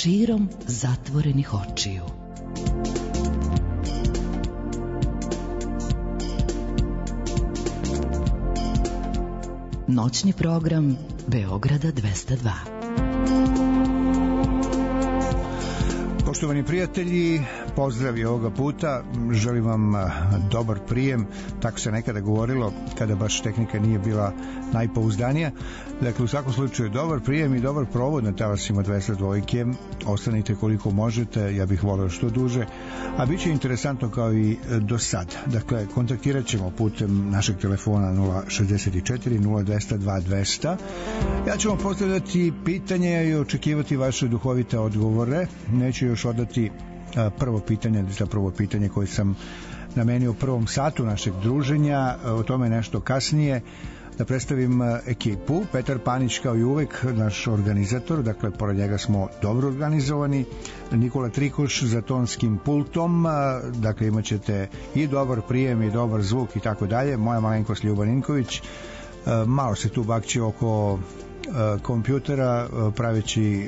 širom zatvorenih očiju. Noćni program Beograda 202. Poštovani prijatelji, pozdrav i ovoga puta. Želim vam dobar prijem. Tako se nekada govorilo kada baš tehnika nije bila najpouzdanija. Dakle, u svakom slučaju dobar prijem i dobar provod na talasima 202. Ostanite koliko možete, ja bih voleo što duže, a bit će interesantno kao i do sad. Dakle, kontaktirat ćemo putem našeg telefona 064 0202 200. Ja ću vam postavljati pitanje i očekivati vaše duhovite odgovore. Neću još odati prvo pitanje koje sam namenio u prvom satu našeg druženja, o tome nešto kasnije. Da predstavim ekipu. Petar Panić kao i uvek, naš organizator, dakle pored njega smo dobro organizovani. Nikola Trikoš za tonskim pultom, dakle imat ćete i dobar prijem i dobar zvuk i tako dalje. Moja malenkost Ljuba Ninković malo se tu bakći oko kompjutera praveći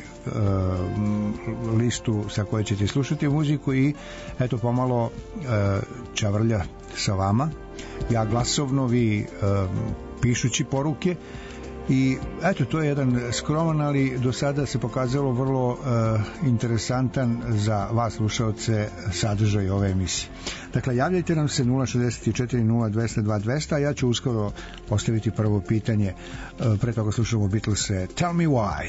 listu sa koje ćete slušati muziku i eto pomalo čavrlja sa vama, ja glasovno, vi pišući poruke. I eto, to je jedan skroman, ali do sada se pokazalo vrlo interesantan za vas slušaoce sadržaj ove emisije. Dakle, javljajte nam se 064 0202 200, a ja ću uskoro postaviti prvo pitanje. Pre toga slušamo Beatlese Tell Me Why.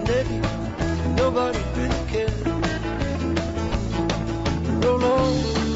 Nobody really cares. Roll on.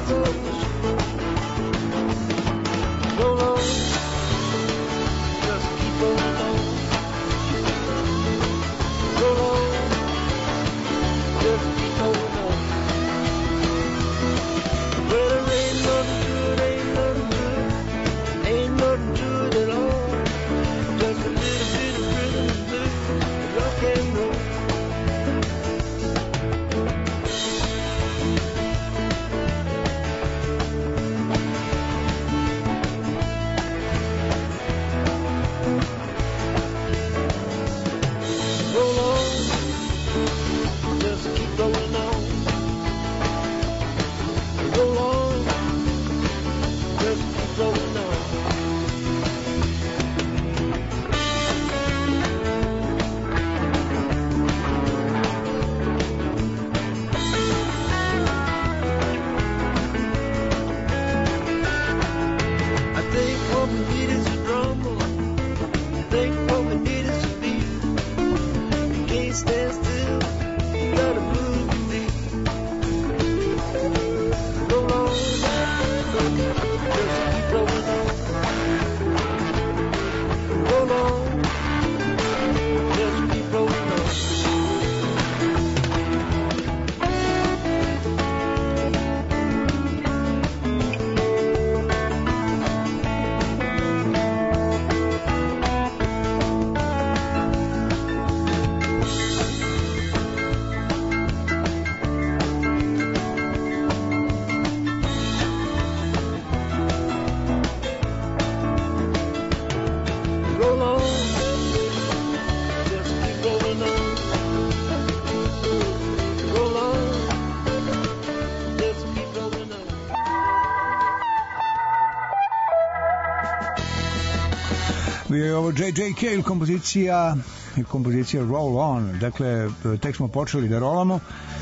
Ovo J.J. Cale kompozicija Roll On. Dakle, tek smo počeli da rolamo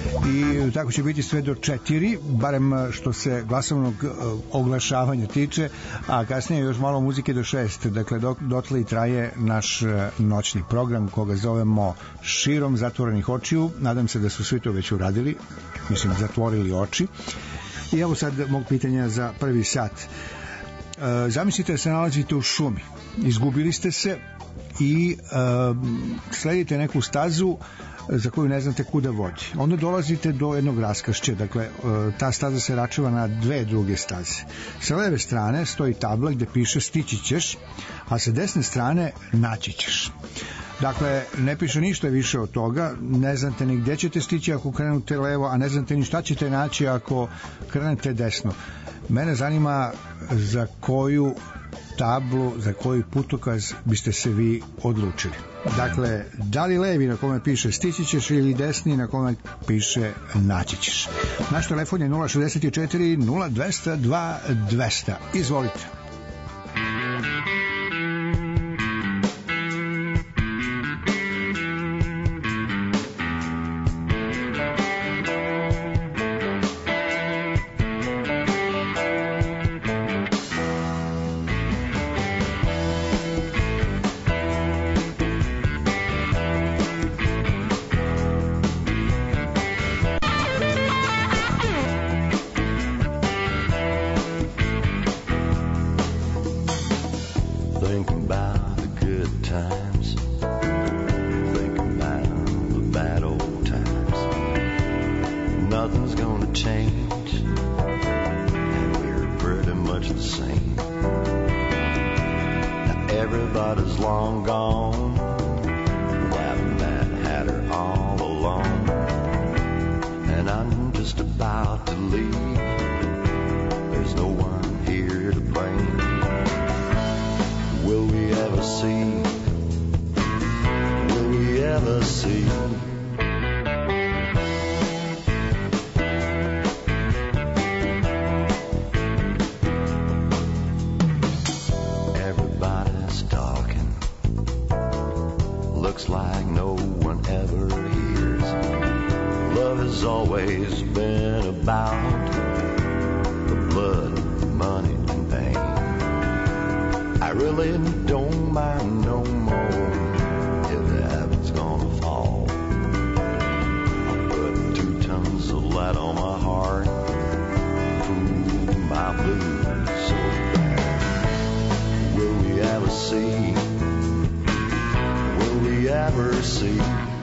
i tako će biti sve do 4, barem što se glasovnog oglašavanja tiče, a kasnije još malo muzike do 6. Dakle, dotle i traje naš noćni program koga zovemo Širom zatvorenih očiju. Nadam se da su svi to već uradili, mislim zatvorili oči. I evo sad mog pitanja za prvi sat. Zamislite da se nalazite u šumi, izgubili ste se i sledite neku stazu za koju ne znate kuda vodi. Onda dolazite do jednog raskršća, dakle ta staza se račava na dve druge staze. Sa leve strane stoji tabla gde piše stići ćeš, a sa desne strane naći ćeš. Dakle, ne piše ništa više od toga, ne znate ni gde ćete stići ako krenete levo, a ne znate ni šta ćete naći ako krenete desno. Mene zanima za koju tablu, za koji putokaz biste se vi odlučili. Dakle, da li levi na kome piše stići ćeš ili desni na kome piše naći ćeš. Naš telefon je 064 0200 2200. Izvolite. Light on my heart, fool see.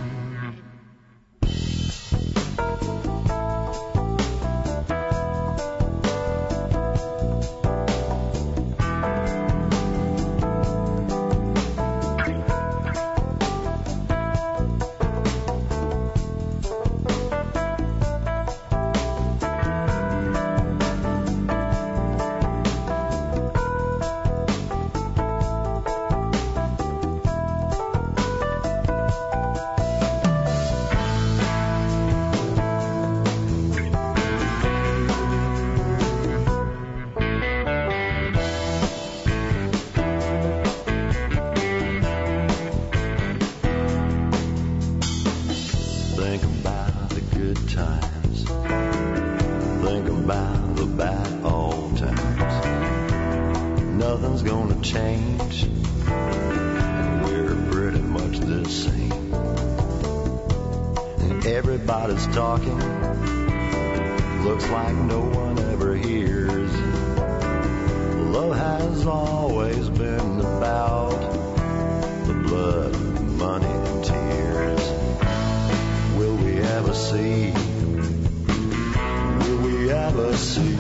Everybody's talking, looks like no one ever hears. Love has always been about the blood, money, and tears. Will we ever see? Will we ever see?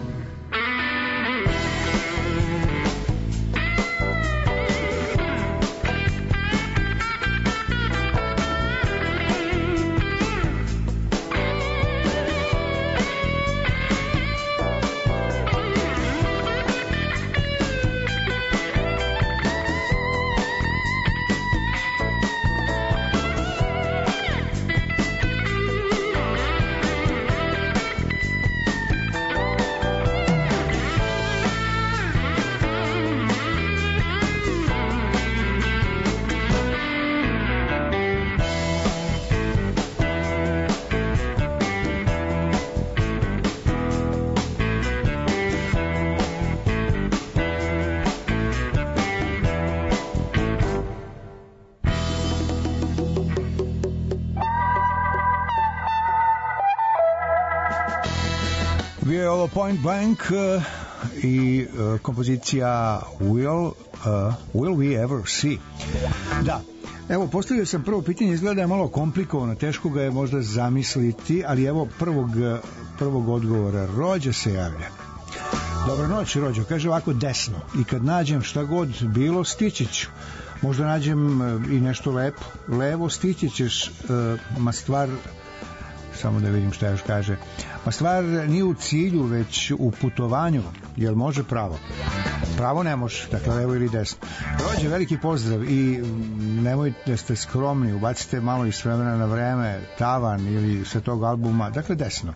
Bio je ovo Point Blank i kompozicija Will We Ever See. Da, evo, postavio sam prvo pitanje, izgleda je malo komplikovano, teško ga je možda zamisliti, ali evo prvog odgovora. Rođa se javlja. Dobro noć, Rođo, kaže ovako desno. I kad nađem šta god bilo, stići ću. Možda nađem i nešto lepo. Levo stići ćeš, ma stvar, samo da vidim šta još kaže. Ma stvar nije u cilju, već u putovanju. Jel može pravo? Pravo ne može, dakle levo ili desno. Rođe, veliki pozdrav i nemojte da ste skromni, ubacite malo iz vremena na vreme Tavan ili sa tog albuma, dakle desno.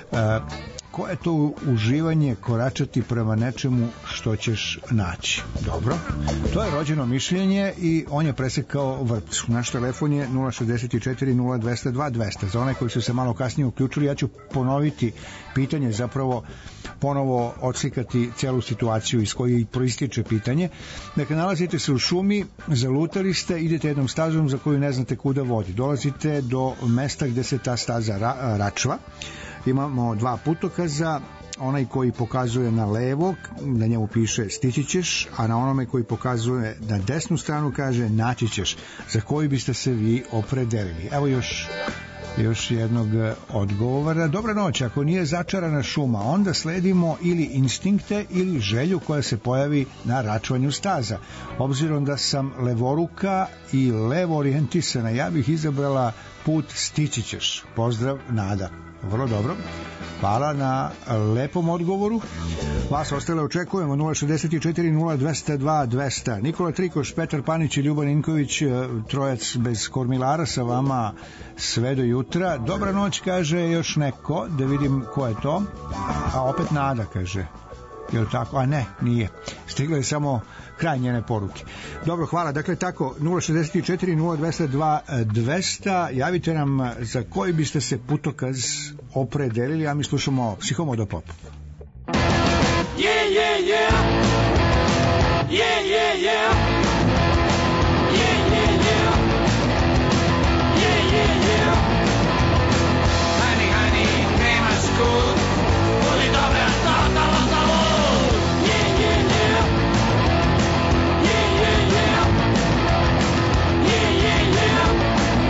Ko je to uživanje koračati prema nečemu što ćeš naći? Dobro, to je Rođeno mišljenje i on je presekao vrpcu. Naš telefon je 064 0202 200. Za one koji su se malo kasnije uključili, ja ću ponoviti pitanje, zapravo ponovo odslikati celu situaciju iz koje proističe pitanje. Dakle, nalazite se u šumi, zalutali ste, idete jednom stazom za koju ne znate kuda vodi. Dolazite do mesta gde se ta staza račva. Imamo dva putokaza, onaj koji pokazuje na levo, na njemu piše stići ćeš, a na onome koji pokazuje na desnu stranu kaže naći ćeš, za koji biste se vi opredelili. Evo još jednog odgovora. Dobra noć, ako nije začarana šuma, onda sledimo ili instinkte ili želju koja se pojavi na račvanju staza. Obzirom da sam levoruka i levo orijentisana, ja bih izabrala put stići ćeš. Pozdrav, Nada. Vrlo dobro. Hvala na lepom odgovoru. Vas ostale očekujemo 064 0202 200. Nikola Trikoš, Petar Panić i Ljuban Ninković, trojac bez kormilara sa vama sve do jutra. Dobra noć, kaže još neko, da vidim ko je to. A opet Nada, kaže. Jel tako? A ne, nije. Stigla je samo kraj njene poruke. Dobro, hvala. Dakle, tako, 064 0202 200. Javite nam za koji biste se putokaz opredelili, a mi slušamo Psihomodopop. Yeah, yeah, yeah. Yeah, yeah, yeah. Yeah, yeah, yeah. Yeah, yeah, yeah. Honey, honey, nema skut. Budi dobra, totalno zavod. Yeah, yeah, yeah. Yeah, yeah, yeah. Yeah, yeah, yeah.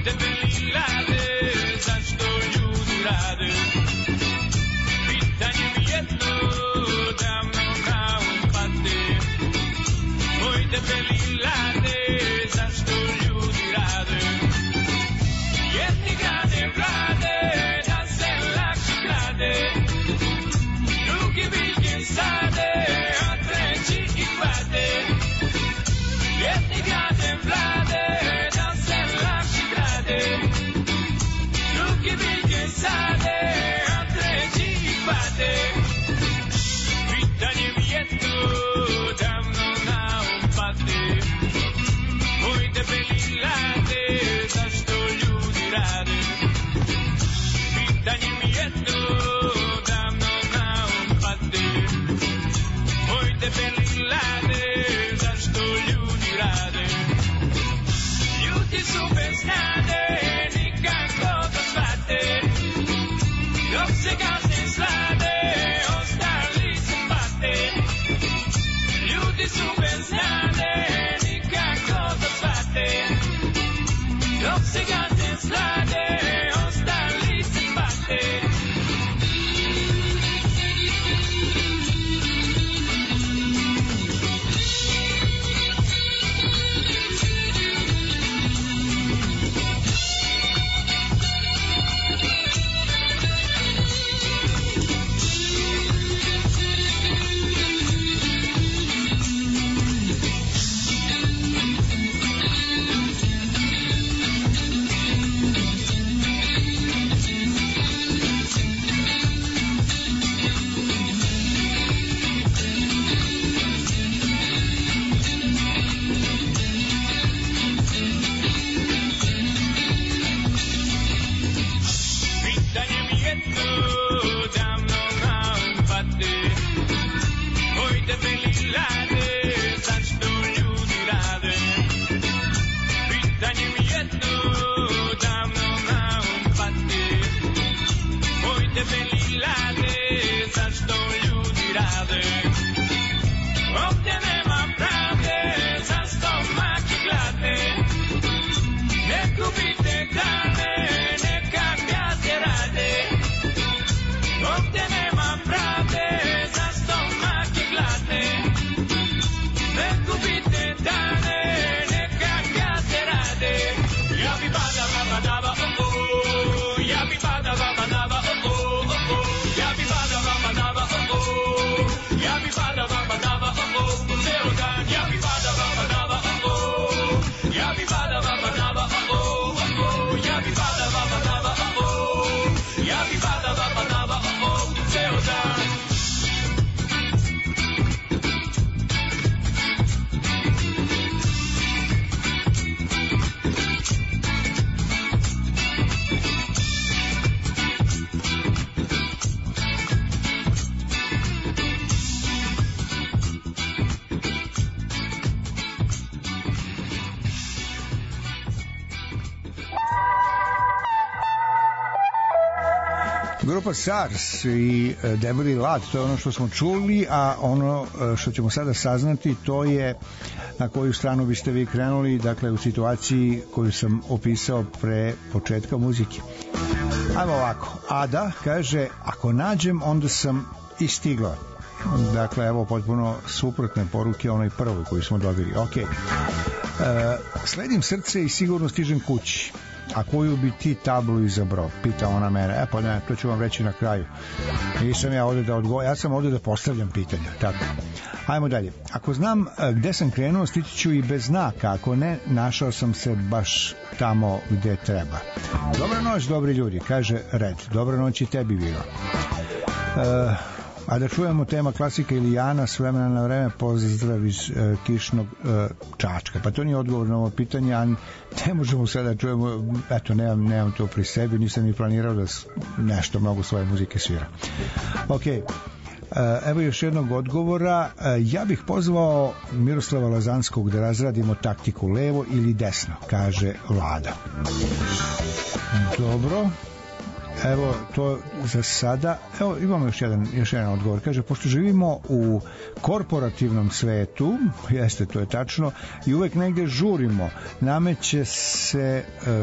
tebe lilade, zašto ljudi rade? Pitanje mi jedno, davno na um pade. Moj tebe lilade, zašto ljudi rade? Jedni grade vlade, da se lakše grade. Drugi biljke sade, a treći ih vade. Jedni grade vlade, da se lakše grade. Drugi biljke sade, a treći ih vade. Pitanje mi jedno, davno na um pade. Moj tebe lilade, zašto ljudi rade? Pitanje mi jedno, davno na um pade. Moj tebe lilade, zašto ljudi rade? Ljudi su bez nade, nikako da shvate. Dok se gazne slade, ostali se pate. Ljudi su bez nade, nikako da shvate. Dok se gazne slade, ostali se pate. Pitanje mi jedno, davno na um pade. Moj tebe lilade, zašto ljudi rade? Pitanje mi jedno, davno na um pade. Moj tebe lilade, zašto ljudi rade? Ovdje nema pravde, za stomake gladne. Ne gubite dane, neka gazde rade. Ovdje nema pravde, za stomake gladne. Ne gubite dane, neka gazde rade. Ja bi badava, badava, oh, oh. Ja bi badava, badava, oh, oh, oh. Ja bi badava, badava, oh, oh. Ja bi badava, badava, oh, oh. Po ceo dan. Ja bi badava, badava, oh, oh. Ja bi badava, badava, oh, oh, oh. Ja bi badava, badava, oh, oh. Ja bi badava, badava, oh, oh. Po ceo dan. Grupa SARS i Debeli Lad, to je ono što smo čuli, a ono što ćemo sada saznati, to je na koju stranu biste vi krenuli, dakle u situaciji koju sam opisao pre početka muzike. Ajmo ovako, Ada kaže, ako nađem, onda sam i stigla. Dakle, evo potpuno suprotne poruke onoj prvoj koju smo dobili. Ok. Sledim srce i sigurno stižem kući. A koju bi ti tablu izabrao? Pita ona mene. Pa ne, to ću vam reći na kraju. Nisam ja ovdje da odgovorim, ja sam ovdje da postavljam pitanja. Tako. Ajmo dalje. Ako znam gde sam krenuo, stići ću i bez znaka. Ako ne, našao sam se baš tamo gde treba. Dobra noć, dobri ljudi, kaže Red. Dobra noć i tebi, Viro. A da čujemo tema klasika Ilijana, s vremena na vreme pozdrav iz Kišnog Čačka. Pa to nije odgovor na ovo pitanje, a ne možemo sada da čujemo, eto, nemam to pri sebi, nisam ni planirao da nešto mnogo svoje muzike svira. Ok, evo još jednog odgovora. Ja bih pozvao Miroslava Lazanskog da razradimo taktiku levo ili desno, kaže Vlada. Dobro. Evo, to za sada. Evo, imamo još jedan odgovor. Kaže, pošto živimo u korporativnom svetu, jeste, to je tačno, i uvek negde žurimo, nameće se,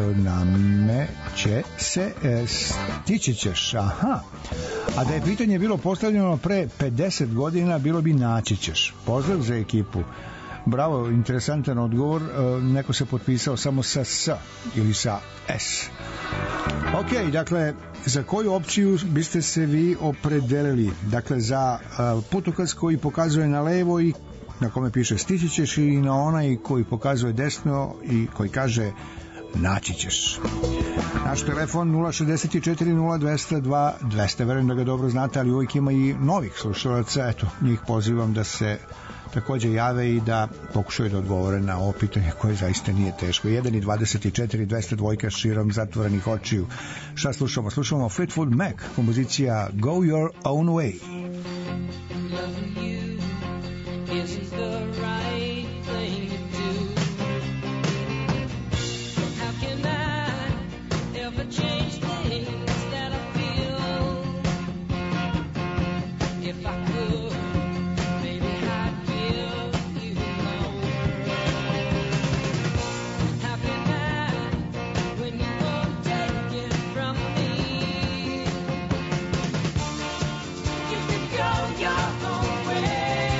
stići ćeš, aha. A da je pitanje bilo postavljeno pre 50 godina, bilo bi naći ćeš. Pozdrav za ekipu. Bravo, interesantan odgovor. Neko se potpisao samo sa S ili sa S. Ok, dakle, za koju opciju biste se vi opredelili? Dakle, za putokaz koji pokazuje na levo i na kome piše stići ćeš, i na onaj koji pokazuje desno i koji kaže naći ćeš. Naš telefon 064 0202 200. Verujem da ga dobro znate, ali uvijek ima i novih slušalaca. Eto, njih pozivam da se takođe jave i da pokušaju da odgovore na ovo pitanje koje zaista nije teško. 1 i 24 202 širom zatvorenih očiju. Šta slušamo? Slušamo Fleetwood Mac, kompozicija Go Your Own Way. Loving you isn't the right thing to do. How can I ever change things that I feel? If I could, maybe I'd give you my world. How can I, when you won't take it from me? You can go your own way.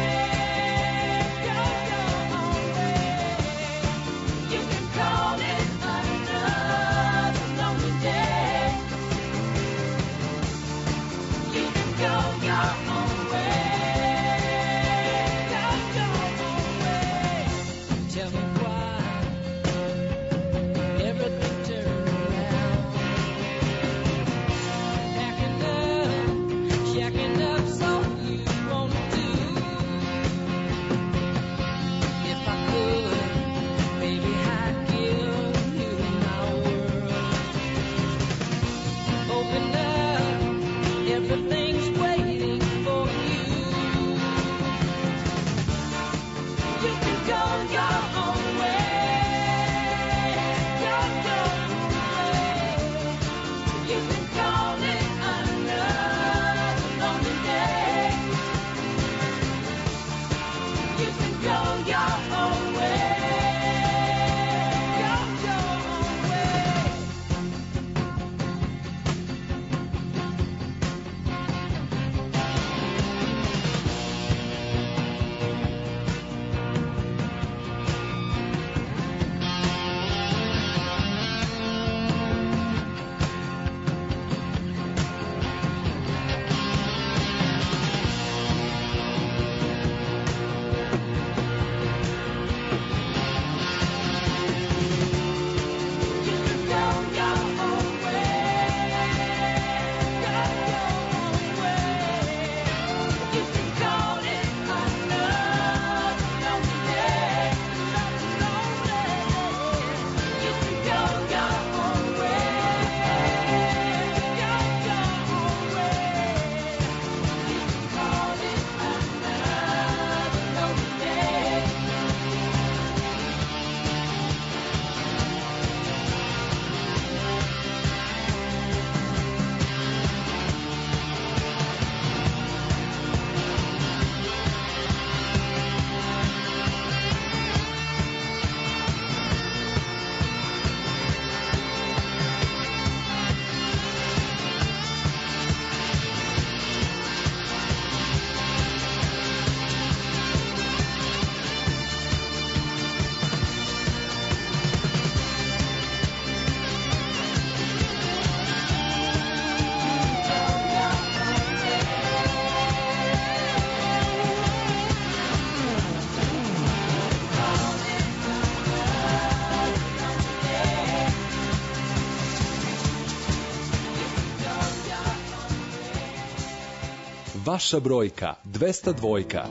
Vaša brojka 202.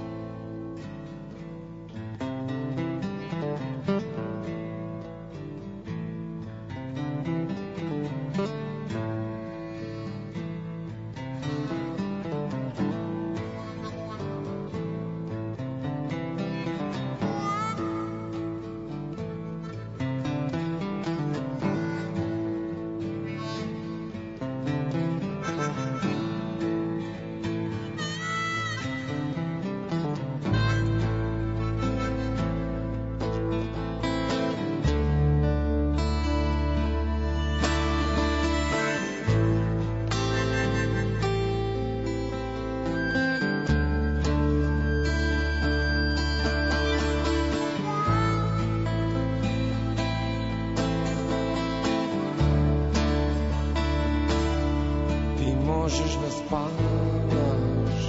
možeš da spavaš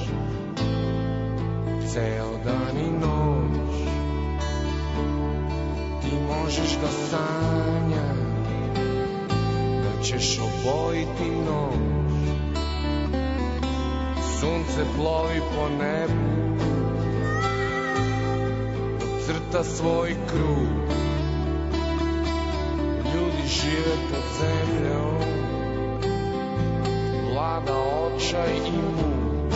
ceo dan i noć, ti možeš da sanjaš da ćeš obojiti noć, sunce plovi po nebu, crta svoj krug, ljudi žive pod zemljom, vlada očaj i muk.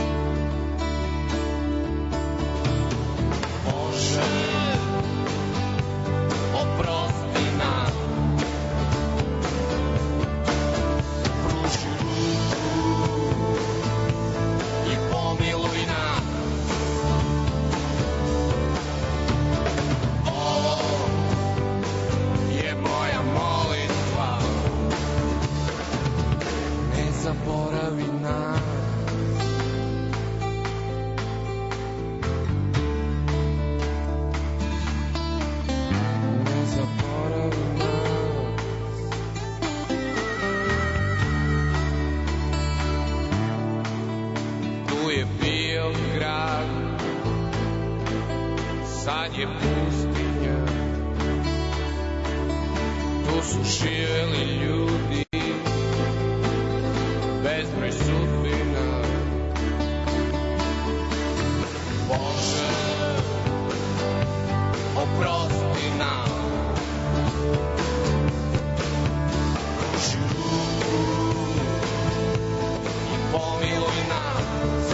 Bože, oprosti nam, pruži ruku i pomiluj nas. Ovo je moja molitva, ne zaboravi nas. Ne zaboravi nas. Tu je bio grad, sad je pustinja, tu su živeli ljudi, bezbroj sudbina. Bože, oprosti nam, pruži ruku i pomiluj nas.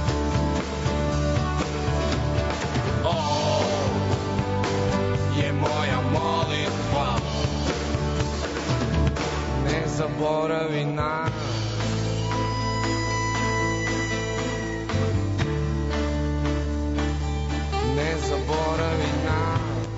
Ovo je moja molitva, ne zaboravi nas. Ne zaboravi nas.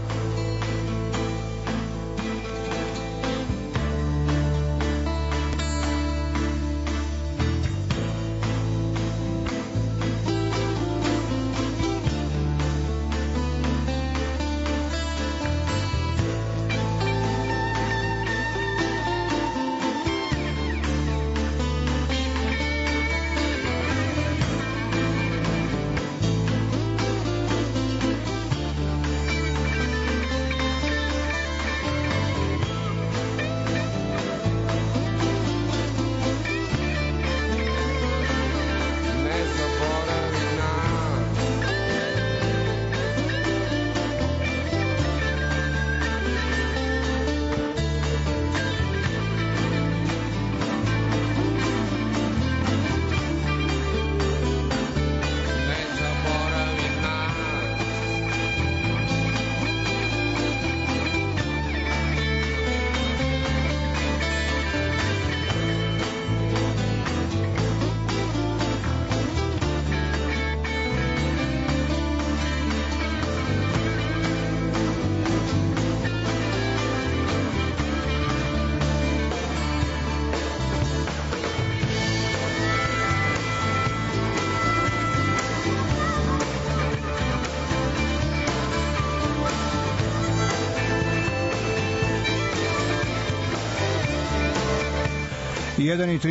Jedan i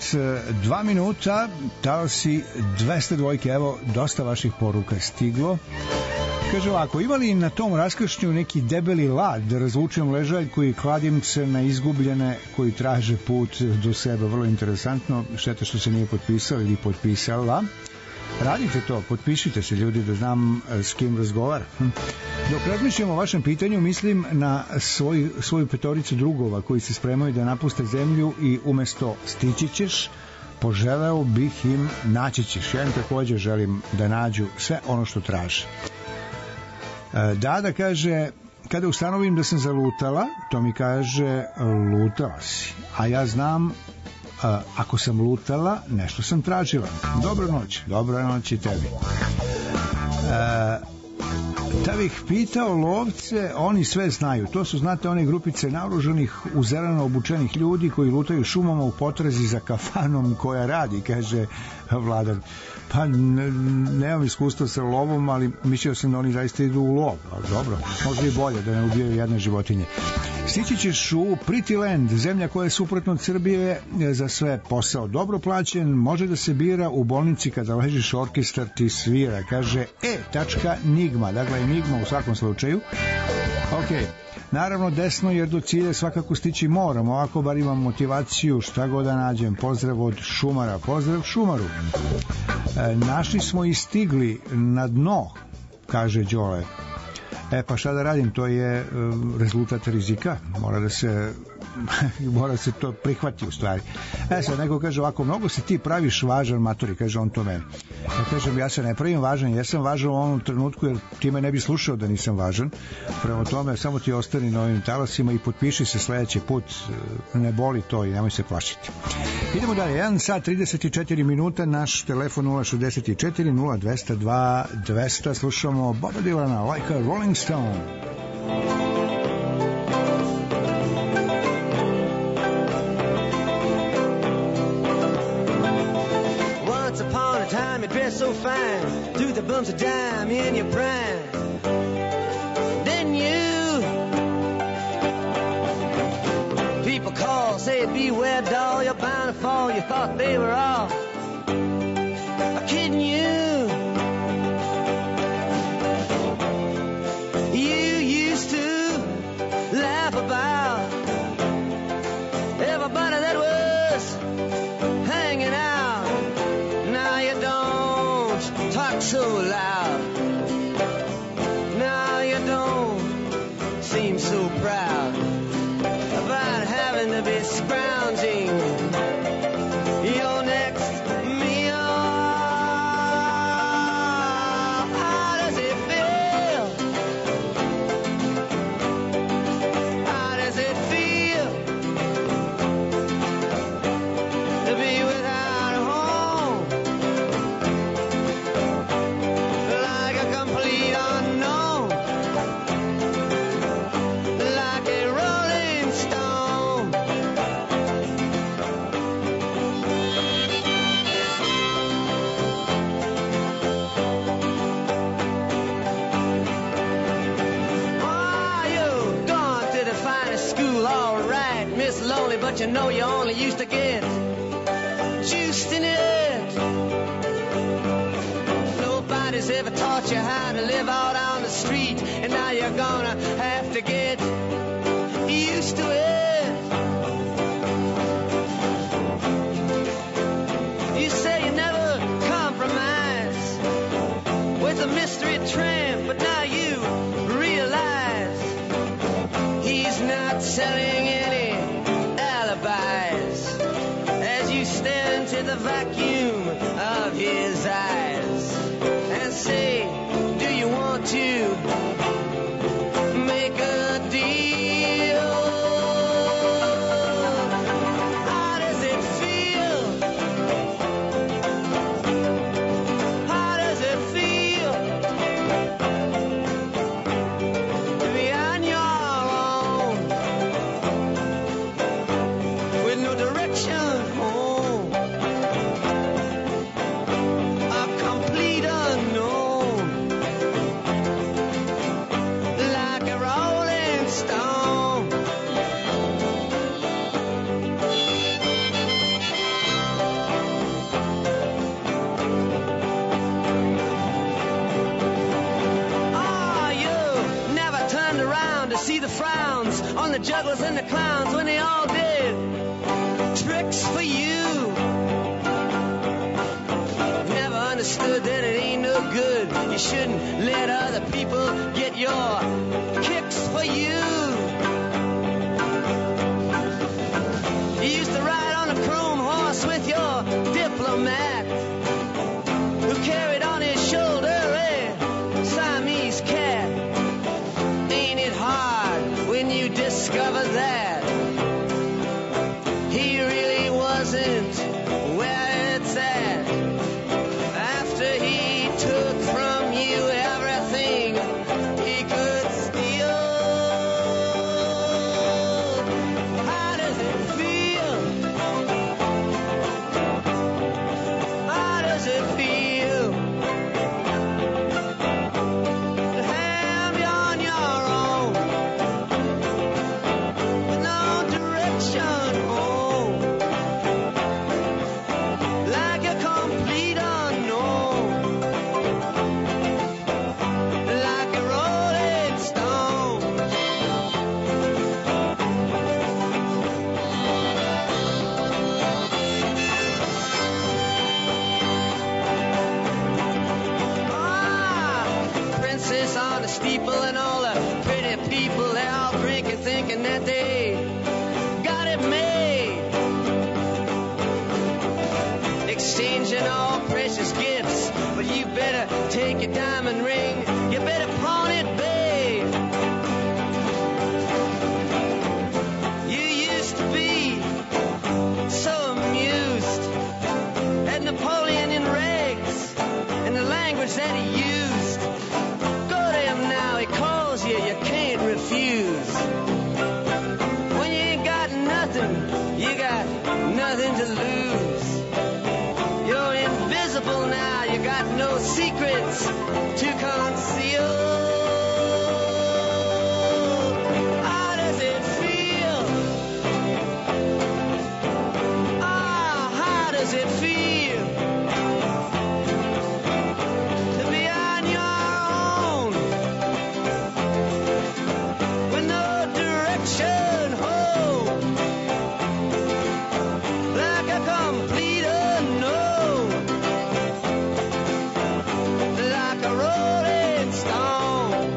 32 minuta, talasi 202, evo, dosta vaših poruka stiglo. Kaže ovako, ima li na tom raskršnju neki debeli lad da razvučem ležaljku i kladim se na izgubljene koji traže put do sebe? Vrlo interesantno, šteta što se nije potpisao ili potpisala. Radite to, potpišite se ljudi da znam s kim razgovaram. Dok razmišljam o vašem pitanju, mislim na svoju petoricu drugova koji se spremaju da napuste zemlju i umesto stići ćeš, poželeo bih im naći ćeš. Ja im također želim da nađu sve ono što traže. Dada kaže, kada ustanovim da sam zalutala, to mi kaže lutala si, a ja znam ako sam lutala, nešto sam tražila. Dobra noć i tebi. Da bih pitao lovce, oni sve znaju. To su, znate, one grupice naoružanih, u zeleno obučenih ljudi koji lutaju šumama u potrazi za kafanom koja radi, kaže Vladan. Pa nemam iskustva sa lovom, ali mislio sam da oni zaista idu u lov. Ali dobro, možda i bolje da ne ubijaju jedne životinje. Stići ćeš u Pretty Land, zemlja koja je suprotno od Srbije, za sve posao dobro plaćen, može da se bira u bolnici kada ležiš, orkestar ti svira, kaže Nigma, dakle Enigma u svakom slučaju. Ok, naravno desno jer do cilja svakako stići moram, ovako bar imam motivaciju, šta god da nađem. Pozdrav od Šumara, pozdrav Šumaru. Našli smo i stigli na dno, kaže Đole. Pa šta da radim, to je rezultat rizika, mora se to prihvati u stvari. Sad neko kaže ovako, mnogo se ti praviš važan, maturi, kaže on to meni. Ja kažem, ja se ne pravim važan, ja sam važan u ovom trenutku jer ti me ne bi slušao da nisam važan. Prema tome, samo ti ostani na ovim talasima i potpiši se sledeći put, ne boli to i nemoj se plašiti. Idemo dalje, 1 sat 34 minuta, naš telefon 064 0202 200, slušamo Boba Dylana, Like a Rolling Stone. Once upon a time you dressed so fine, threw the bumps of dime in your prime. Then you people call, say beware doll, you're bound to fall. You thought they were all kidding you. You used to laugh about everybody that was hanging out. Now you don't talk so loud. Now you don't seem so proud about having to be scrounging your next meal. How does it feel? How does it feel to be without a home? Like a complete unknown, like a rolling stone. Oh, you've gone to the finest school, all right, Miss Lonely, but you know you only used to get juiced in it. Nobody's ever taught you how to live out on the street, and now you're gonna have to get used to it. You say you never compromise with a mystery tramp, but now you realize he's not selling any alibis as you stare into the vacuum of his eyes and say, do you want to make a deal? How does it feel? How does it feel to be on your own with no direction home? A complete unknown, like a rolling stone. Oh, you never turned around to see the frowns on the jugglers and the clowns when they all did tricks for you. Never understood that it ain't no good. You shouldn't let other people get your kicks for you. You used to ride on a chrome horse with your diplomat, who carried on his shoulder a Siamese cat. Ain't it hard when you discover that he really wasn't where it's at? After he took from you everything he could steal. take your diamond ring. You better pawn it, babe. You used to be so amused at Napoleon in rags and the language that he used. Go to him now, he calls you, you can't refuse. When you ain't got nothing, you got nothing to lose. You're invisible now, you got no secrets to conceal. How does it feel? Ah, how does it feel to be on your own with no direction home, like a complete unknown, like a rolling stone.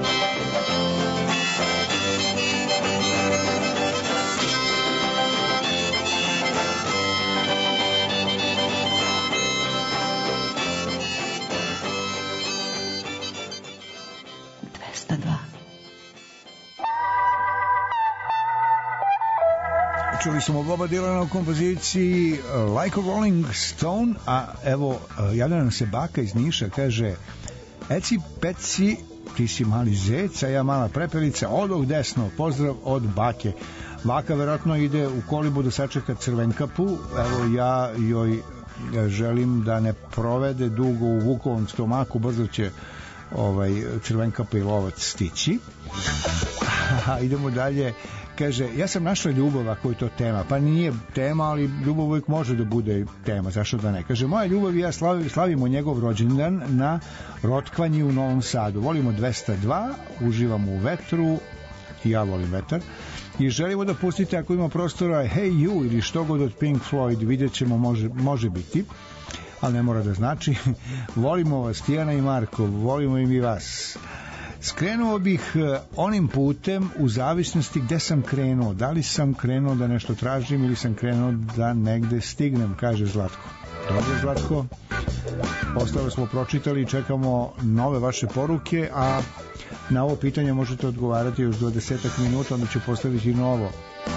Čuli smo Boba Dylana u kompoziciji Like a Rolling Stone, a evo javlja nam se baka iz Niša, kaže Eci peci, ti si mali zec, a ja mala prepelica, odoh desno, pozdrav od bake. Baka verovatno ide u kolibu da sačeka Crvenkapu, evo ja joj želim da ne provede dugo u Vukovom stomaku, brzo će Crvenkapa i lovac stići. Idemo dalje. Kaže, ja sam našla ljubav, ako je to tema. Pa nije tema, ali ljubav uvijek može da bude tema, zašto da ne. Kaže, moja ljubav i ja slavimo njegov rođendan na Rotkvanji u Novom Sadu. Volimo 202, uživamo u vetru, i ja volim vetar, i želimo da pustite, ako ima prostora, Hey You ili što god od Pink Floyd, vidjet ćemo, može biti, ali ne mora da znači. Volimo vas, Tijana i Marko, volimo i mi vas. Skrenuo bih onim putem u zavisnosti gde sam krenuo. Da li sam krenuo da nešto tražim ili sam krenuo da negde stignem, kaže Zlatko. Dobro, Zlatko. Ostalo smo pročitali i čekamo nove vaše poruke, a na ovo pitanje možete odgovarati još do 10 minuta, onda ću postaviti novo.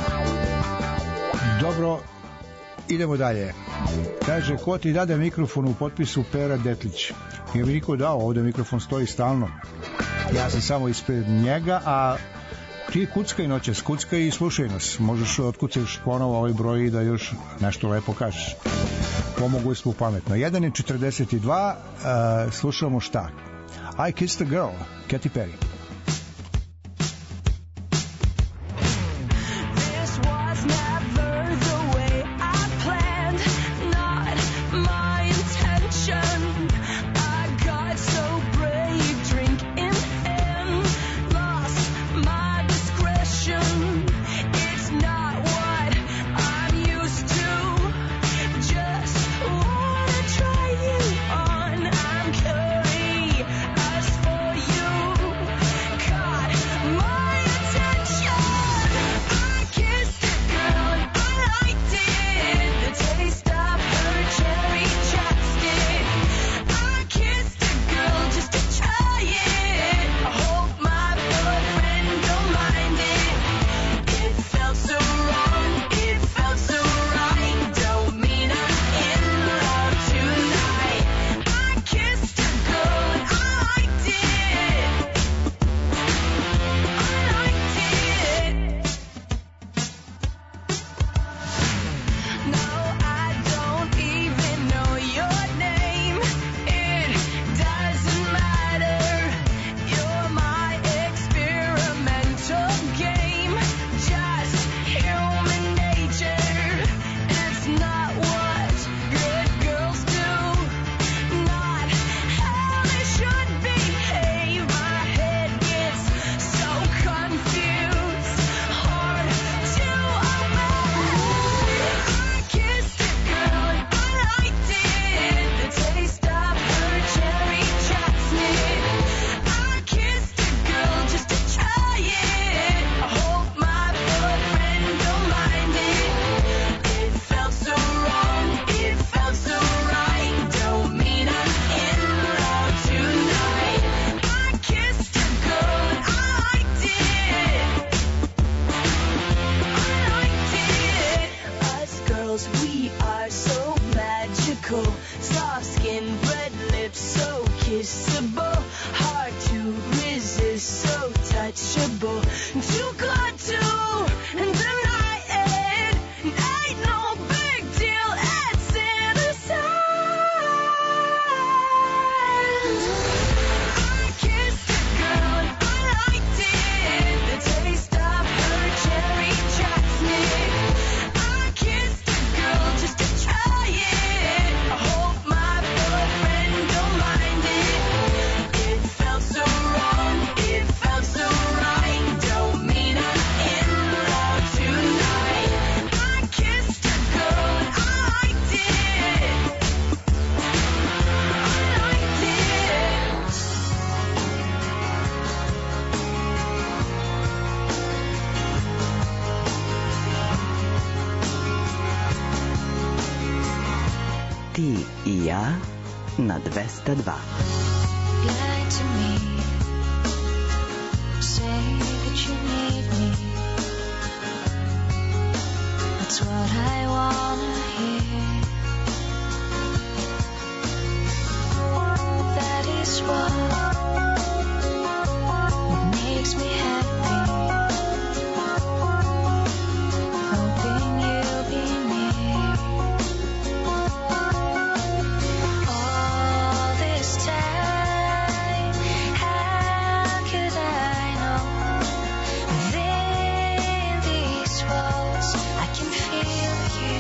Dobro, idemo dalje. Kaže, ko ti dade mikrofon u potpisu Pera Detlić? Nije mi niko dao, ovde mikrofon stoji stalno. Ja sam samo ispred njega, a ti kuckaj noćas, kuckaj i slušaj nas. Možeš otkucaš ponovo ovaj broj i da još nešto lepo kažeš. Pomogli smo pametno. 1:42, slušamo šta? I Kissed a Girl, Katy Perry. For you physical, soft skin, red lips, so kissable, hard to resist, so touchable, too good to deny it, ain't no big deal, it's innocent. I kissed a girl and I liked it, the taste of her cherry chapstick. I kissed a girl just to try it, I hope my boyfriend don't mind it. It felt so wrong, it felt so right, don't mean I'm in love tonight. I kissed a girl and I liked it, I liked it. Ti i ja na 202. Lie to me, say that you need me, that's what I wanna hear. That is what makes me happy, hoping you'll be near. All this time, how could I know? Within these walls, I can feel you.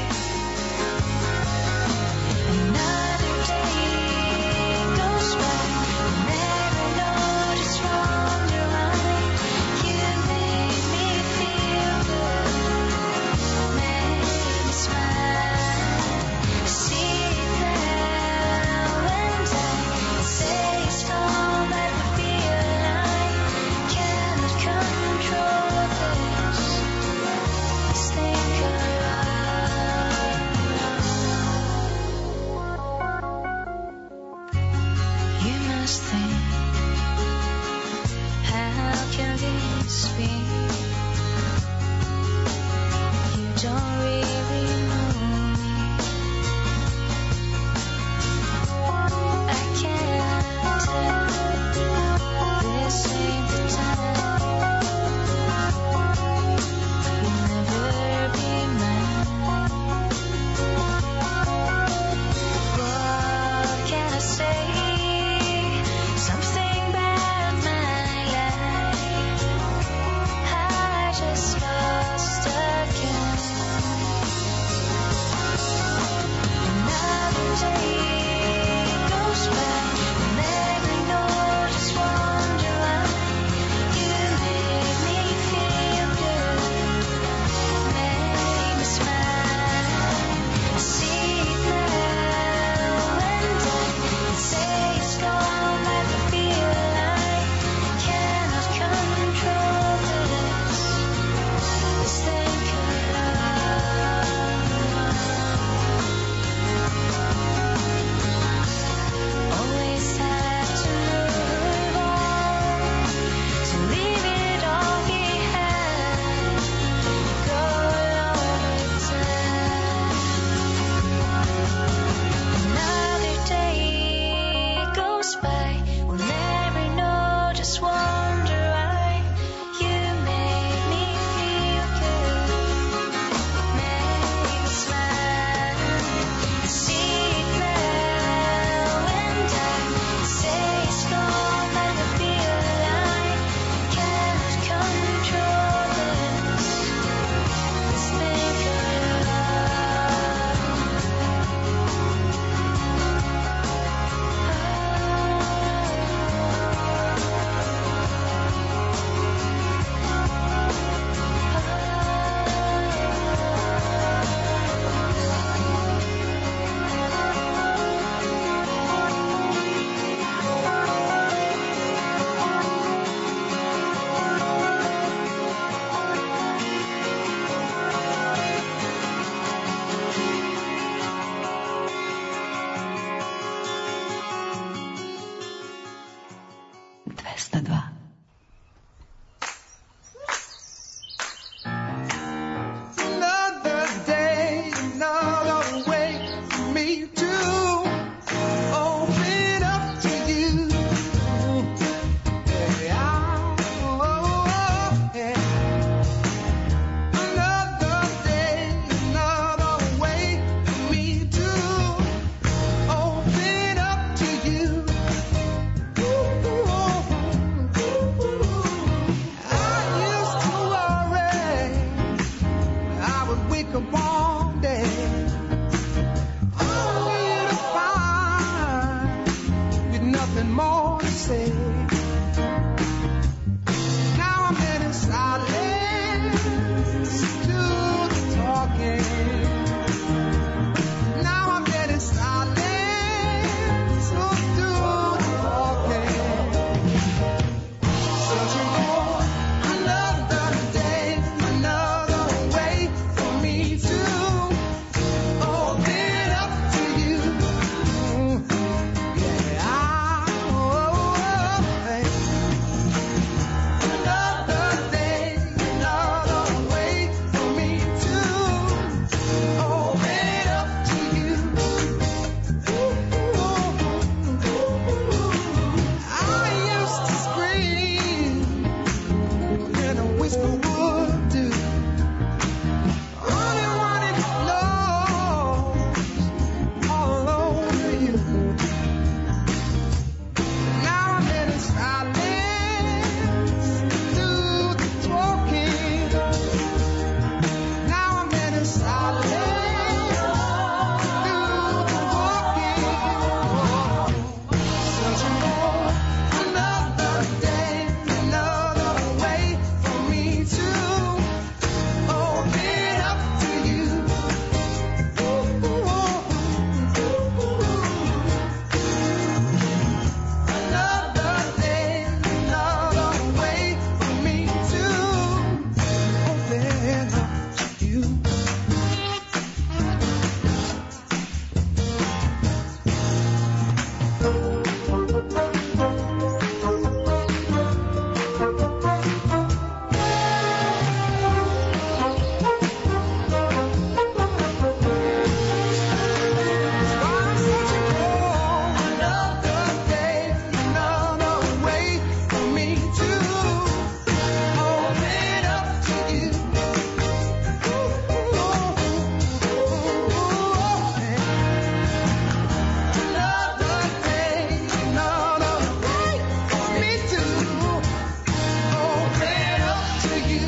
a ball day. Only to find with nothing more to say. Now I'm in silence to the talking. Now I'm in silence to the walking. Searching for another day, another way for me to open up to you. Yeah, another day, another way for me to open up to you. I used to scream when a whisper would do. Only wanted to close all over you. Now I'm in silence through the talking. Now I'm in silence through the walking. Searching for another day, another way for me to open up to you. Another day, another way for me to open up to you. I'm searching for another day, another way for me to open up to you. Another day, another way for me to open up to you.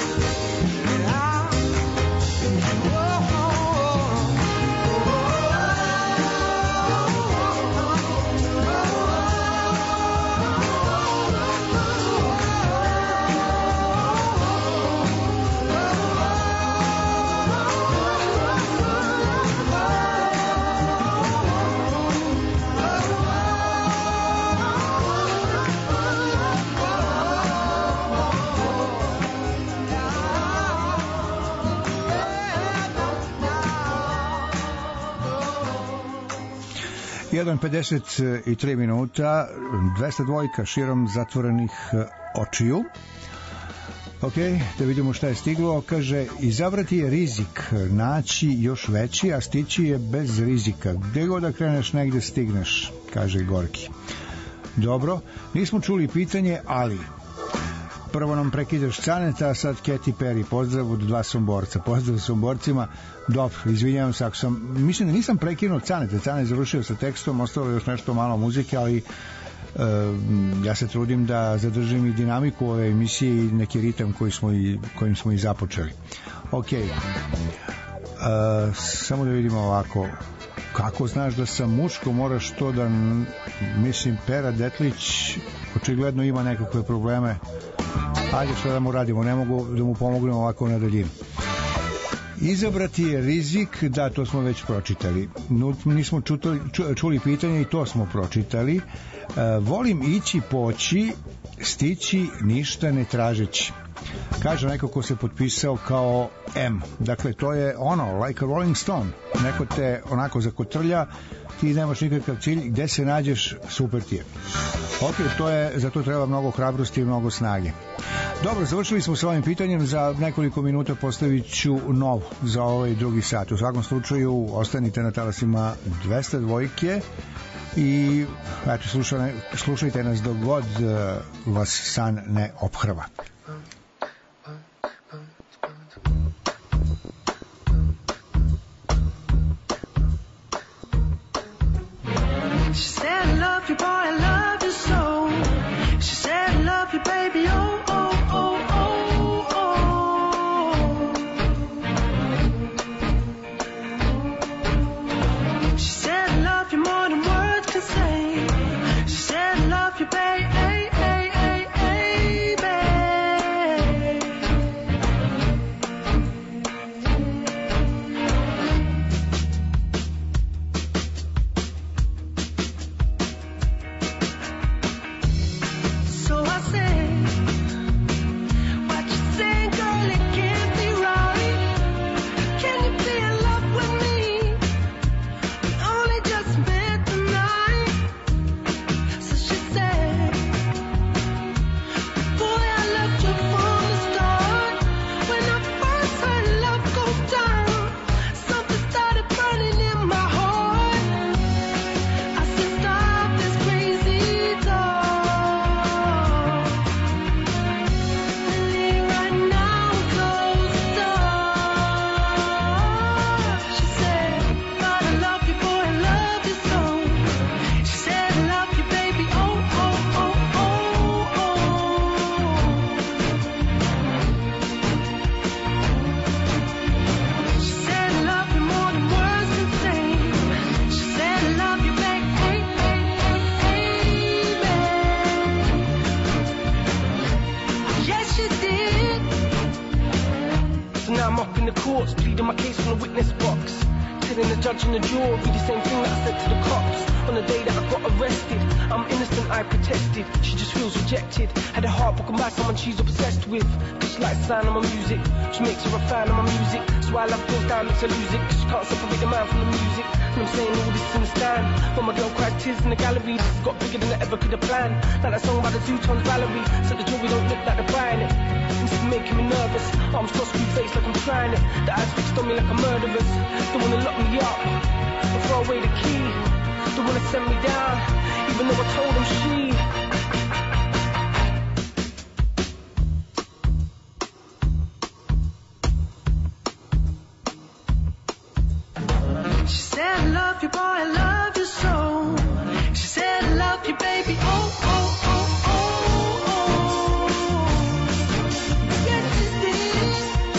Jedan 53 minuta, 202 širom zatvorenih očiju. Ok, da vidimo šta je stiglo. Kaže, izabrati je rizik, naći još veći, a stići je bez rizika. Gde god da kreneš, negde stigneš, kaže Gorki. Dobro, nismo čuli pitanje, ali prvo nam prekidaš Caneta, a sad Katy Perry. Pozdrav od dva Somborca. Pozdrav Somborcima. Dobro, izvinjavam se ako sam... Mislim da nisam prekinuo Caneta. Canet je završio sa tekstom, ostalo je još nešto malo muzike, ali ja se trudim da zadržim i dinamiku ove emisije i neki ritam kojim smo i započeli. Ok. Samo da vidimo ovako. Kako znaš da sam muško, moraš to da... Mislim, Pera Detlić očigledno ima nekakve probleme. Ajde, što da mu radimo, ne mogu da mu pomognemo ovako na daljinu. Izabrati je rizik, da, to smo već pročitali. Nismo čuli pitanje i to smo pročitali. Volim ići poći, stići ništa ne tražeći. Kaže neko ko se potpisao kao M. Dakle, to je ono, like a Rolling Stone. Neko te onako zakotrlja, ti nemaš nikakav cilj, gde se nađeš, super ti je. Ok, za to treba mnogo hrabrosti i mnogo snage. Dobro, završili smo sa ovim pitanjem, za nekoliko minuta postavit ću novu za ovaj drugi sat. U svakom slučaju, ostanite na talasima 202 i eto, slušajte nas dok god vas san ne ophrva. She said I love you, boy, I love you so. She said I love you, baby, oh, oh, oh, oh, oh. witness box, telling the judge and the jury the same thing that I said to the cops on the day that I got arrested. I'm innocent, I protested. She just feels rejected. Had her heart broken by someone she's obsessed with. Cause she likes the sound of my music. She makes her a fan of my music. That's why love goes down, makes her lose it. Cause she can't separate the man from the music. And I'm saying all this in the stand. When my girl cried tears in the gallery, this has got bigger than I ever could have planned. Like that song by the Two-Tone Valerie. Said the jury don't look like they're buying it. This is making me nervous. Arms crossed, screwed face like I'm trying it. The eyes fixed on me like a murderer's. They wanna lock me up and throw away the key. They wanna send me down, even though I told them she. She said, I love you, boy, I love you so. She said, I love you, baby, oh, oh, oh, oh, oh. Yes, she did.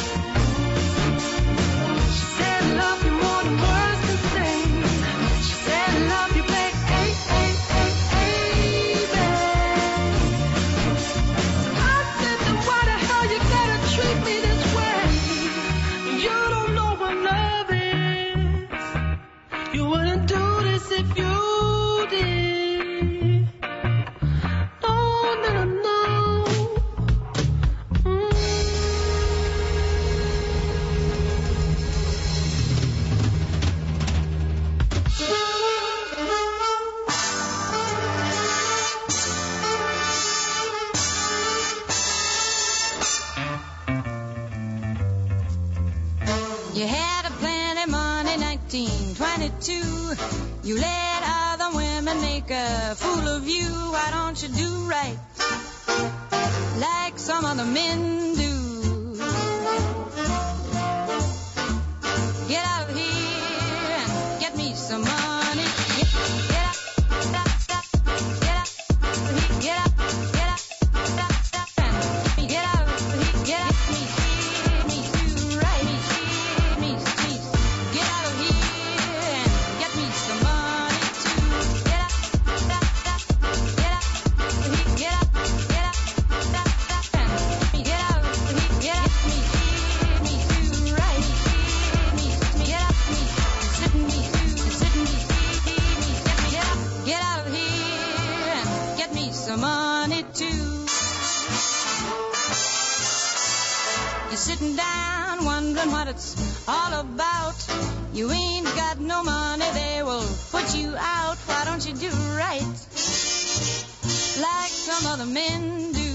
She said, I love you more than words can say. She said, I love you, baby, hey, hey, hey, hey, baby. I said, then why the hell you gotta treat me this way? You don't know what love is. You wouldn't do this if you did. No, no, no. You had a plenty money, 1922. You let other women make a fool of you. Why don't you do right like some other men do? Get out of here and get me some money. Get out, get out, get out, get out, get out, get out, get me do right. Get out of here and get me some money too. Get out, get out, get out, get out, get out, get out, get me do right. Get out, sit me, get out of here and get me some money too. You're sitting down wondering what it's all about. You ain't got no money, they will put you out. Why don't you do right like some other men do?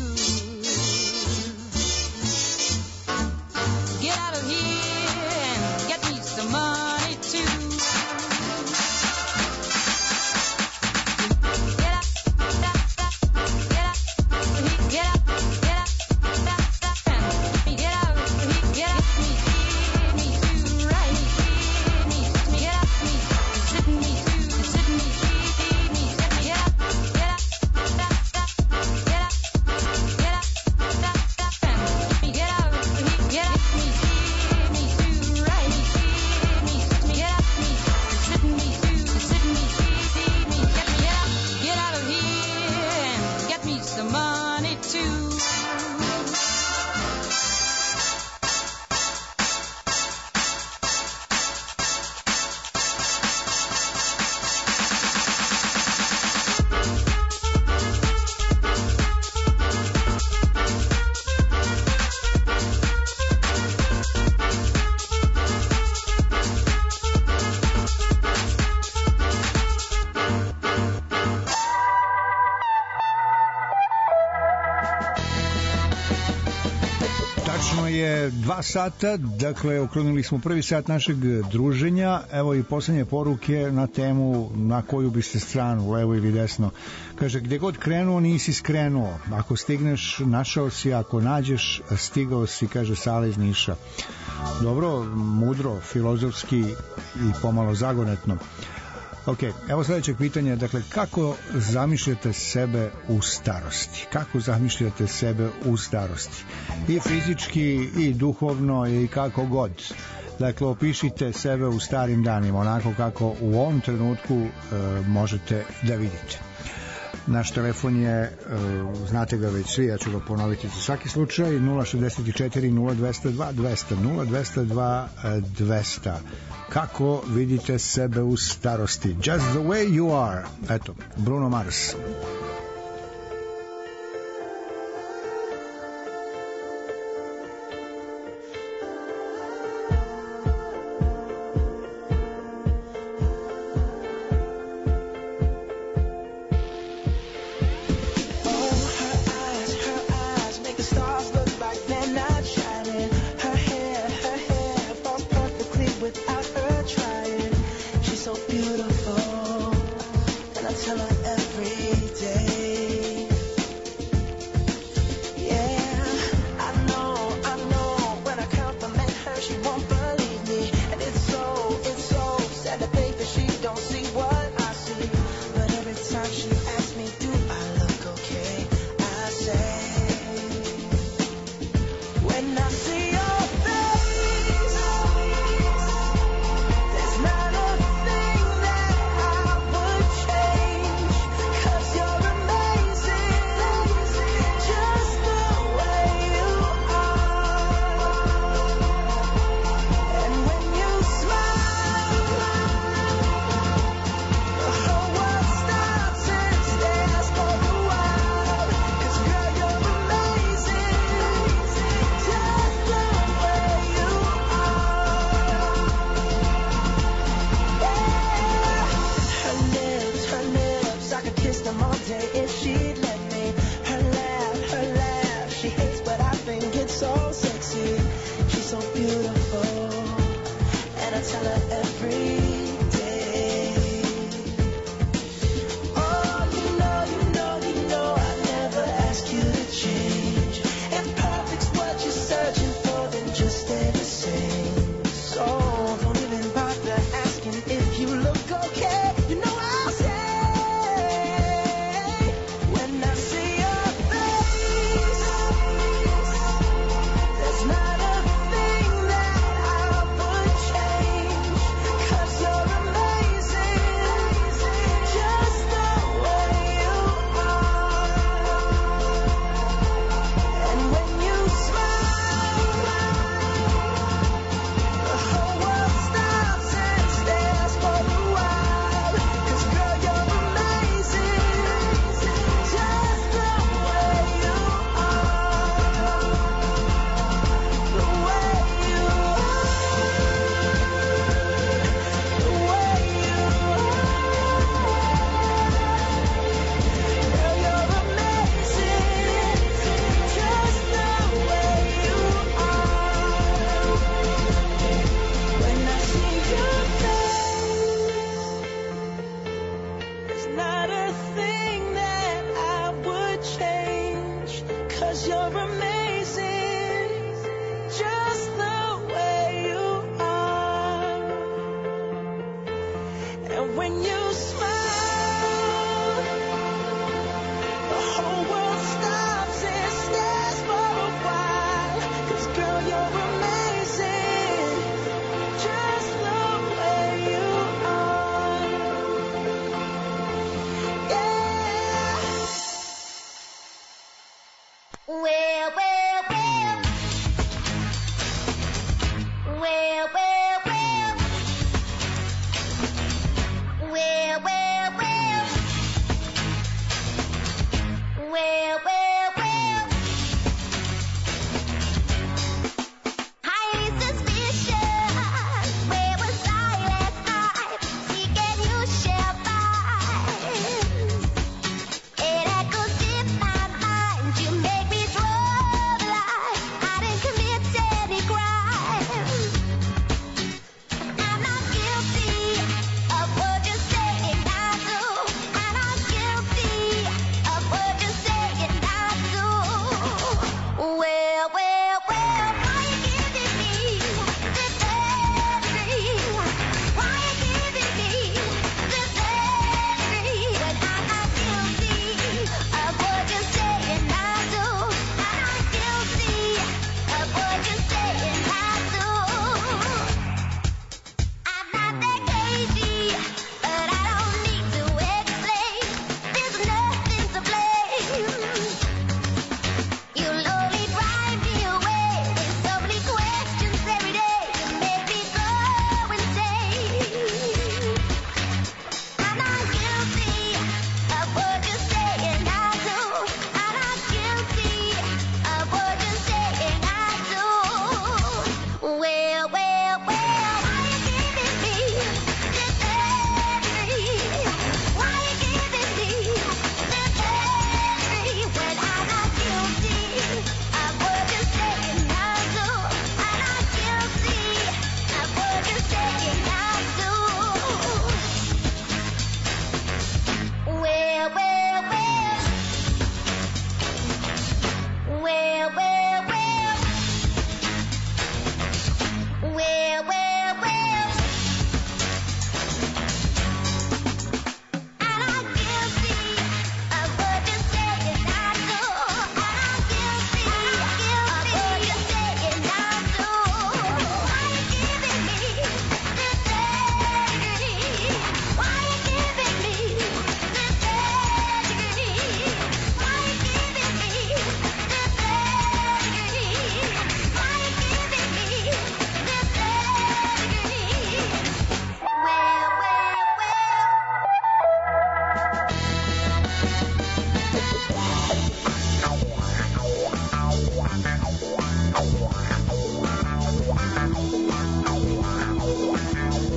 Get out of here and get me some money too. Get out, get out, get out, get out, get out, get out, get me do right. Get out, sit me, get out, get out, get out, get out, get out, get out, get me do right. Get out, sit me, get out of here and get me some money too. Tačno je 2 sata, dakle okrunili smo prvi sat našeg druženja. Evo i poslednje poruke na temu na koju biste stranu, levo ili desno. Kaže, gde god krenuo nisi skrenuo, ako stigneš našao si, ako nađeš stigao si, kaže Sala iz Niša. Dobro, mudro, filozofski i pomalo zagonetno. Ok, evo sledećeg pitanja, dakle, kako zamišljate sebe u starosti? Kako zamišljate sebe u starosti? I fizički, i duhovno, i kako god. Dakle, opišite sebe u starim danima, onako kako u ovom trenutku možete da vidite. Naš telefon je, znate ga već svi, ja ću ga ponoviti za svaki slučaj, 064 0202 200 0202 200. Kako vidite sebe u starosti? Just the way you are. Eto, Bruno Mars. Well,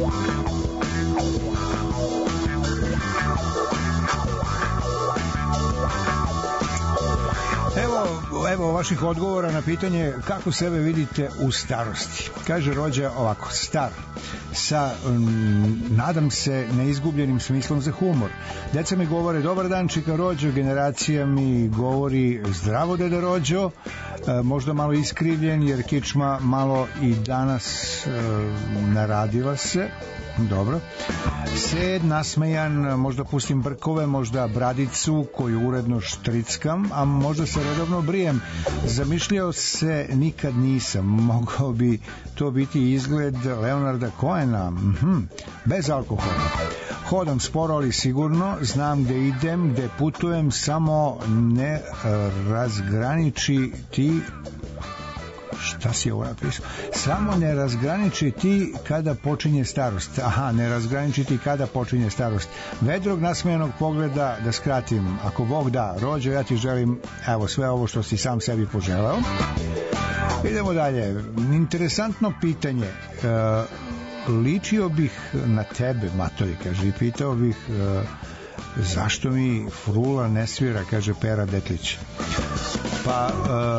Evo vaših odgovora na pitanje kako sebe vidite u starosti. Kaže Rođa ovako, star, sa, nadam se, neizgubljenim smislom za humor. Deca mi govore, dobar dan, čika Rođo, generacija mi govori, zdravo deda Rođo, možda malo iskrivljen, jer kičma malo i danas naradila se. Dobro. Sed, nasmejan, možda pustim brkove, možda bradicu koju uredno štrickam, a možda se redovno brijem. Zamišljao se nikad nisam. Mogao bi to biti izgled Leonarda Cohena. Bez alkohola. Hodam sporo, ali sigurno. Znam gde idem, gde putujem, samo ne razgraniči ti... Šta si ovo napisao? Samo ne razgraniči ti kada počinje starost. Aha, ne razgraniči ti kada počinje starost. Vedrog nasmejanog pogleda, da skratim, ako Bog da, Rođo, ja ti želim evo sve ovo što si sam sebi poželeo. Idemo dalje. Interesantno pitanje. Ličio bih na tebe, Matori, kaže, i pitao bih zašto mi frula ne svira, kaže Pera Detlić. Pa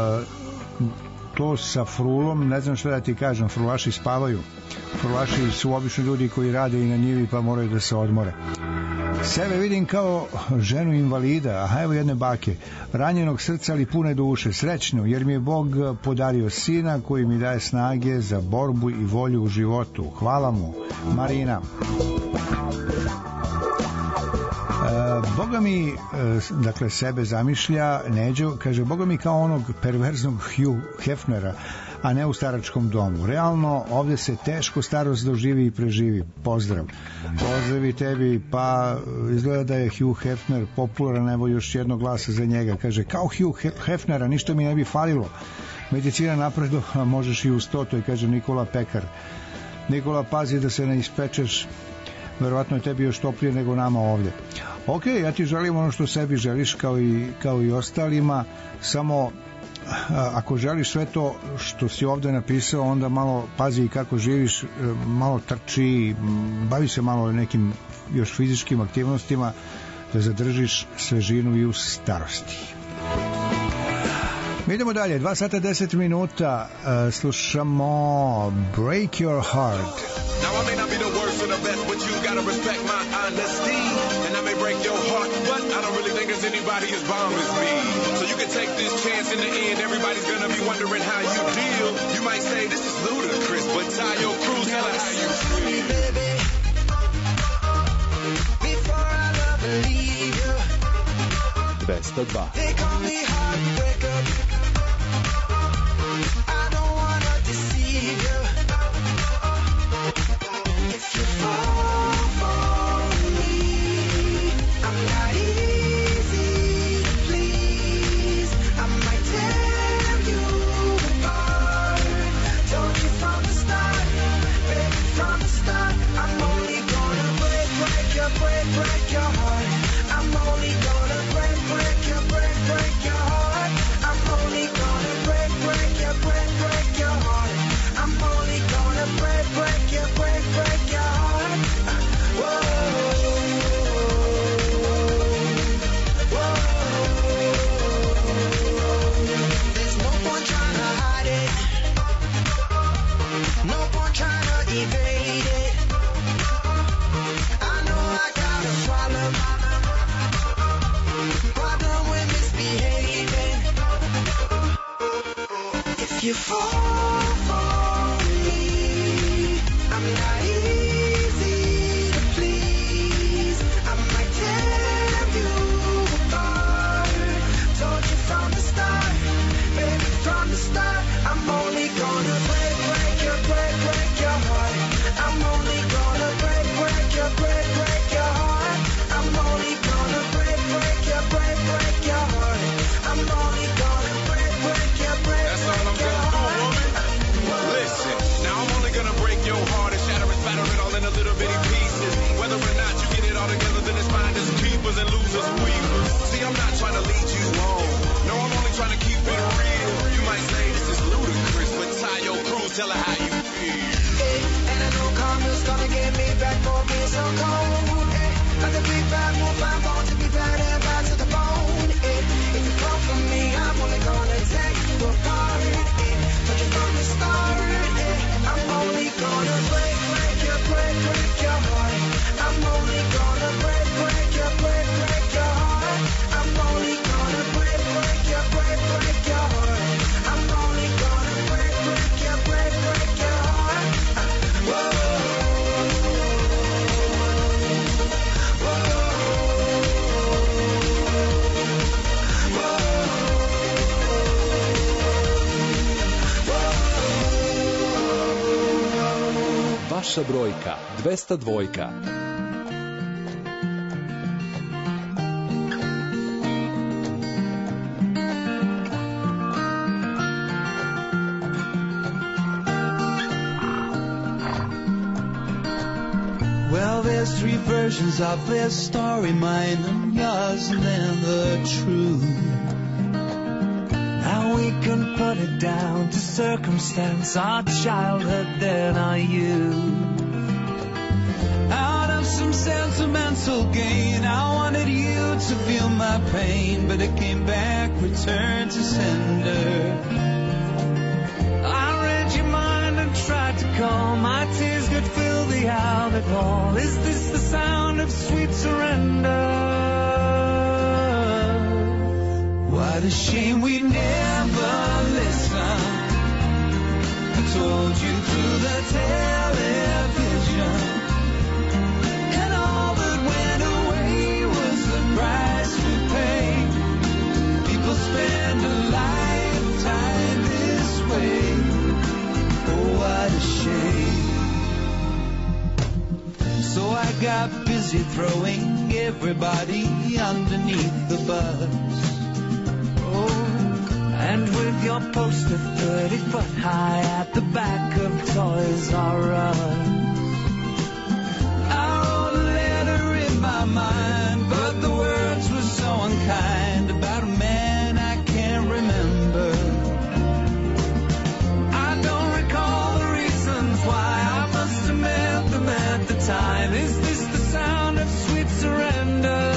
to sa frulom, ne znam što da ti kažem, frulaši spavaju. Frulaši su obično ljudi koji rade i na njivi, pa moraju da se odmore. Sebe vidim kao ženu invalida, a evo jedne bake, ranjenog srca ali pune duše, srećnu, jer mi je Bog podario sina koji mi daje snage za borbu i volju u životu. Hvala mu, Marina. Boga mi, dakle, sebe zamišlja Neđo, kaže, Boga mi kao onog perverznog Hugh Hefnera, a ne u staračkom domu. Realno, ovde se teško starost doživi i preživi. Pozdrav. Pozdravi tebi, pa izgleda da je Hugh Hefner popularan, evo još jednog glasa za njega. Kaže, kao Hugh Hefnera, ništa mi ne bi falilo. Medicina napredo, a možeš i u 100, kaže Nikola Pekar. Nikola, pazi da se ne ispečeš, verovatno je tebi još toplije nego nama ovdje. Ok, ja ti želim ono što sebi želiš kao i ostalima, samo ako želiš sve to što si ovdje napisao, onda malo pazi i kako živiš, malo trči, bavi se malo nekim još fizičkim aktivnostima da zadržiš svežinu i u starosti. Mi idemo dalje, 2 sata 10 minuta, slušamo Break Your Heart. Now I may not be the worst or the best, but you gotta respect my honesty. And I may break your heart, but I don't really think there's anybody as bomb as me. So you can take this chance in the end, everybody's gonna be wondering how you deal. You might say this is ludicrous, but tie your cruise, tell her how you feel. Baby, before I love and leave you, 202. they call me heartbreaker. I don't wanna deceive you. If you fall for me, I'm not easy to please. I might tear you apart. Told you from the start, baby, from the start. I'm only gonna break your heart. I'm only gonna break your heart. I'm only gonna break your heart. I'm only gonna break your heart. Whoa, whoa. There's no point trying to hide it. No point trying to evade it. I know I got a problem with misbehaving. If you fall for me, I'm not easy to please. I might tear you apart. Told you from the start, baby, from the start. I'm only gonna break your heart. I'm only gonna break your heart. I'm only gonna break your heart. I'm only gonna break your That's all I'm gonna do, woman. Listen, now I'm only gonna break your heart and shatter it, batter it all into little bitty pieces. Whether or not you get it all together, then it's fine as keepers and losers weepers. See, I'm not trying to lead you on. No, I'm only trying to keep it real. You might say this is ludicrous, but tie your cruise, tell her how you feel. And I know karma's gonna get me cold. Like a big bad wolf, I'm born to be bad and bad to the bone. If you come for me, I'm only gonna take you apart. But you from the start, I'm only gonna break your heart. I'm only gonna break your heart. I'm only gonna break your heart. I'm only gonna break your heart. Whoa. Vaša brojka 202. Well, there's three versions of this story, mine and yours, and then the truth. Now we can put it down to circumstance, our childhood, then our youth. Out of some sentimental gain, I wanted you to feel my pain, but it came back, returned to sender. I read your mind and tried to calm, my tears could fill the outlet hall. Is this the sound of sweet surrender? What a shame we never listened. I told you through the television, and all that went away was the price we paid. People spend a lifetime this way. Oh, what a shame. So I got busy throwing everybody underneath the bus. And with your poster 30 foot high at the back of Toys R Us, I wrote a letter in my mind, but the words were so unkind, about a man I can't remember. I don't recall the reasons why, I must have met them at the time. Is this the sound of sweet surrender?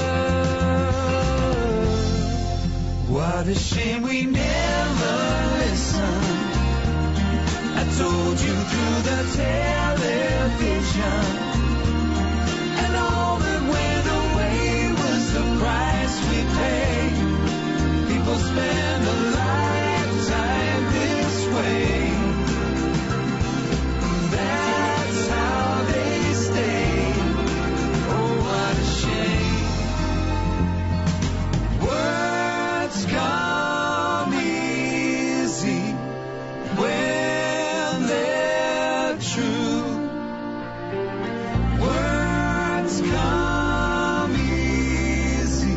What a shame we never listened. I told you through the television, and all that went away was the price we paid. People spend a lifetime this way. That's how they stay. Oh, what a shame. Words come easy when they're true. Words come easy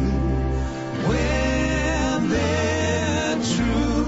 when they're true.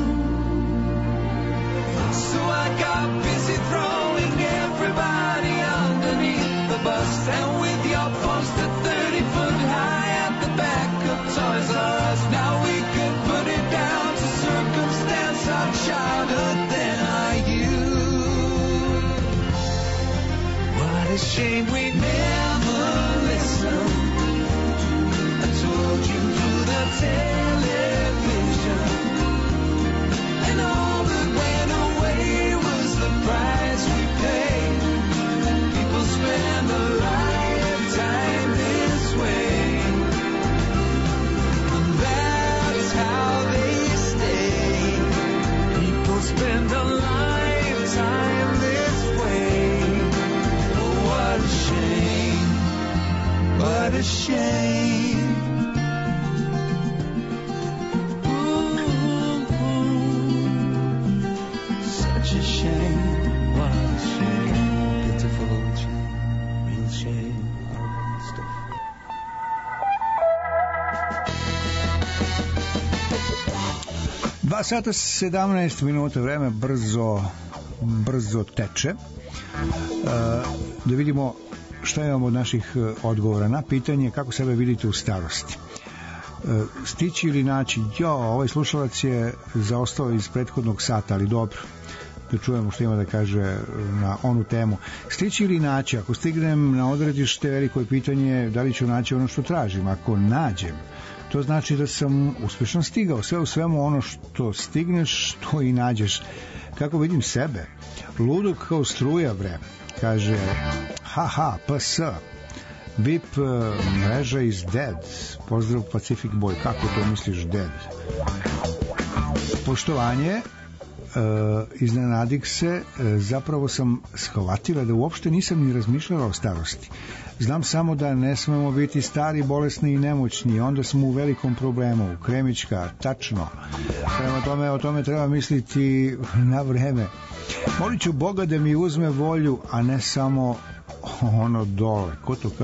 So I got busy throwing everybody underneath the bus, and with your poster 30 foot high at the back of Toys R Us, now we can put it down to circumstance, our childhood, then our youth. What a shame we never listened. I told you through the television, and all that went away was the price we paid. People spend a lifetime this way. That's how they stay. People spend a lifetime this way. Oh, what a shame. What a shame. Ooh, such a shame. What a shame. Pitiful shame. Real shame. Horrible stuff. 2 sata 17 minuta, vreme brzo teče. Da vidimo šta imamo od naših odgovora na pitanje kako sebe vidite u starosti. Stići ili naći, ovaj slušalac je zaostao iz prethodnog sata, ali dobro. da čujemo što ima da kaže na onu temu. Stići ili naći? Ako stignem na odredište, veliko je pitanje da li ću naći ono što tražim. Ako nađem, to znači da sam uspešno stigao. Sve u svemu, ono što stigneš, to i nađeš. Kako vidim sebe? Ludog kao struja, bre. Kaže, PS. BIP mreža is dead. Pozdrav Pacific Boy. Kako to misliš dead? Poštovanje, iznenadik se, zapravo sam shvatila da uopšte nisam ni razmišljala o starosti. Znam samo da ne smemo biti stari, bolesni i nemoćni, onda smo u velikom problemu. Kremićka, tačno. Prema tome, o tome treba misliti na vreme. Molit ću Boga da mi uzme volju, a ne samo ono dole. Ko to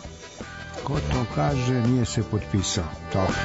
kaže, nije se potpisao. Dobro.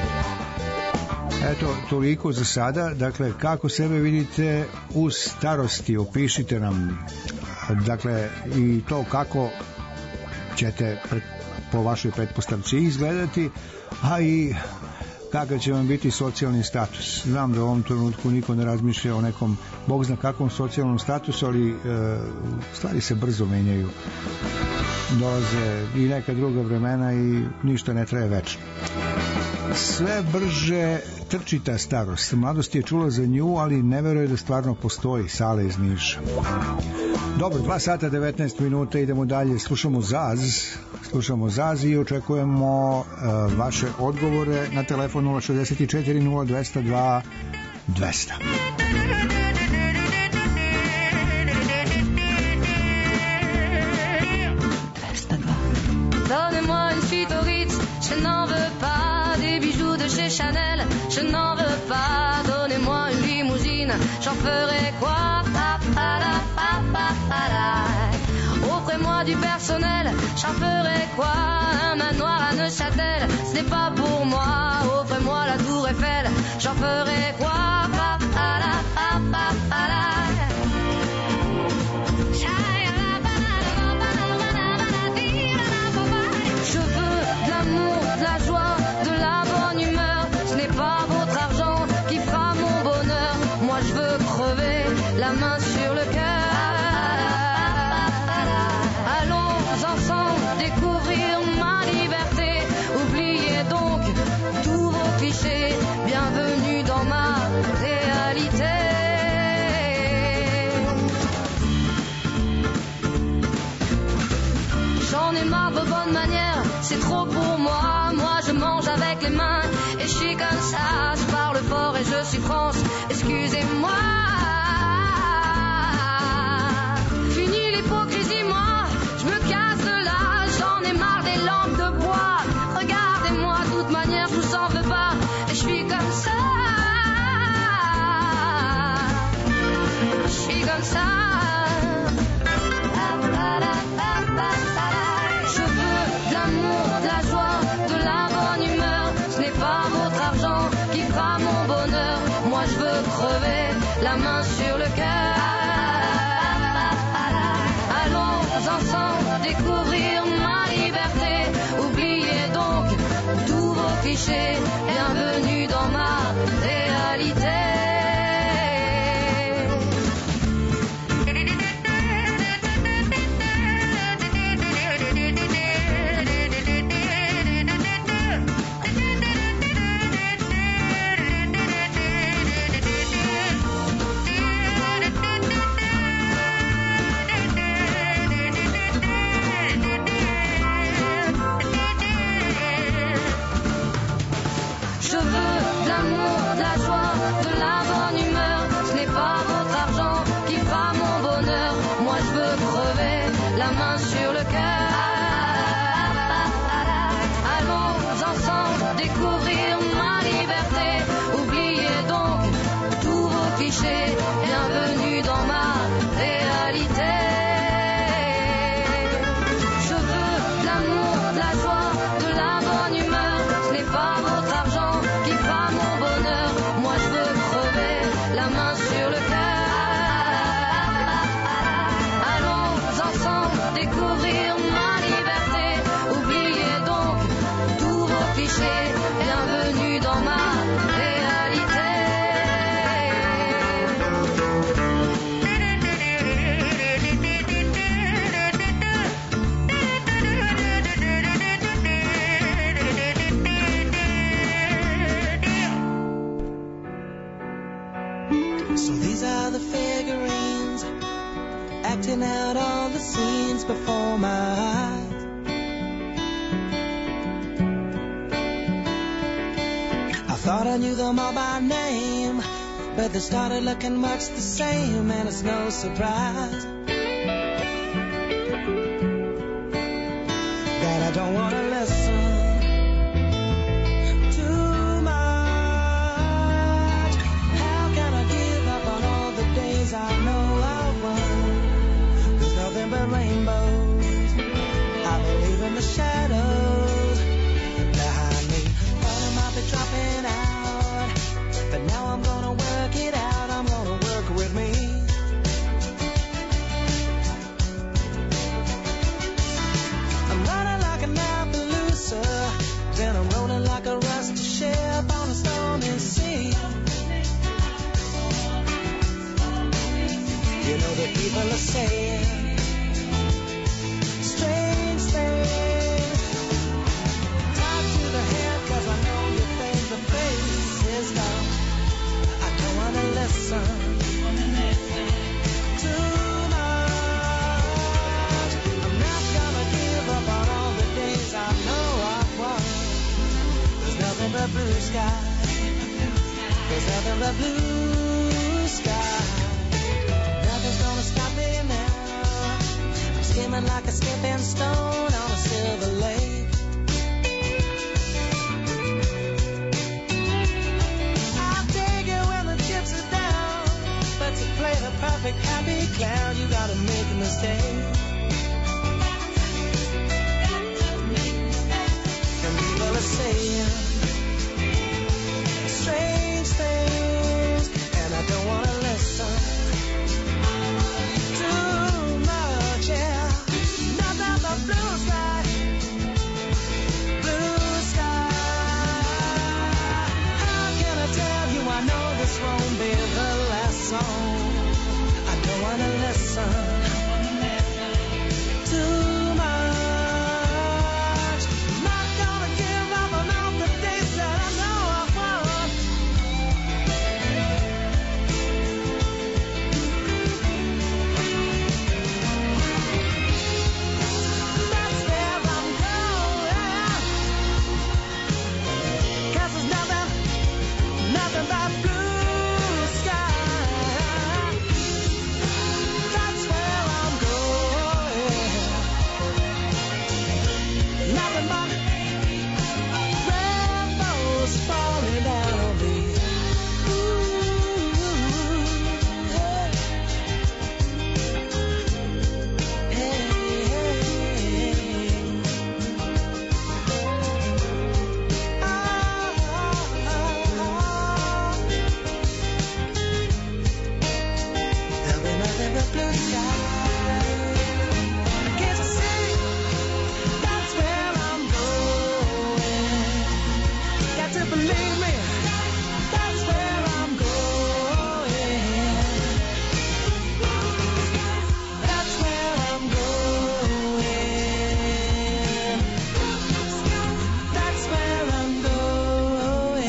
Eto, toliko za sada. Dakle, kako sebe vidite u starosti? Opišite nam. Dakle, i to kako ćete po vašoj pretpostavci izgledati, a i kakav će vam biti socijalni status. Znam da u ovom trenutku niko ne razmišlja o nekom, Bog zna kakvom socijalnom statusu, ali stvari se brzo menjaju. Dolaze i neka druga vremena i ništa ne traje večno. Sve brže trči ta starost. Mladost je čula za nju, ali ne veruje da stvarno postoji. Sale iz Niša. Dobro, 2 sata 19 minuta, idemo dalje. Slušamo Zaz i očekujemo vaše odgovore na telefon 064 0202 200. Donnez-moi une suite au Ritz, je n'en veux pas. Des bijoux de chez Chanel, je n'en veux pas. Donnez-moi une limousine, j'en ferai quoi? Offrez-moi du personnel, j'en ferai quoi? Un manoir à Neuchâtel, ce n'est pas pour moi. Offrez-moi la tour Eiffel, j'en ferai quoi? Je veux de l'amour, de la joie, de la bonne humeur. Ce n'est pas votre argent qui fera mon bonheur. Moi je veux crever la main sur le cœur. Allons ensemble découvrir ma liberté. Oubliez donc tous vos clichés. Bienvenue dans ma réalité. J'en ai marre de vos bonnes manières, c'est trop pour moi. Moi je mange avec les mains et je suis comme ça. Je parle fort et je suis France, excusez-moi. Fini l'hypocrisie, moi, je me casse de là. J'en ai marre des lampes de bois. Regardez-moi, de toute manière, je vous en veux pas. Et je suis comme ça. Je suis comme ça. Je veux de l'amour, de la joie, de la bonne humeur. Ce n'est pas votre argent qui fera mon bonheur. Moi je veux crever la main sur le cœur. Allons ensemble découvrir ma liberté. Oubliez donc tous vos clichés. Bienvenue dans ma réalité. I knew them all by name, but they started looking much the same, and it's no surprise that I don't want to listen too much. How can I give up on all the days I know I won? There's nothing but rainbows. I believe in the shadows behind me. Thought I might be dropping out, but now I'm gonna work it out. I'm gonna work with me. I'm running like an Appaloosa, then I'm rolling like a rusty ship on a stormy sea. You know the people are saying strange things. Tied to the head, 'cause I know you think the face is down. I don't wanna listen too much. I'm not gonna give up on all the days I know I've won. There's nothing but blue sky. There's nothing but blue sky. Nothing's gonna stop me now. I'm skimming like a skipping stone on a silver lake. I'll take it when the chips are down, but to play the perfect happy clown, you gotta make a mistake. And people are saying strange things, and I don't wanna listen too much, yeah. Nothing but blue sky, blue sky. How can I tell you I know this won't be the last song? I don't wanna listen too much. Not gonna give up on all the days that I know I've won. That's where I'm going. 'Cause there's nothing but blue sky. That's where I'm going. Nothing but rainbows falling down on me. There'll be nothing but blue sky. Can't you see? That's where I'm going. Got to believe me. That's where I'm going. That's where I'm going. That's where I'm going.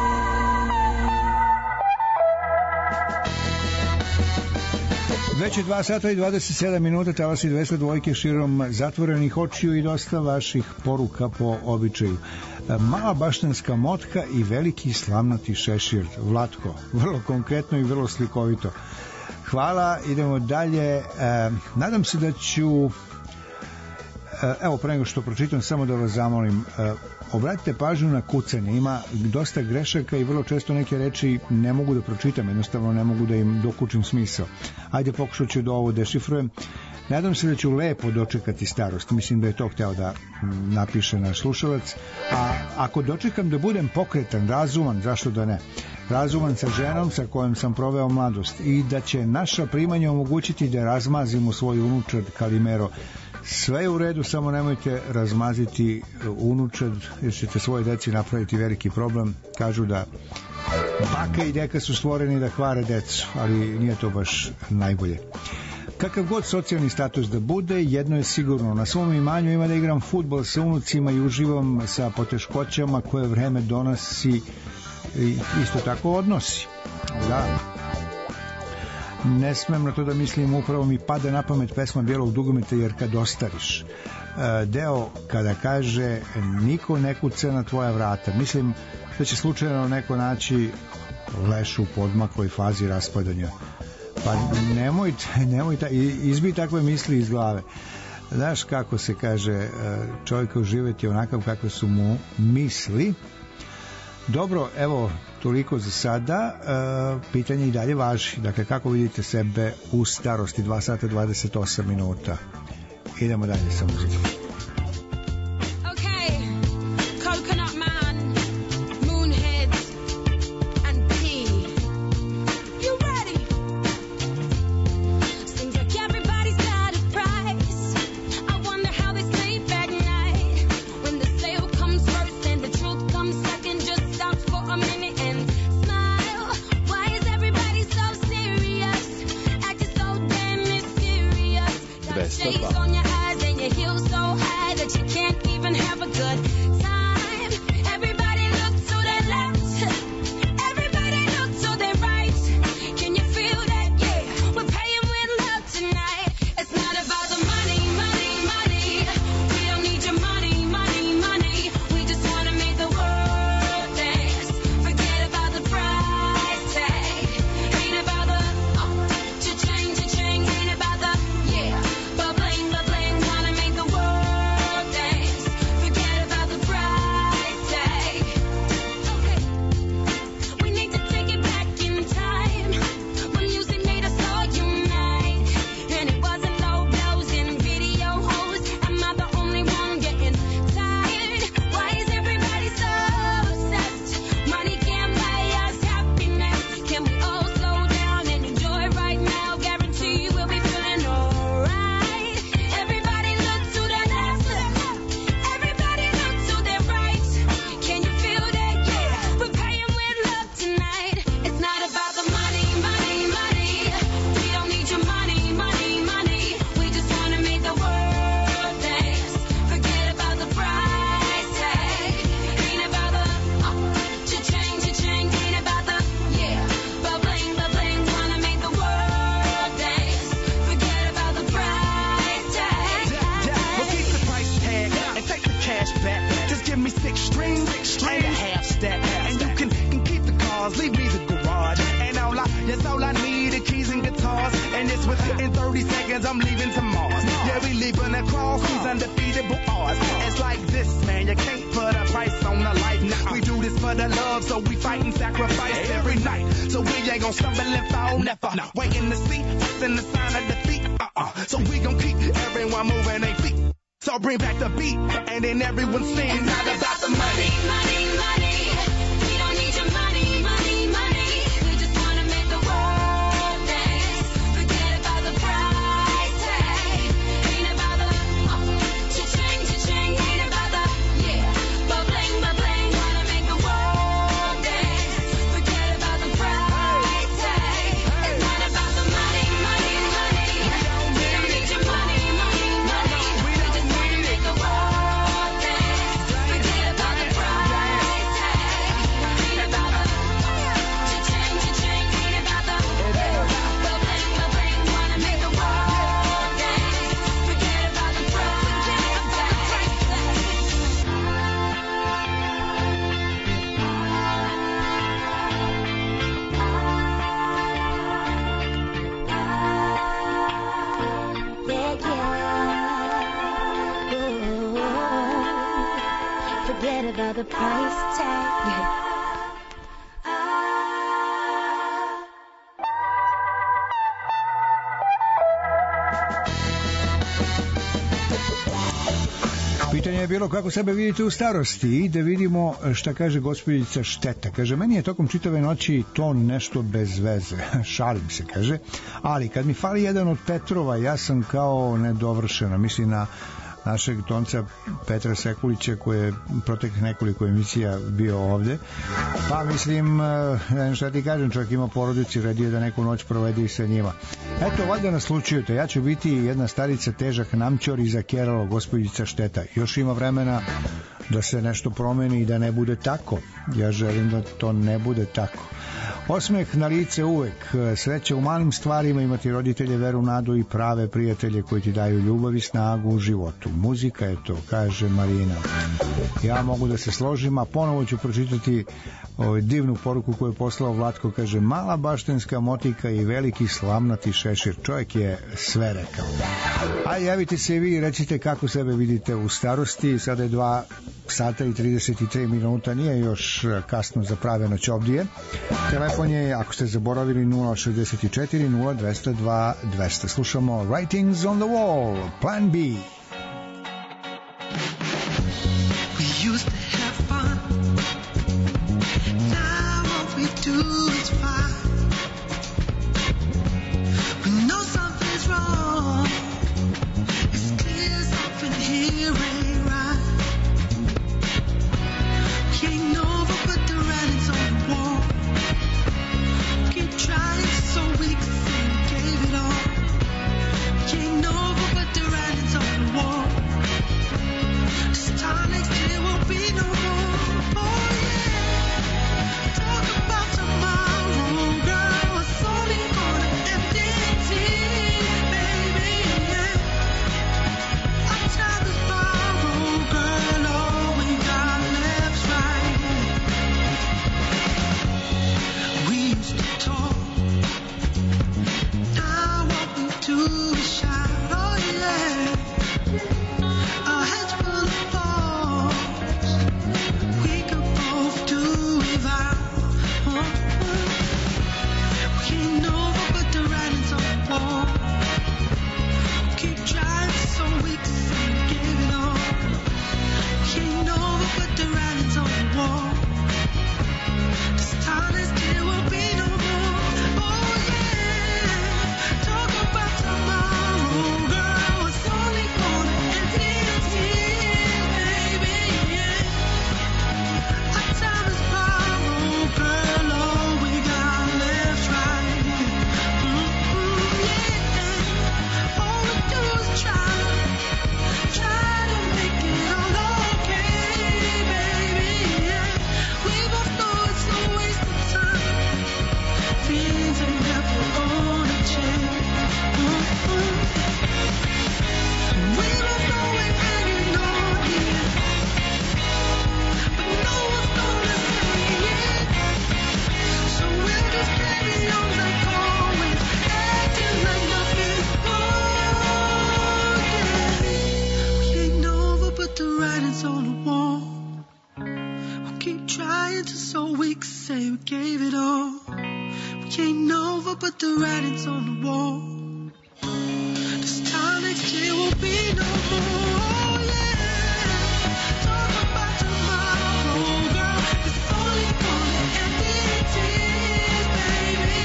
Već je 2 sata i 27 minuta, talasi 202 širom zatvorenih očiju i dosta vaših poruka po običaju. Mala baštenska motka i veliki slamnati šešir. Vlatko, vrlo konkretno i vrlo slikovito. Hvala, idemo dalje. Nadam se da ću... Evo, pre nego što pročitam, samo da vas zamolim, obratite pažnju na kucanje. Ima dosta grešaka i vrlo često neke reči ne mogu da pročitam, jednostavno ne mogu da im dokučim smisao. Ajde, pokušat ću da ovo dešifrujem. Nadam se da ću lepo dočekati starost. Mislim da je to hteo da napiše naš slušalac. A ako dočekam da budem pokretan, razuman, zašto da ne? Razuman sa ženom sa kojom sam proveo mladost i da će naša primanja omogućiti da razmazimo svoj unučad Kalimero. Sve je u redu, samo nemojte razmaziti unučad, jer ćete svoje deci napraviti veliki problem. Kažu da baka i deka su stvoreni da hvare decu, ali nije to baš najbolje. Kakav god socijalni status da bude, jedno je sigurno, na svom imanju ima da igram fudbal sa unucima i uživam sa poteškoćama koje vreme donosi i isto tako odnosi. Da. Ne smem na to da mislim, upravo mi pada na pamet pesma Bijelog dugometa, jer kad ostariš. deo kada kaže niko ne kuca na tvoja vrata. Mislim da će slučajno neko naći leš u podmakloj fazi raspadanja. Pa nemojte izbi takve misli iz glave. Znaš kako se kaže, čovjek uživati onakav kakve su mu misli. Dobro, evo toliko za sada. Pitanje i dalje važi. Dakle, kako vidite sebe u starosti? 2 sata 28 minuta. Idemo dalje sa muzikom. Okay, Coconut Man, Moonheads, and P. You ready? Seems like everybody's got a price. I wonder how they sleep at night when the sale comes first and the truth comes second. Just stop for a minute and smile. Why is everybody so serious? Acting so damn mysterious. Got shades on your eyes and your heels so high that you can't even have a good time. Everybody look to their left. Everybody look to their right. Can you feel that? Yeah, we're paying with love tonight. It's not about the money, money, money. We don't need your money, money, money. We just wanna make the world dance. Forget about the price tag. Ain't about the cha-ching, cha-ching. Ain't about the bubbling, bubbling. Wanna make the world dance. Forget about the price tag. Okay, we need to take it back in time when music made us all unite, and it wasn't low blows and video hoes. Am I the only one getting tired? Why is everybody so obsessed? Money can't buy us happiness. Can we all slow down and enjoy right now? Guarantee we'll be feeling alright. Everybody look to the left. Everybody look to their right. Can you feel that? Yeah, we're paying with love tonight. It's not about the money, money, money. We don't need your money, money, money. We just wanna make the world dance. Forget about the price tag. Ain't about the cha-ching, cha-ching. Ain't about the bubbling, bubbling. Wanna make the world dance. Forget about the price tag. Well, keep the price tag and take the cash back. Just give me 6 strings and a half stack. And you can keep the cars, leave me the garage. And all I need is keys and guitars. And it's within 30 seconds I'm leaving to Mars. Yeah, we leaving across these undefeatable odds. It's like this, man, you can't put a price on a life. We do this for the love, so we fight and sacrifice every night. So we ain't gon' stumble and fall, never. Waiting to see us in the sign of defeat. So we gon' keep everyone moving their feet. So bring back the beat, and then everyone sing. Not about the money, money, money. We don't need your money, money, money. We just wanna make the world dance. Forget about the price tag. Ain't about the cha-ching, cha-ching. Ain't about the bubbling, bubbling. Wanna make the world dance. Forget about the price tag. It's not about the money, money, money. We don't need your money, money, money. We just wanna make the world dance. Forget about the price tag. Ain't about the cha-ching, cha-ching. Ain't about the bubbling, bubbling. Wanna make the world dance. Forget about the price tag. Forget about the price tag. Pitanje je bilo kako sebe vidite u starosti i da vidimo šta kaže gospođica Šteta. Kaže, meni je tokom čitave noći ton nešto bez veze. Šalim se, kaže. Ali kad mi fali jedan od Petrova, ja sam kao nedovršena. Mislim na našeg tonca Petra Sekulića koji je proteklih nekoliko emisija bio ovde. Pa mislim, šta ti kažem, čovjek ima porodicu i redi je da neku noć provede i sa njima. Eto, valjda naslučujete, ja ću biti jedna starica težak namćor i zakeralo gospođica Šteta. Još ima vremena da se nešto promeni i da ne bude tako. Ja želim da to ne bude tako. Osmeh na lice uvek, sreće u malim stvarima, imati roditelje, veru, nadu i prave prijatelje koji ti daju ljubav i snagu u životu. Muzika je to, kaže Marina. Ja mogu da se složim, a ponovo ću pročitati divnu poruku koju je poslao Vlatko, kaže: mala baštenska motika i veliki slamnati šešir. Čovjek je sve rekao. A javite se i vi i recite kako sebe vidite u starosti. Sada je 2 sata i 33 minuta, nije još kasno za prave noćobdije. Telefon je, ako ste zaboravili, 064 0202 200. Slušamo Writings on the Wall, Plan B. We used to have fun. Now what we do is fine. We know something's wrong. It's clear something here ain't right. We ain't over but the writing's on the wall. Keep trying so we can say we gave it all. We ain't over but the writing's on the wall. This time next year won't be no more. Oh yeah. Talk about tomorrow, girl. It's only gonna end in tears, baby. Yeah. Our time is borrowed, girl. All we got left's right. We used to talk. Now what we do is shout. Oh yeah. Our heads full of thoughts. We could both do without. We ain't over but the writing's on the wall. Keep trying so we can say we gave it all. We ain't over but the writing's on the wall. This time next year will be no more. Oh yeah. Talk about tomorrow, girl. It's only gonna end in tears, baby. Yeah. Our time is borrowed, girl. All we got left's right. Yeah. All we do is try to make it all okay, baby. Yeah. We both know it's a waste of time. Things ain't never gonna change. We both know we're hanging on here, but no one's gonna say it. So we'll just carry on like always, acting like nothing's wrong. Yeah. We ain't over but the writing's on the wall. We'll keep trying to so we can say we gave it all. We ain't over but the writing's on the wall. This time next year will be no more. Oh yeah. Talk about tomorrow, girl. It's only gonna end in tears, baby.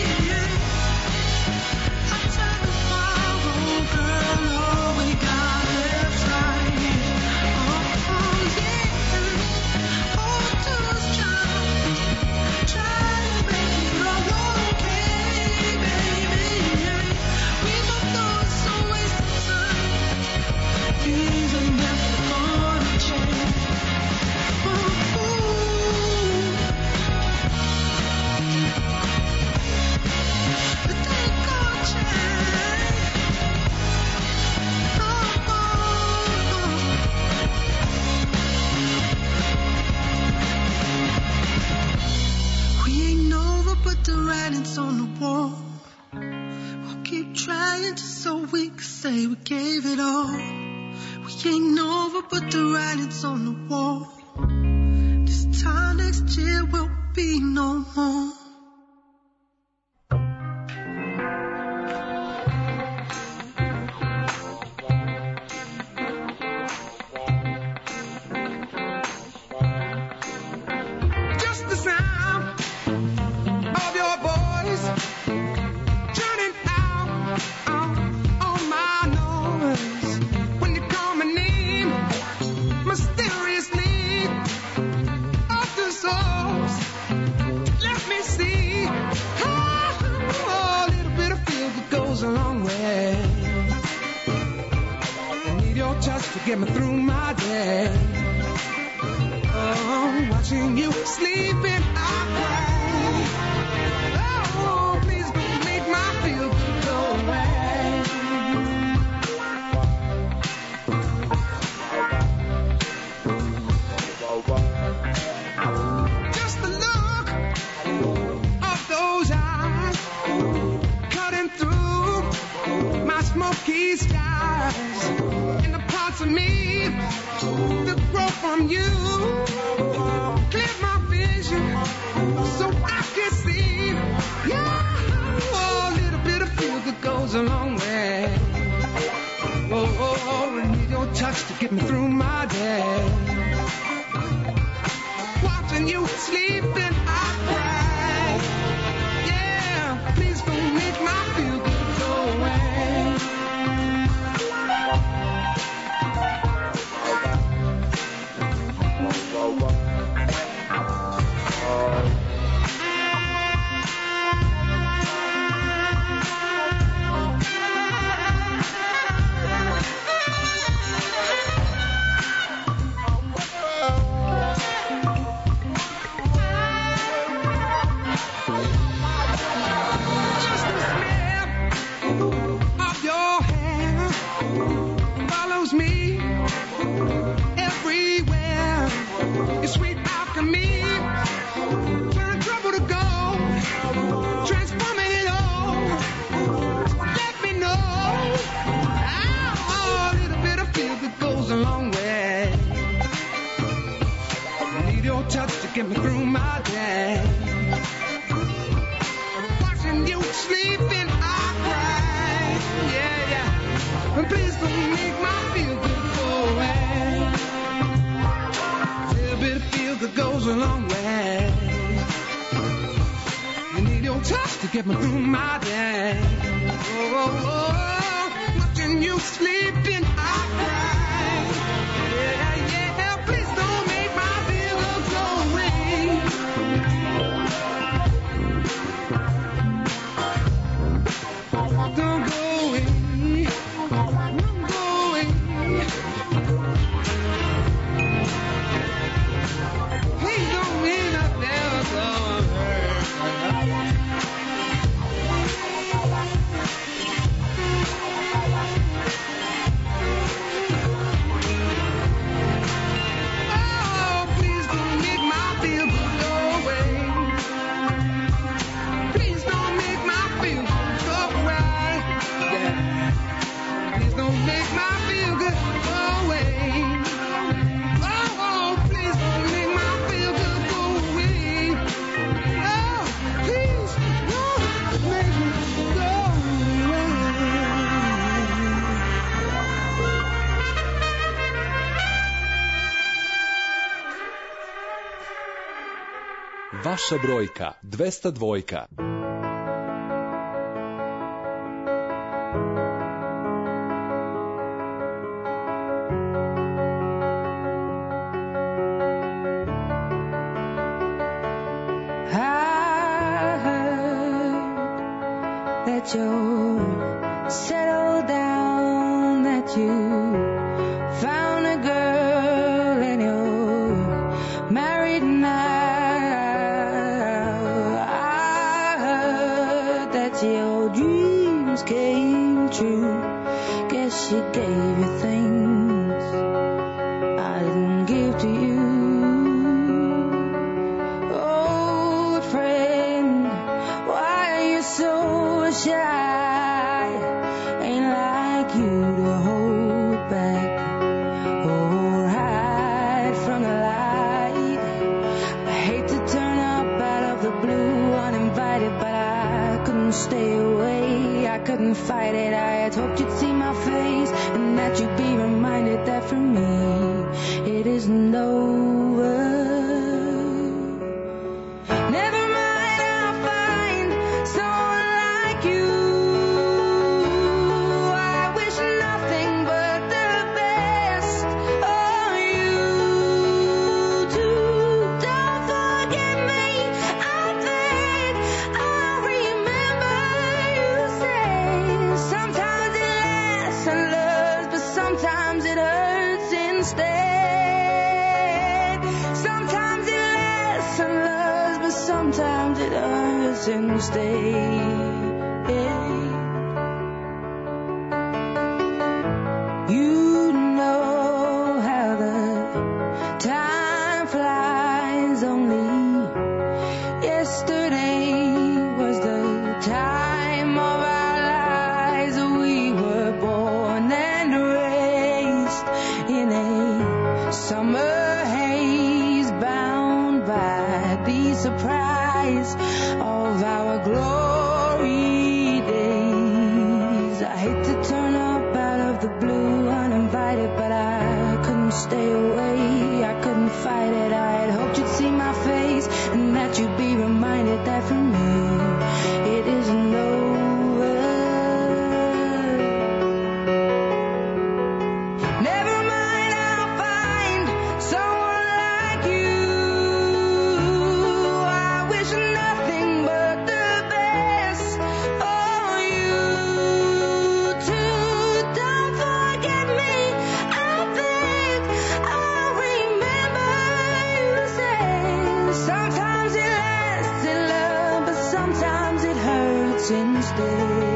Yeah. Our time is borrowed, girl. All we got left's right. Oh yeah. All we do is try to make it all okay, baby. Yeah. We both know it's a waste of time. Things are never gonna change. Ooh. But they ain't gonna change. We ain't over but the writing's on the wall. We'll keep trying to so we can say we gave it all. We ain't over but the writing's on the wall. This time next year will be no more. Just the sound of your voice turning out on my nose when you call my name mysteriously off the source. Let me see a little bit of feel that goes a long way. I need your touch to get me through my day. Oh, watching you sleeping, I cry. from you. Clear my vision so I can see. Yeah, oh, a little bit of feel that goes a long way. Oh, I need your touch to get me through my day. Watching you sleeping, I cry. Yeah, please don't make my feel good go away. Get me through my day. Watching you sleeping, I cry. Yeah, yeah. And please don't make my feel good go away. A little bit of feel good goes a long way. I need your touch to get me through my day. Oh, oh, oh. Watching you sleeping, I cry. Yeah, yeah. Please don't make my feel good go away. Don't go away. Don't go away. Please don't leave us there so oh, please don't make my feel good go away. Please don't make my feel good go away. Yeah. Please don't make my feel good go away. Oh, please don't make my feel good go away. Oh, please don't make me go away. Vaša brojka 202. I heard that you're settled down, that you found a girl and you're married now. I heard that your dreams came true. Guess she gave you things I didn't give to you. Oh, friend, why are you so shy? Ain't like you to hold back or hide from the light. I hate to turn up out of the blue uninvited, but I couldn't stay away. I couldn't fight it. I had hoped you'd see my face and that you'd be reminded that for me it isn't over. Never mind, I'll find someone like you. I wish nothing but the best of you too. Don't forget me, I think I remember you say sometimes it lasts and loves, but sometimes it hurts instead. Sometimes it lasts and loves, but sometimes it hurts instead. You know how the time flies. Only yesterday was the time of our lives. We were born and raised in a summer days of our glory days. I hate to turn up out of the blue uninvited, but I couldn't stay away. I couldn't fight it. I had hoped you'd see my face and that you'd be reminded that for me it isn't over. Never mind, I'll find someone like you. I wish nothing but the best for you too. Don't forget me, I think I'll remember you say sometimes it lasts in love, but sometimes it hurts instead.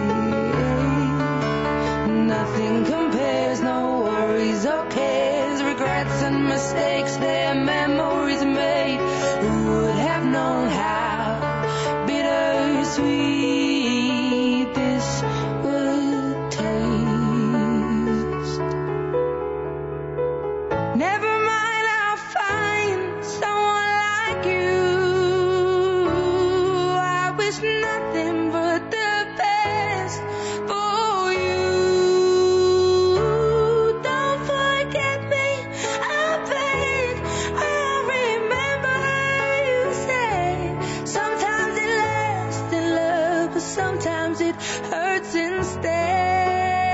Nothing compares, no worries or cares, regrets and mistakes, their memories made. Who would have known how bittersweet this would taste? Never mind, I'll find someone like you. I wish nothing but the best for you. Don't forget me, I beg. I'll remember you say sometimes it lasts in love, but sometimes it hurts instead.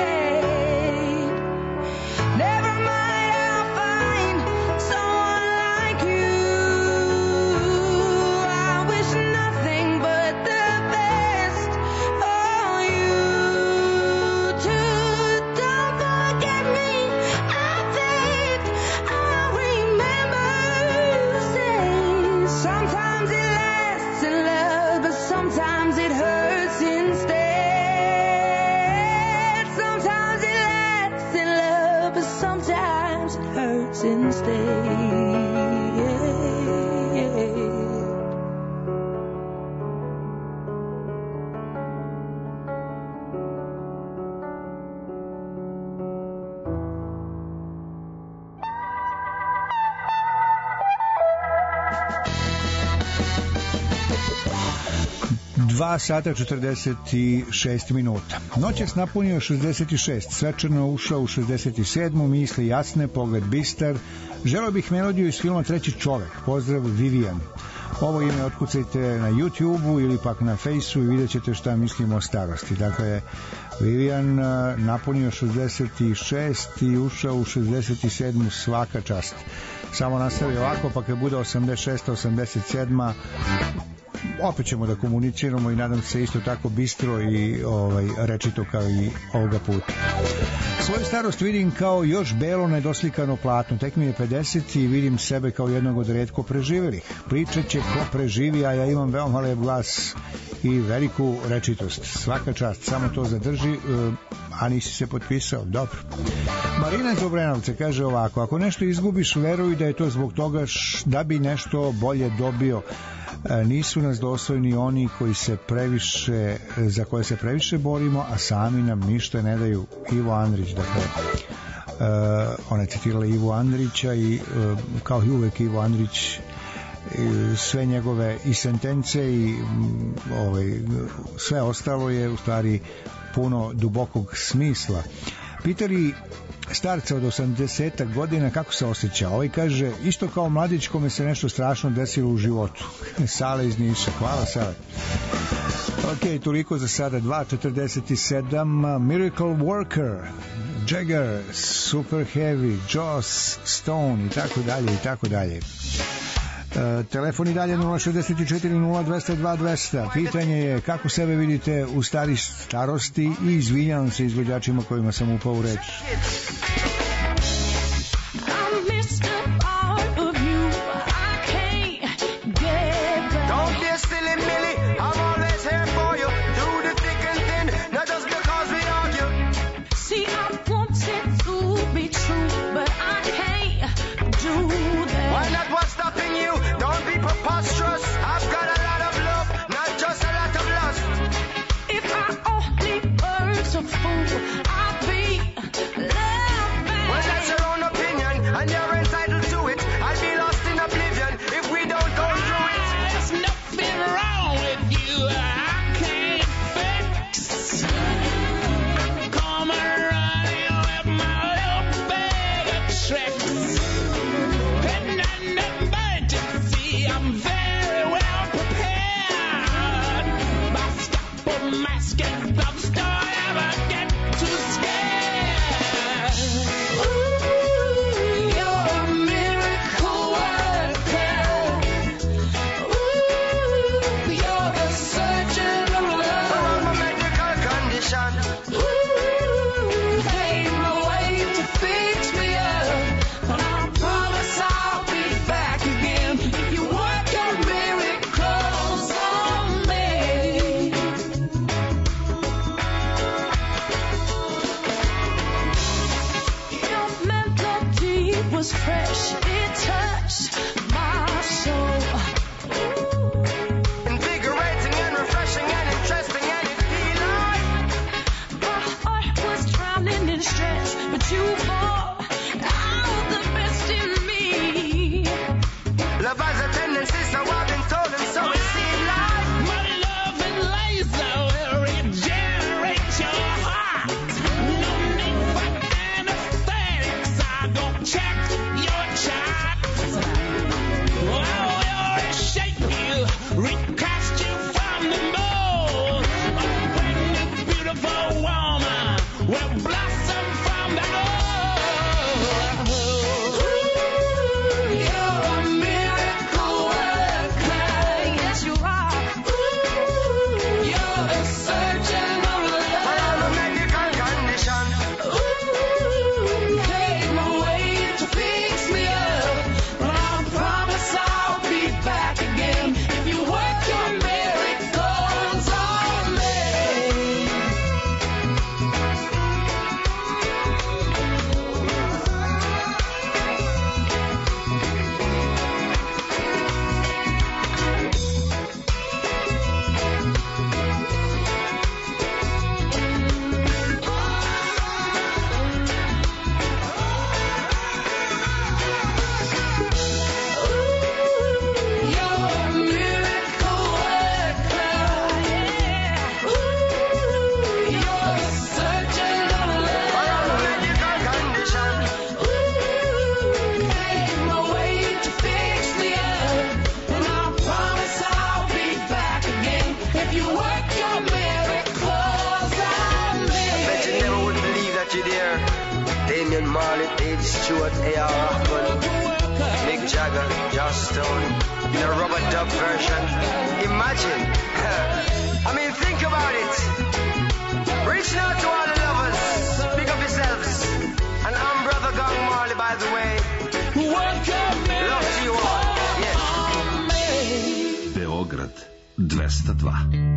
Never mind, I'll find someone like you. I wish nothing but the best for you too. Don't forget me, I beg. I'll remember you say sometimes it lasts in love, but sometimes it hurts instead. Sometimes it lasts in love, but sometimes it hurts instead. Dva sata 46 minuta. Noćas napunio 66, svečano ušao u 67, misli jasne, pogled bistar. Želeo bih melodiju iz filma Treći čovek. Pozdrav, Vivian. Ovo ime otkucajte na YouTube-u ili pak na Fejsu i vidjet ćete šta mislimo o starosti. Dakle, Vivian napunio 66 i ušao u 67, svaka čast. Samo nastavi ovako, pa kad bude 86, 87, opet ćemo da komuniciramo i nadam se isto tako bistro i rečito kao i ovoga puta. Svoju starost vidim kao još belo nedoslikano platno. Tek mi je 50 i vidim sebe kao jednog od retko preživjelih. Pričat će ko preživi, a ja imam veoma lep glas i veliku rečitost. Svaka čast, samo to zadrži, a nisi se potpisao. Dobro. Marina iz Obrenovca kaže ovako: ako nešto izgubiš, veruj da je to zbog toga da bi nešto bolje dobio. Nisu nas dostojni oni koji se previše, za koje se previše borimo, a sami nam ništa ne daju. Ivo Andrić, dakle, ona je citirala Ivo Andrića i kao i uvek Ivo Andrić sve njegove i sentence i sve ostalo je u stvari puno dubokog smisla. Pitali starca od 80 godina kako se osjeća. Ovaj kaže, isto kao mladić kome se nešto strašno desilo u životu. Sale iz Niša. Hvala, Sale. Ok, toliko za sada. 2.47 Miracle Worker, Jagger, Super Heavy, Joss Stone i tako dalje i tako dalje. Telefon i dalje 064 0202 200. Pitanje je kako sebe vidite u starosti i izvinjavam se izvođačima kojima sam upao u reč. Preposterous. I've got a lot of love, not just a lot of lust. If I only were so fool, I'd be loved fresh, it touched my soul. Invigorating and refreshing and interesting, and it feel like My heart was drowning in stress, but you brought out the best in me. love has a tendency, so I've been told, and so it seemed like My love and laser will regenerate your heart. No need for anesthetics. I don't check your chart. I will reshape you, recast you from the mold. A brand new, beautiful woman will blossom from the old. You're a miracle worker, yes you are. You're a surgeon of I'm a love. medical condition. Pave my way to fix me up, but I promise I'll be back again if you work your miracles on me. You're a miracle worker, yeah. You're a surgeon of I'm a love. medical condition. Pave my way to fix me up, and I promise I'll be back again if you work your miracles on me. Bet you never would believe that you're there. Damian Marley, Dave Stewart, A.R. Rahman, Mick Jagger, Joss Stone, in a rubber dub version. Imagine. I mean, think about it. Reaching out to all the lovers. Pick up yourselves. And I'm Brother Gang Marley, by the way. Work your Love to you all. Yes. Beograd 202.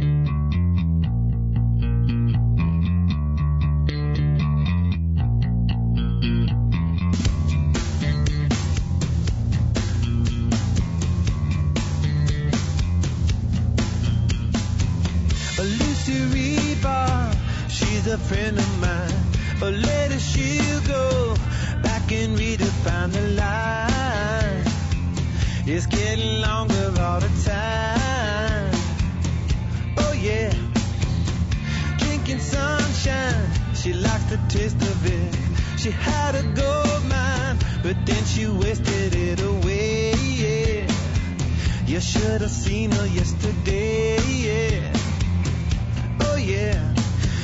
Lucy Rebar, she's a friend of mine. But later she'll go back and redefine the line. It's getting longer all the time. Oh yeah, drinking sunshine, she likes the taste of it. She had a gold mine, but then she wasted it away. Yeah, you should have seen her yesterday. Yeah. Oh yeah,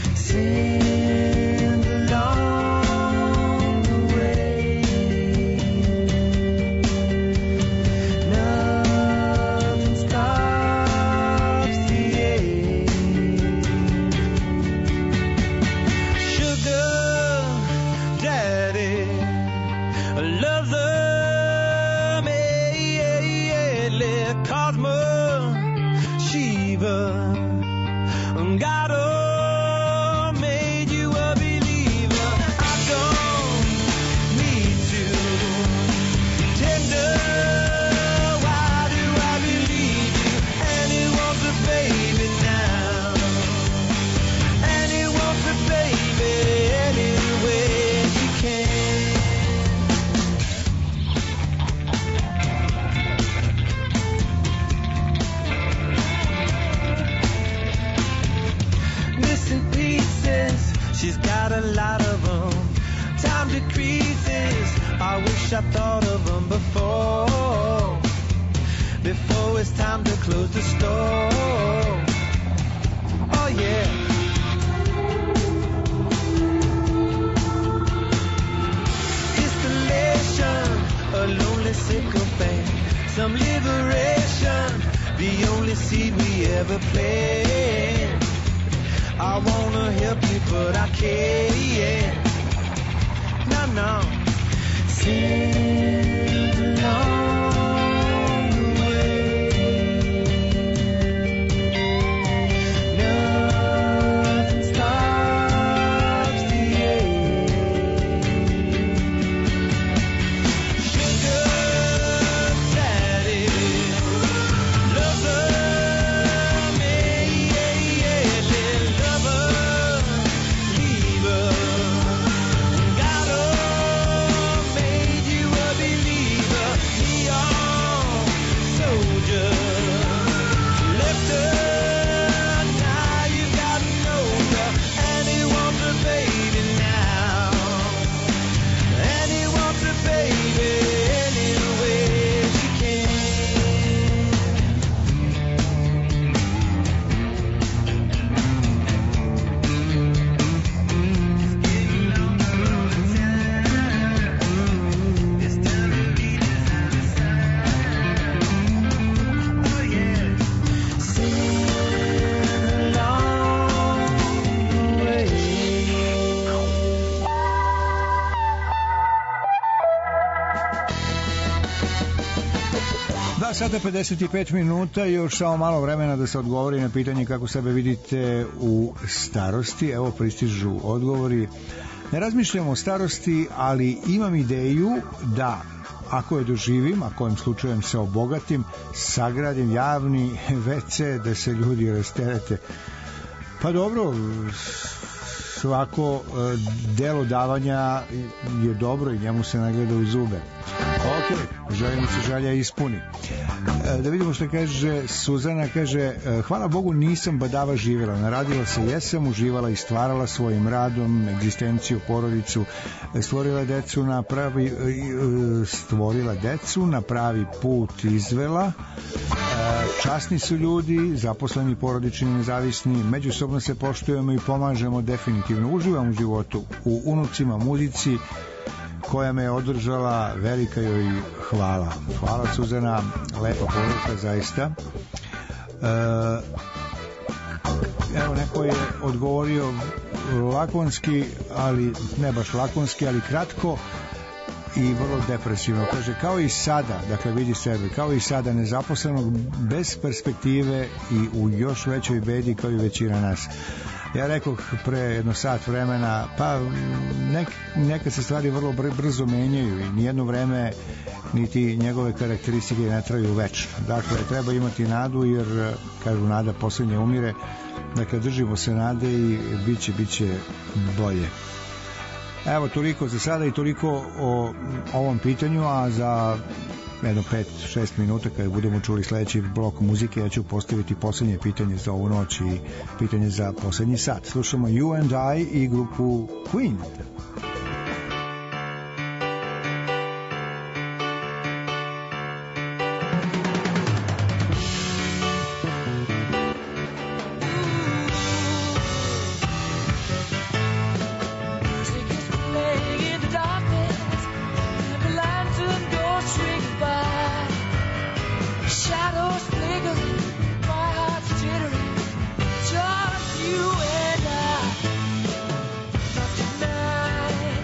send along the way. Nothing stops the ache. Sugar daddy loves her madly. Cosmo Shiva God made you a believer. I don't need to tender. Why do I believe you? And he wants a baby now. And he wants a baby any way she can. Missing pieces, she's got a lot of them. Time decreases, I wish I thought of them before. Before it's time to close the store. Oh yeah. Installation, a lonely sycophant. Some liberation, the only seed we ever played. I wanna help you, but I can't. No, no. Send along the way. Nothing stops the ache. 2 sata 55 minuta, još samo malo vremena da se odgovori na pitanje kako sebe vidite u starosti. Evo pristižu odgovori. Ne razmišljam o starosti, ali imam ideju da ako je doživim, a kojim slučajem se obogatim, sagradim javni WC da se ljudi rasterete. Pa dobro, svako delo davanja je dobro i njemu se nagleda u zube. Ok, želim se želja ispuni. Da vidimo što kaže Suzana. Kaže, hvala Bogu nisam badava živjela, naradila se jesam, uživala i stvarala svojim radom egzistenciju, porodicu, stvorila decu na pravi put izvela. Časni su ljudi, zaposleni, porodični, nezavisni, međusobno se poštujemo i pomažemo, definitivno uživam u životu, u unucima, muzici koja me je održala, velika joj hvala. Hvala Suzana, lepa poruka zaista. Evo neko je odgovorio lakonski, ali ne baš lakonski, ali kratko i vrlo depresivno. Kaže, kao i sada, dakle vidi sebe, kao i sada nezaposlenog, bez perspektive i u još većoj bedi kao i većina nas. Ja rekoh pre jedno sat vremena, pa neka se stvari vrlo brzo menjaju i nijedno vreme niti njegove karakteristike ne traju večno. Dakle, treba imati nadu jer, kažu, nada posljednje umire. Dakle, držimo se nade i bit će bolje. Evo, toliko za sada i toliko o ovom pitanju, a za jedno 5-6 minuta kada budemo čuli sledeći blok muzike, ja ću postaviti posljednje pitanje za ovu noć i pitanje za posljednji sat. Slušamo You and I i grupu Queen. Just you and I. Tonight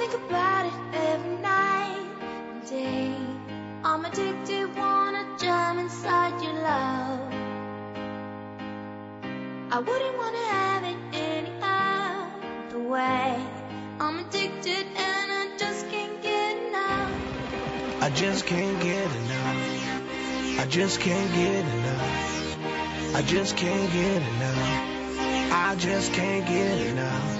think about it every night and day. I'm addicted, wanna jump inside your love. I wouldn't wanna have it any other way. I'm addicted and I just can't get enough. I just can't get enough. I just can't get enough. I just can't get enough. I just can't get enough.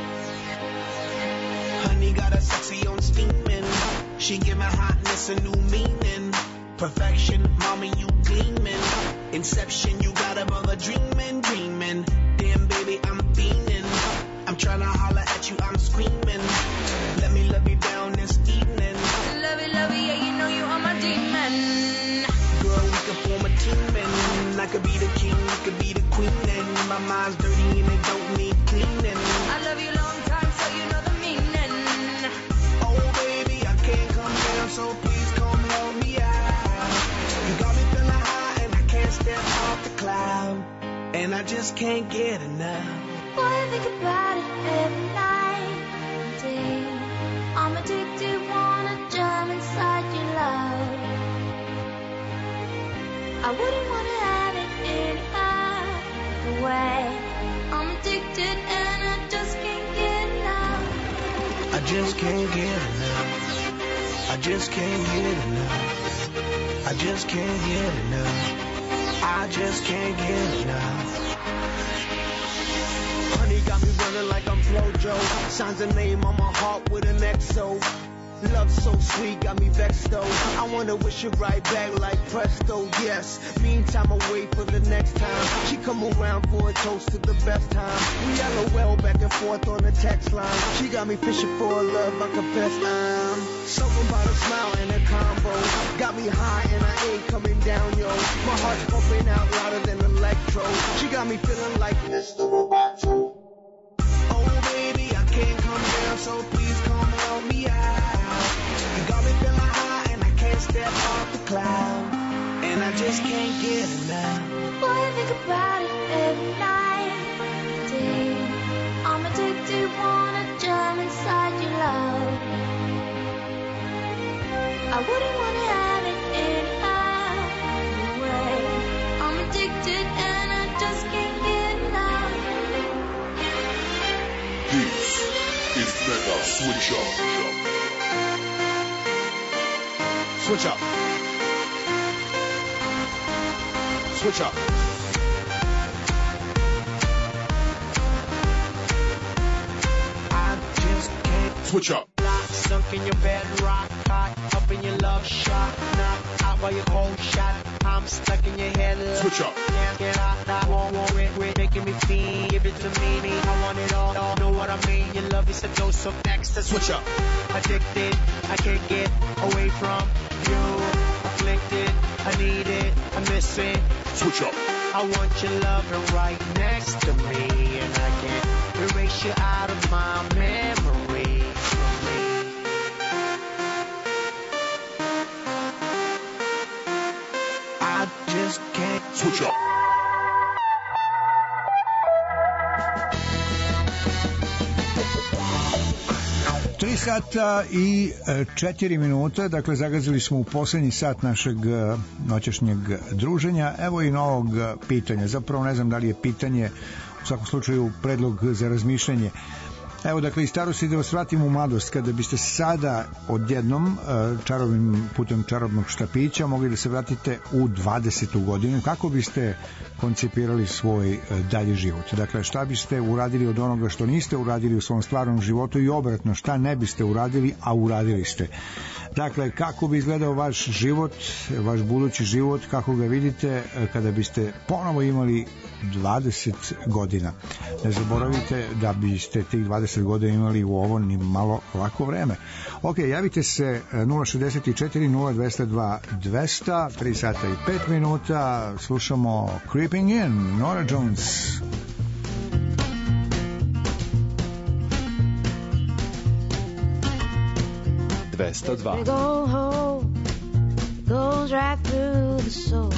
Honey got a sexy on steaming. She give my hotness a new meaning. Perfection, mommy, you gleaming. Inception, you got a mother dreaming, dreaming. Damn, baby, I'm fiending. I'm tryna holler at you, I'm screaming. Let me love you down this evening. Love it, yeah, you know you are my demon. Girl, we could form a team and I could be the king, you could be the queen. And my mind's dirty and it don't need cleaning. I love you long time, so you know the meaning. Oh, baby, I can't come down, so please come help me out. You got me feeling high and I can't step off the cloud. And I just can't get enough. Boy, I think about it every night and day. I'm addicted, wanna jump inside your love. I wouldn't wanna have it any other way. I'm addicted and I just can't get enough. I just can't get enough. I just can't get enough. I just can't get enough. I just can't get enough. Honey got me running like I'm Flojo. Signs a name on my heart with an XO. Love so sweet, got me vexed though. I wanna wish it right back like presto, yes. Meantime, I wait for the next time. She come around for a toast to the best time. We LOL back and forth on the text line. She got me fishing for a love, I confess I'm something about a smile and a combo. Got me high and I ain't coming down, yo. My heart's pumping out louder than electro. She got me feeling like Mr. Roboto. Oh baby, I can't come down, so please come help me out. You got me feeling high and I can't step off the cloud. And I just can't get enough. Boy, I think about it every night and day. I'm addicted, wanna jump inside your love. I wouldn't wanna have it any other way. I'm addicted and I just can't get enough. This is Mega Switch Up. Switch up. Switch up. I just can't switch up. Sunk in your bed, rock hot, up in your love shot, knock out by your cold shot. I'm stuck in your head. Switch up. Can't get out, I won't it, making me feel. Give it to me, I want it all. Know what I mean? Your love is a dose of extra. Switch up. Addicted, I can't get away from you. Afflicted, I need it, I miss it. Switch up. I want your loving right next to me, and I can't erase you out of my memory. I just can't switch up. Tri sata i 4 minuta, dakle zagazili smo u poslednji sat našeg noćašnjeg druženja. Evo i novog pitanja, zapravo ne znam da li je pitanje, u svakom slučaju predlog za razmišljanje. Evo, dakle, iz starosti da vas vratim u mladost, kada biste sada odjednom čarobnim putem čarobnog štapića mogli da se vratite u 20. godinu, kako biste koncipirali svoj dalji život? Dakle, šta biste uradili od onoga što niste uradili u svom stvarnom životu i obratno, šta ne biste uradili, a uradili ste? Dakle, kako bi izgledao vaš život, vaš budući život, kako ga vidite kada biste ponovo imali 20 godina. Ne zaboravite da biste tih 20 godina imali u ovo ni malo lako vreme. Ok, javite se 064 0202 200, 3 sata i 5 minuta, slušamo Creeping In, Nora Jones. They go home, it goes right through the soul.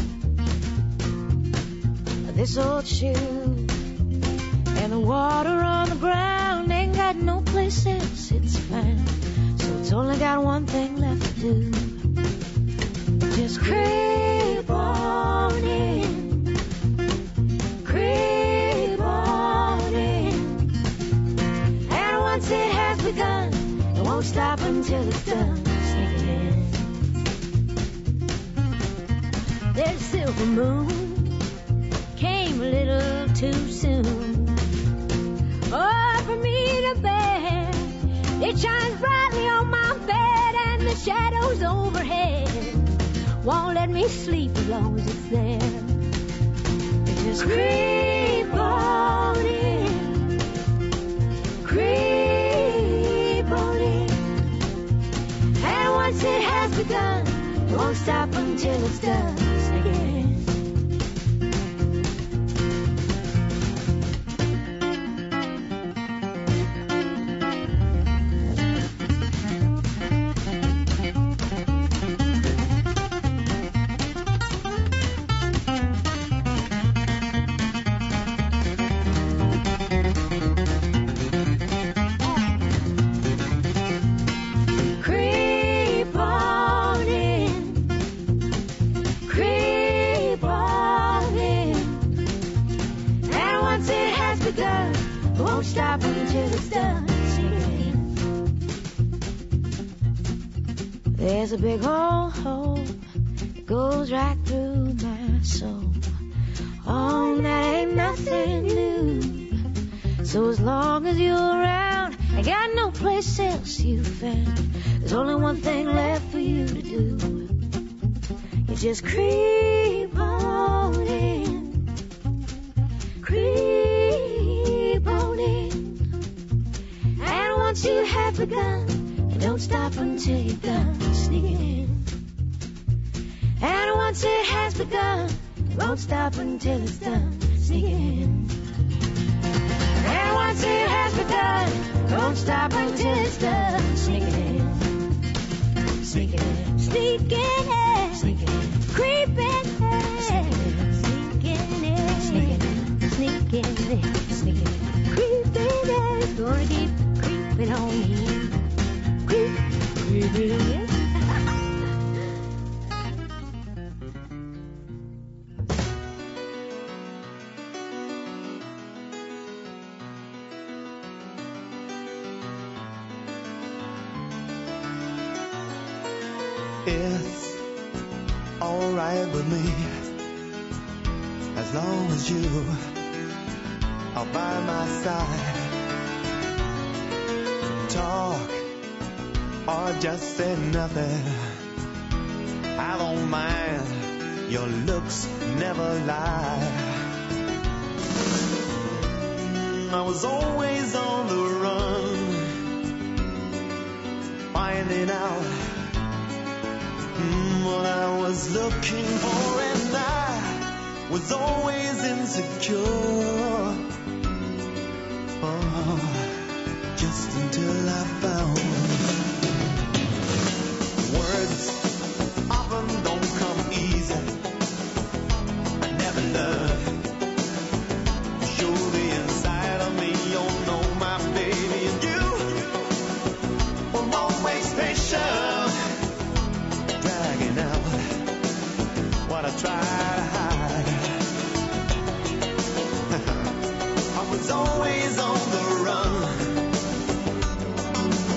This old shoe and the water on the ground ain't got no place else, it's fine. one thing left to do. Just creep on in. Creep on in. And once it has begun, it won't stop until it's done. Sneaking in. There's a silver moon, came a little too soon. Oh, for me to bear, it shines brightly on my bed, and the shadows overhead won't let me sleep as long as it's there. Just creep on in, creep on in, and once it has begun, it won't stop until it's done. Sneak it in. Creep on in, creep on in, and once it has begun, it won't stop until it's done. There's a big old hole that goes right through my soul. Oh, that ain't nothing new. So as long as you're around, I got no place else you found. There's only one thing left for you to do. You just creep on in, creep on in, and once you have begun, you don't stop until you're done. Sneaking in, and once it has begun, you won't stop until it's done. Sneaking in, and once it has begun, you won't stop until it's done. Sneaking in. Sneaking in, sneaking in, sneaking in, creeping in, sneaking in, sneaking in, sneaking in, sneaking in, creeping in, gonna keep creeping on in, creeping in. It's alright with me as long as you are by my side. Talk or just say nothing, I don't mind, your looks never lie. I was always on the run, finding out what I was looking for, and I was always insecure. Oh, just until I found words often don't come easy. I never learned to show the inside of me. You know my baby, and you were always patient, dragging out what I tried to hide. I was always on the run,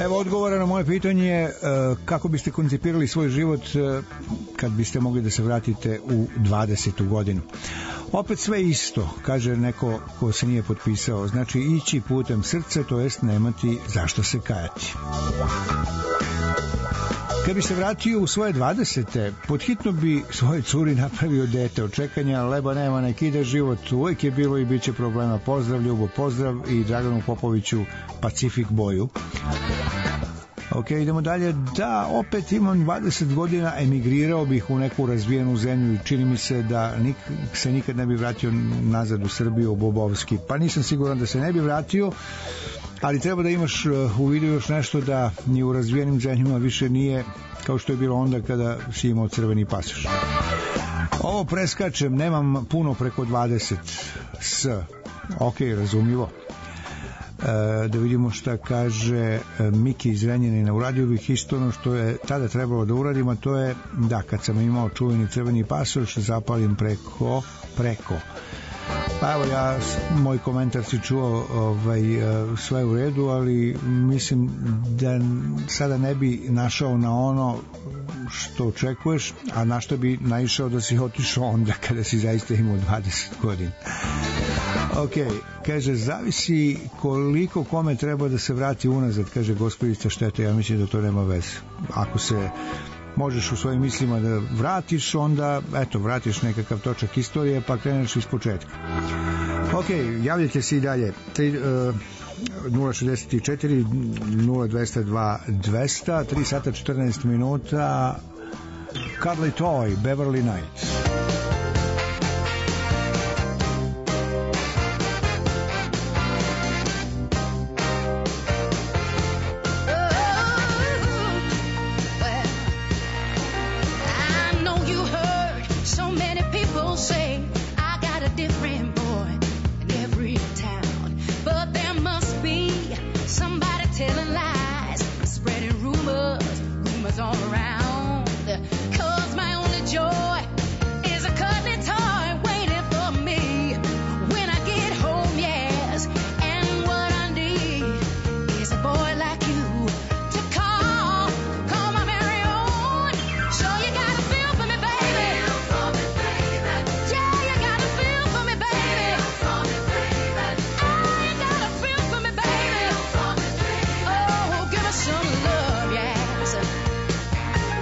Evo odgovora na moje pitanje, kako biste koncipirali svoj život kad biste mogli da se vratite u 20. godinu. Opet sve isto, kaže neko ko se nije potpisao, znači ići putem srca, to jest nemati zašto se kajati. Kad bi se vratio u svoje 20. podhitno bi svojoj curi napravio dete. Od čekanja leba nema, nek ide život. Uvijek je bilo i bit će problema. Pozdrav Ljubo, pozdrav i Draganu Popoviću, Pacific Boju. Ok, idemo dalje. Da, opet imam 20 godina, emigrirao bih u neku razvijenu zemlju i čini mi se da se nikad ne bi vratio nazad u Srbiju, u Bobovski. Pa nisam siguran da se ne bi vratio, ali treba da imaš u vidu još nešto, da ni u razvijenim zemljama više nije kao što je bilo onda kada si imao crveni pasoš. Ovo preskačem, nemam puno preko 20 s. Ok, razumljivo. Da vidimo šta kaže Miki iz Renjanina. Uradio bih isto ono što je tada trebalo da uradim, a to je da kad sam imao čuveni crveni pasoš zapalim preko. Pa evo, moj komentar si čuo, sve u redu, ali mislim da sada ne bi našao na ono što očekuješ, a na što bi naišao da si otišao onda kada si zaista imao 20 godina. Ok, kaže, zavisi koliko kome treba da se vrati unazad, kaže gospođica Šteta, ja mislim da to nema veze. Ako se možeš u svojim mislima da vratiš, onda eto, vratiš nekakav točak istorije pa kreneš iz početka. Ok, javljajte se i dalje. 064 0202 200, 3 sata 14 minuta. Cuddly Toy, Beverly Nights. All around, 'cause my only joy is a cuddly toy waiting for me when I get home, yes. And what I need is a boy like you to call my very own. So you gotta feel for me, baby. Yeah, you gotta feel for me, baby. Oh, you gotta feel for me, baby. Oh, give us some love, yes.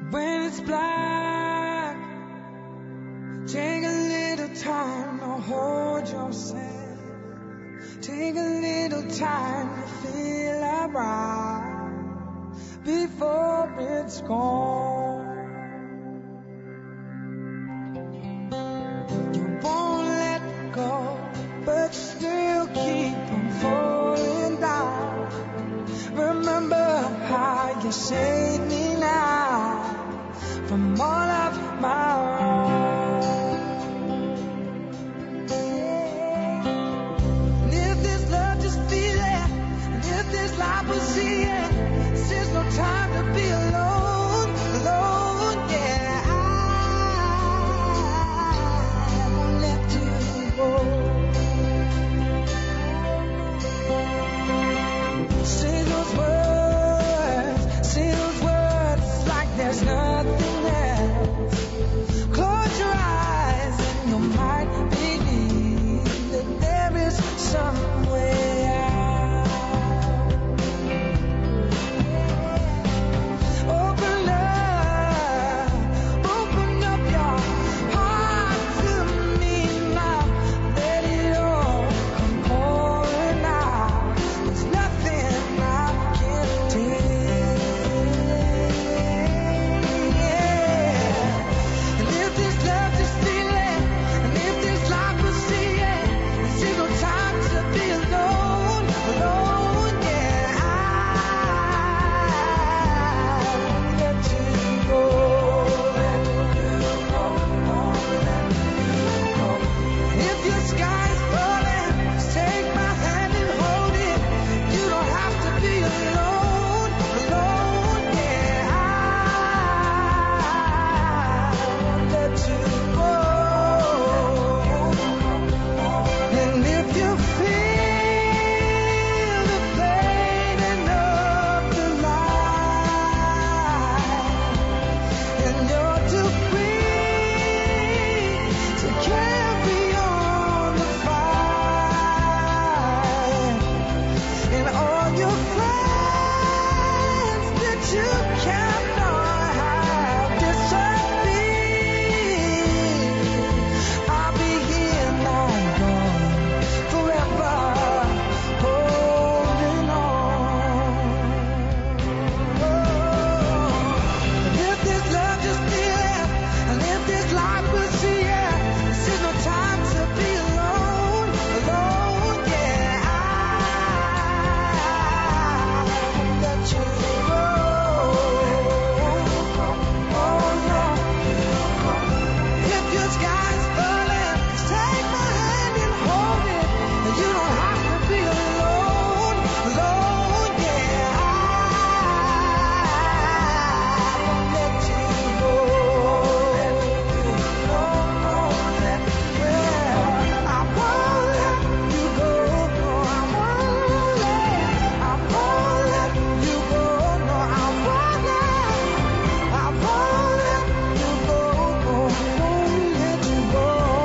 when it's black. Take a little time to hold yourself. Take a little time to feel alright before it's gone. You won't let go, but still keep on falling down. Remember how you saved me now from all of my wrongs. And if this love just feel it, and if this life will see it, this is no time to be alone, alone, yeah. I won't let you go. Say those words like there's nothing else. Close your eyes and you might believe that there is some way out. Open up your heart to me now. Let it all come pouring out. There's nothing I can take. And if this love just feel it, and if this life will see it, this is no time to be alone, alone, yeah. I won't let you go, let you go, let you go. If your sky is falling, just take my hand and hold it. You don't have to be alone, alone, yeah. I won't let you go. And if you feel the fading of the light, and you're too weak to carry on the fight, and all your friends that you cannot have disappear, I'll be here long gone, forever holding on. And if this love just feel it, and if this life will see it, this is no time to be alone, alone, yeah. I won't let you go. Oh no. If your sky's falling, just take my hand and hold it. And you don't have to be alone, alone, yeah. I won't let you go. No, no, let me go. I won't let you go. No, I won't let you go. No, I won't let you go. No, I won't let you go.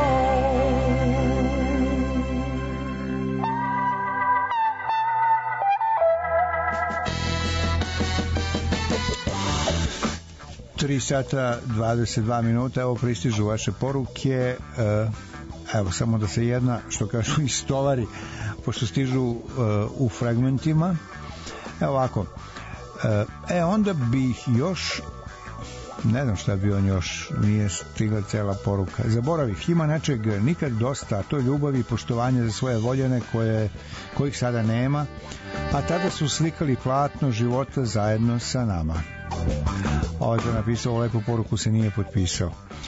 3 sata 22 minuta, evo pristižu vaše poruke, evo samo da se jedna, što kažu, istovari, pošto stižu u fragmentima. Evo ovako, onda bih još, ne znam šta bi on još, nije stigla cela poruka. Zaboravih, ima nečeg nikad dosta, a to je ljubav i poštovanje za svoje voljene kojih sada nema, a tada su slikali platno života zajedno sa nama. Ovo je to napisao, lepu poruku se nije potpisao.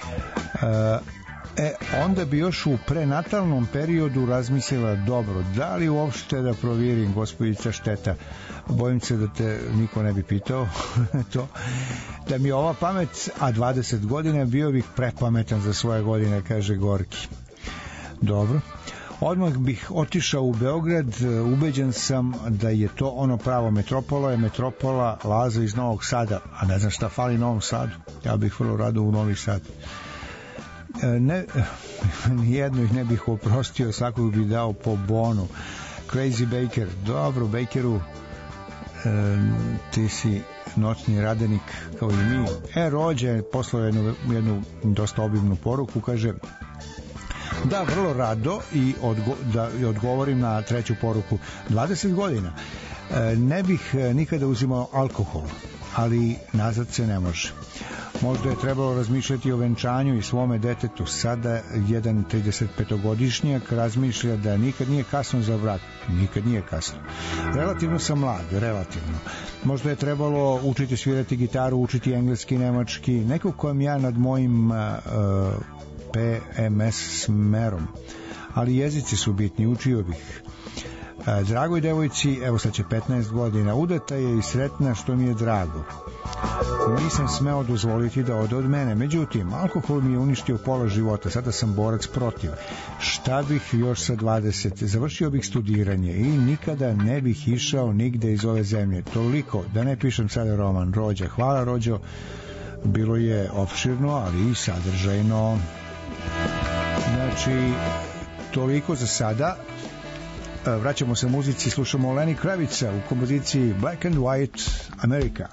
Onda bi još u prenatalnom periodu razmislila, dobro, da li uopšte da provjerim, gospođica Šteta, bojim se da te niko ne bi pitao to, da mi je ova pamet, a 20 godina bio bih prepametan za svoje godine, kaže Gorki. Dobro. Odmah bih otišao u Beograd, ubeđen sam da je to ono pravo metropola, je metropola Laza iz Novog Sada, a ne znam šta fali Novom Sadu, ja bih vrlo rado u Novi Sad. Nijedno ih ne bih oprostio, svakog bih dao po bonu. Crazy Baker, dobro, Bakeru ti si noćni radenik kao i mi. Rođe poslao jednu dosta obimnu poruku, kaže da, vrlo rado i da odgovorim na treću poruku. 20 godina ne bih nikada uzimao alkohol, ali nazad se ne može. Možda je trebalo razmišljati o venčanju i svome detetu. Sada jedan 35-godišnjak razmišlja da nikad nije kasno za brak. Nikad nije kasno. Relativno sam mlad, relativno. Možda je trebalo učiti svirati gitaru, učiti engleski, nemački. Neko kojem ja nad mojim PMS smerom. Ali jezici su bitni, učio bih. Dragoj devojci, evo sad će 15 godina, udata je i sretna, što mi je drago. Nisam smeo dozvoliti da ode od mene. Međutim, alkohol mi je uništio pola života. Sada sam borac protiv. Šta bih još sa 20? Završio bih studiranje i nikada ne bih išao nigde iz ove zemlje. Toliko, da ne pišem sada roman. Rođa, hvala Rođo. Bilo je opširno, ali i sadržajno. Znači, toliko za sada. Vraćamo se muzici, slušamo Lenny Kravica u kompoziciji Black and White America.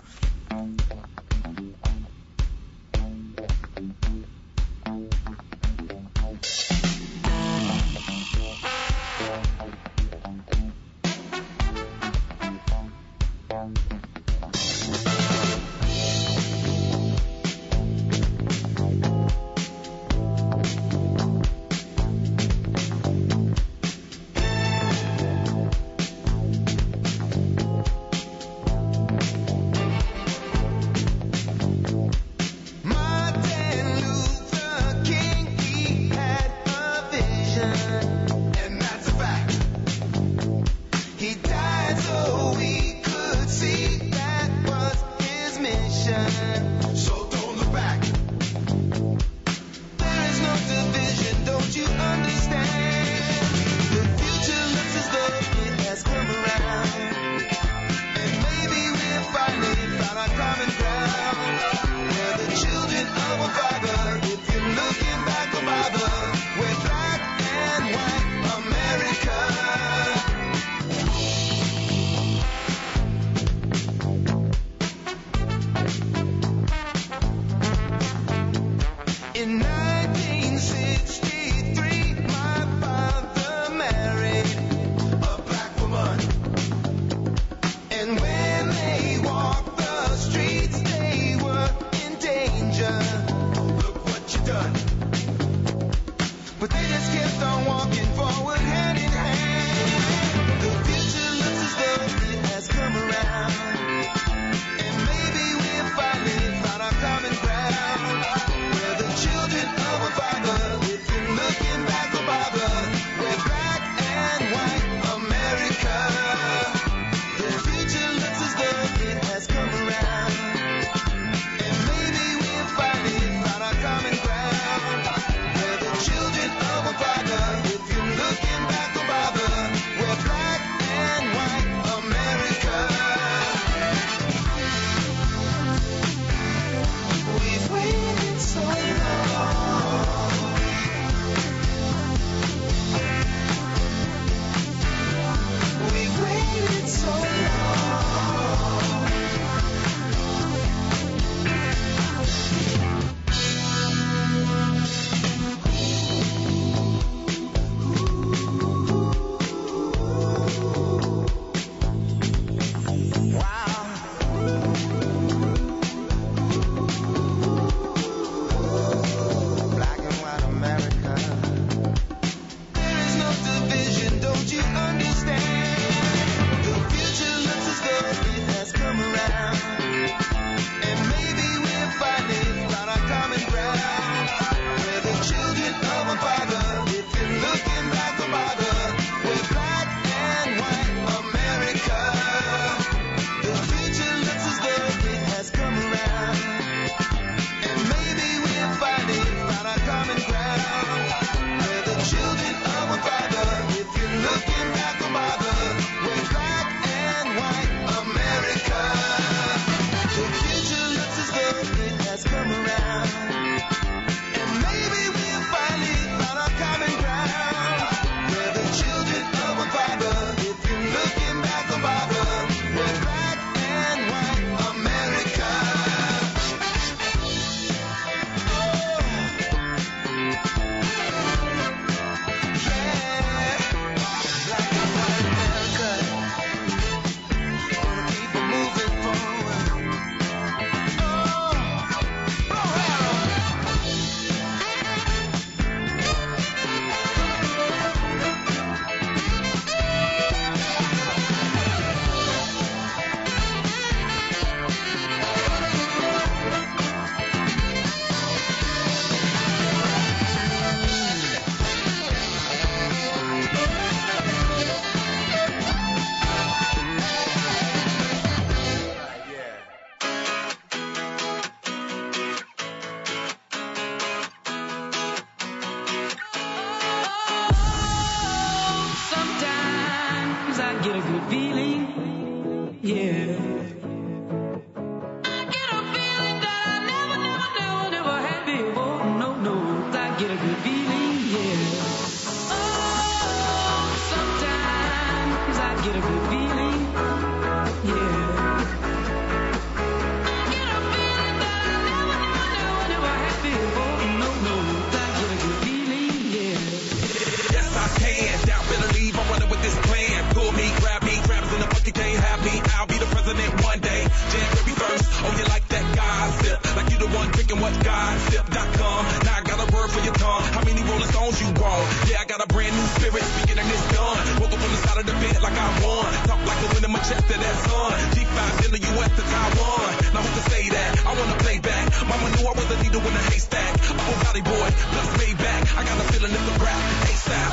what godsip.com. Now I got a word for your tongue. How many Rolling Stones you want? Yeah, I got a brand new spirit speaking and it's done. Woke up on the side of the bed like I won. Talk like the wind in my chest to that sun. G5 in the US to Taiwan. Now who can say that? I wanna play back. Mama knew I was a needle in a haystack. Oh, body boy, plus Maybach. I got a feeling it's a rap. ASAP.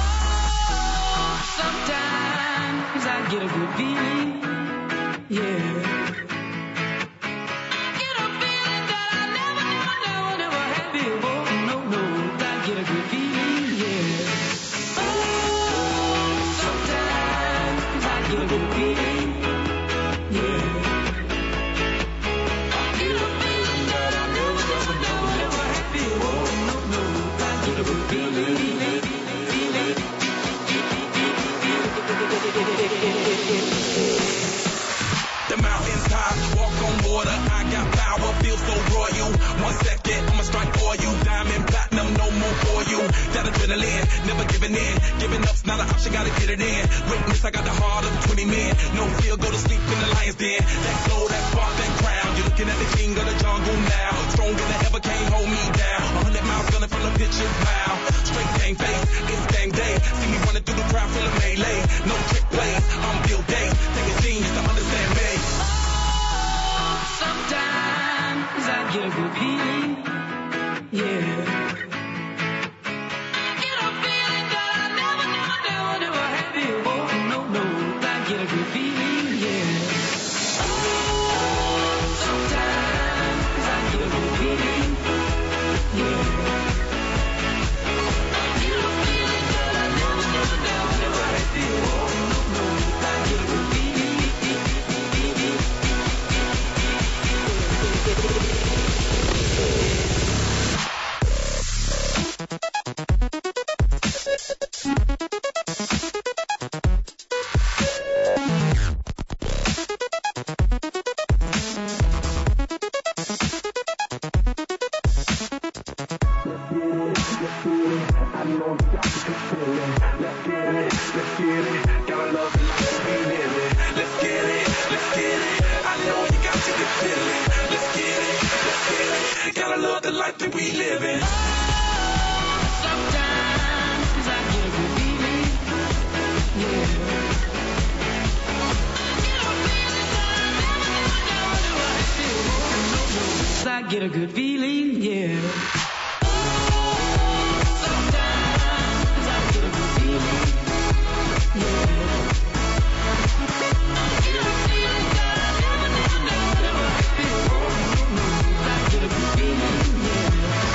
Sometimes I get a good feeling, yeah. Get a feeling that I never had before. No, I get a good feeling, yeah. Oh, sometimes I get a good feeling, yeah. I get a feeling that I never had before. No, I get a good feeling. The mountains high, walk on water, I got power, feel so royal. 1 second, I'ma strike for you. Diamond, platinum, no more for you. That adrenaline, never giving in. Giving up's not an option, gotta get it in. Witness, I got the heart of 20 men. No fear, go to sleep in the lion's den. That glow, that spark, that crown. You're looking at the king of the jungle now. Stronger than ever, can't hold me down. 100 miles gunning from the pitcher's mound. Straight game face, it's game day. See me running through the crowd, feeling melee. No trick plays, I'm Bill Gates. Take a genius to understand me. Sometimes I get a good feeling, yeah. Get a feeling that I never had before. No, I get a good feeling, yeah. Sometimes I get a good feeling, yeah. Get a feeling that I never had before. No, I get a good feeling. Get a good feeling, yeah. Sometimes I get a good feeling, yeah. Get a feeling that I never had before. I get a good feeling, yeah.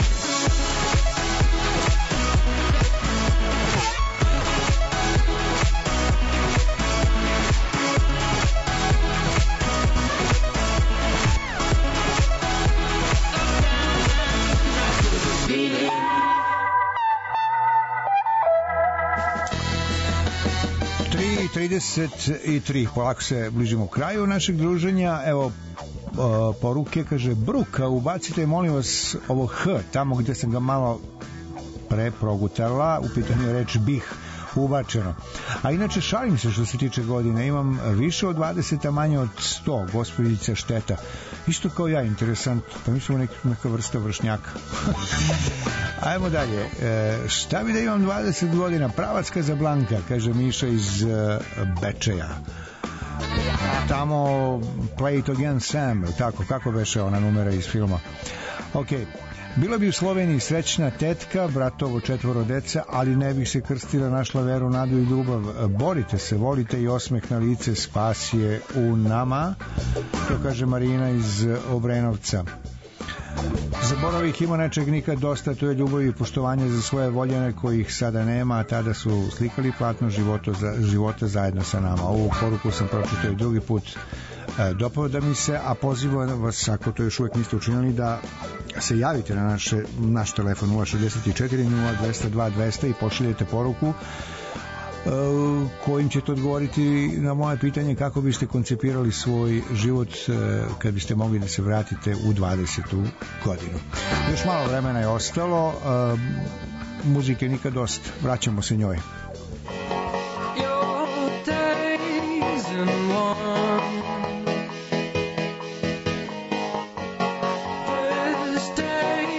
I 33, polako se bližimo kraju našeg druženja. Evo poruke, kaže Bruka, ubacite molim vas ovo H tamo gde sam ga malo preprogutala, u pitanju je reč bih ubačeno. A inače šalim se što se tiče godine, imam više od 20, a manje od 100, gospođica Šteta. Isto kao ja, interesantno, pa mi smo neka vrsta vršnjaka. Ajmo dalje. Šta bi da imam 20 godina? Pravac Kazablanka, kaže Miša iz Bečeja. Tamo Play It Again Sam, tako, kako beše ona numera iz filma. Okej. Bila bi u Sloveniji srećna tetka, bratovo 4 deca, ali ne bih se krstila, našla veru, nadu i ljubav. Borite se, volite i osmeh na lice, spas je u nama. To kaže Marina iz Obrenovca. Zaboravih ima nečeg nikad dosta, to je ljubav i poštovanje za svoje voljene kojih sada nema, a tada su slikali platno života zajedno sa nama. Ovu poruku sam pročitao i drugi put. Dopada mi se, a pozivam vas, ako to još uvek niste učinili, da se javite na naš telefon 064 0202 200 i pošaljete poruku kojim ćete odgovoriti na moje pitanje kako biste koncipirali svoj život kad biste mogli da se vratite u 20. godinu. Još malo vremena je ostalo, muzike nikad dosta, vraćamo se njoj. Your days in one, first day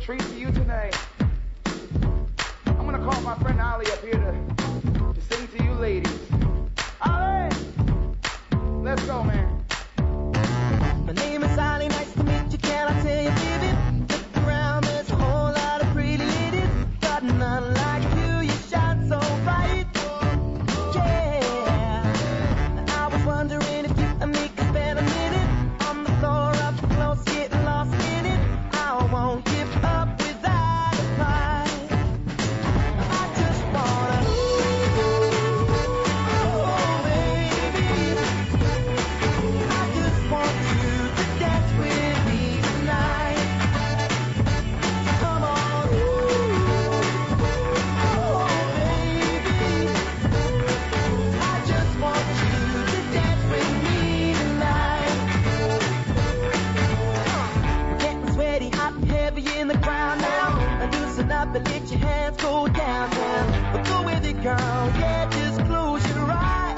treat for you tonight. I'm gonna call my friend Ollie up here to sing to you ladies. Ollie! Let's go, man. My name is Ollie, nice to meet you. Can I tell you, baby? Look around, there's a whole lot of pretty ladies, but none like you. You shine so bright. Yeah. I was wondering if you and me could spend a minute on the floor up close, getting lost in it. I won't give up without a fight. I just wanna, oh baby, I just want you to dance with me tonight. Come on, oh baby, I just want you to dance with me tonight. We're getting sweaty, hot and heavy in the ground now. And loosen up and let your hands go down, down. But go with it, girl, yeah, just close your eyes.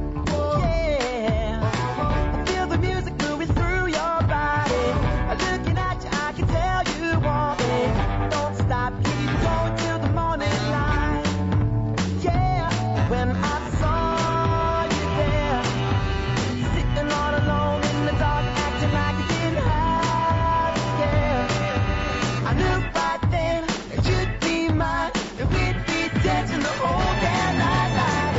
Yeah, I feel the music moving through your body. Looking at you, I can tell you want me. Don't stop, keep going till the morning light. Yeah, when I saw you there, sitting all alone in the dark, acting like you didn't have a care. I knew right then that you'd be mine, and we'd be dancing the whole damn night. Like,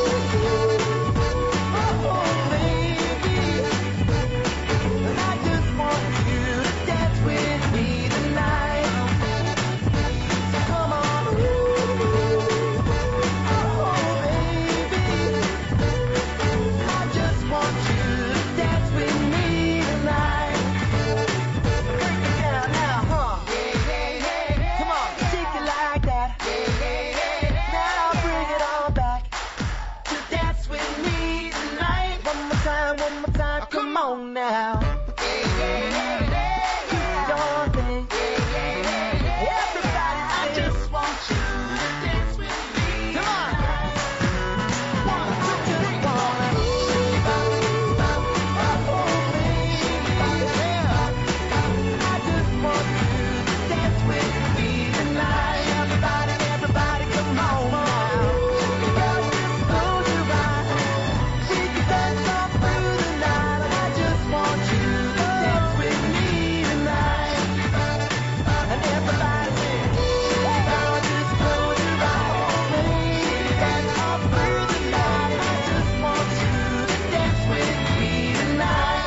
oh baby, and I just want you to dance with me tonight. So come on, oh baby, I just want you to dance with me tonight. Break it down now, huh? Come on, take it like that. Now bring it on back to dance with me tonight. One more time, come on now. Don't think. Everybody, I just want you to dance with me. Come on. 1, 2, 3, 4. I just want you to dance with me tonight. Everybody, come on now. Girl, just close your eyes. We can dance all through the night. I just want you to dance with me tonight. And everybody sing. Girl, just close your eyes. We can dance all through the night. I just want you to dance with me tonight.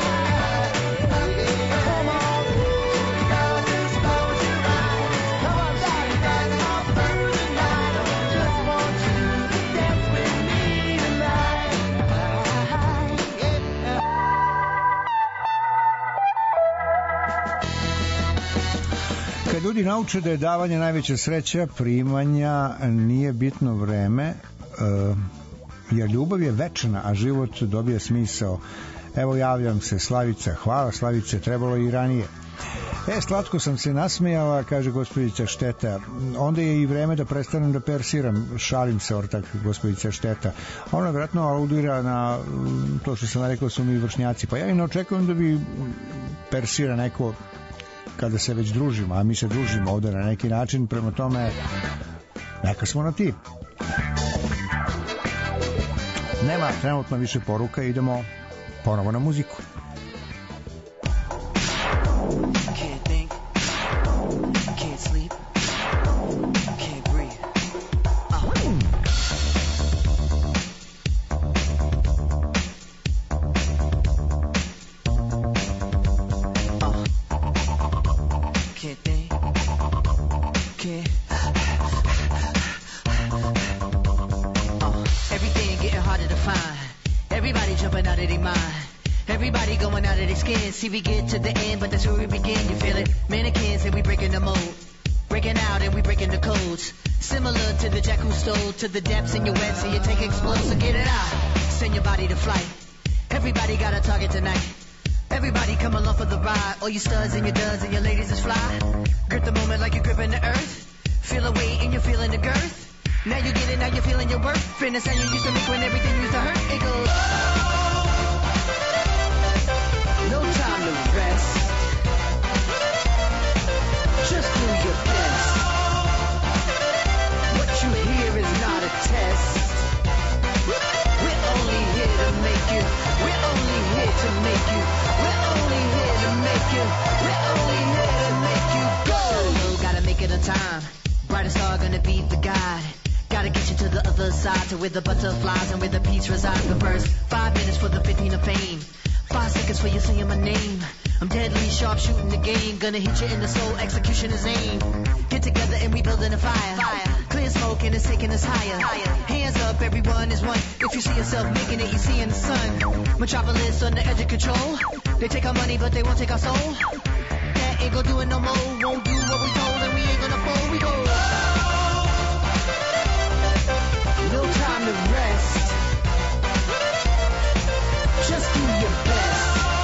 Come on, girl, just close your eyes. Come on, baby, dance all through the night. I just want you to dance with me tonight. Kad ljudi nauče da je davanje najveća sreća, primanja nije bitno vreme, jer ljubav je večna, a život dobija smisao. Evo, javljam se, Slavica. Hvala, Slavice, trebalo je i ranije. Slatko sam se nasmejala, kaže gospođica Šteta. Onda je i vreme da prestanem da persiram. Šalim se, ortak, gospođica Šteta. Ona vjerojatno aludira na to što sam rekao, su mi vršnjaci. Pa ja i ne očekujem da bi persira neko kada se već družimo, a mi se družimo ovde na neki način, prema tome neka smo na ti. Nema trenutno više poruka, idemo ponovo na muziku. Can't think, can't sleep, can't breathe. Can't think, can't. Everything getting harder to find. Everybody jumping out of their mind. Everybody going out of their skin. See, we get to the end, but that's where we begin. You feel it? Mannequins and we breaking the mold. Breaking out and we breaking the codes. Similar to the jack who stole to the depths in your wet, so you take explosive, so get it out. Send your body to flight. Everybody got a target tonight. Everybody come along for the ride. All you studs and your duds and your ladies is fly. Grip the moment like you're gripping the earth. Feel a weight and you're feeling the girth. Now you get it, now you're feeling your worth. Fitness and you used to make when everything used to hurt. It goes. No time to rest. Just do your gonna be the guide. Gotta get you to the other side, to where the butterflies and where the peace resides. But first, 5 minutes for the 15 of fame. 5 seconds for you saying my name. I'm deadly sharp shooting the game. Gonna hit you in the soul, execution is aim. Get together and we building a fire. Clear smoke and it's taking us higher. Hands up, everyone is one. If you see yourself making it, you see in the sun. Metropolis on the edge of control. They take our money, but they won't take our soul. That ain't gonna do it no more. Won't do what we told, and we ain't gonna fold. We go. No time to rest. Just do your best.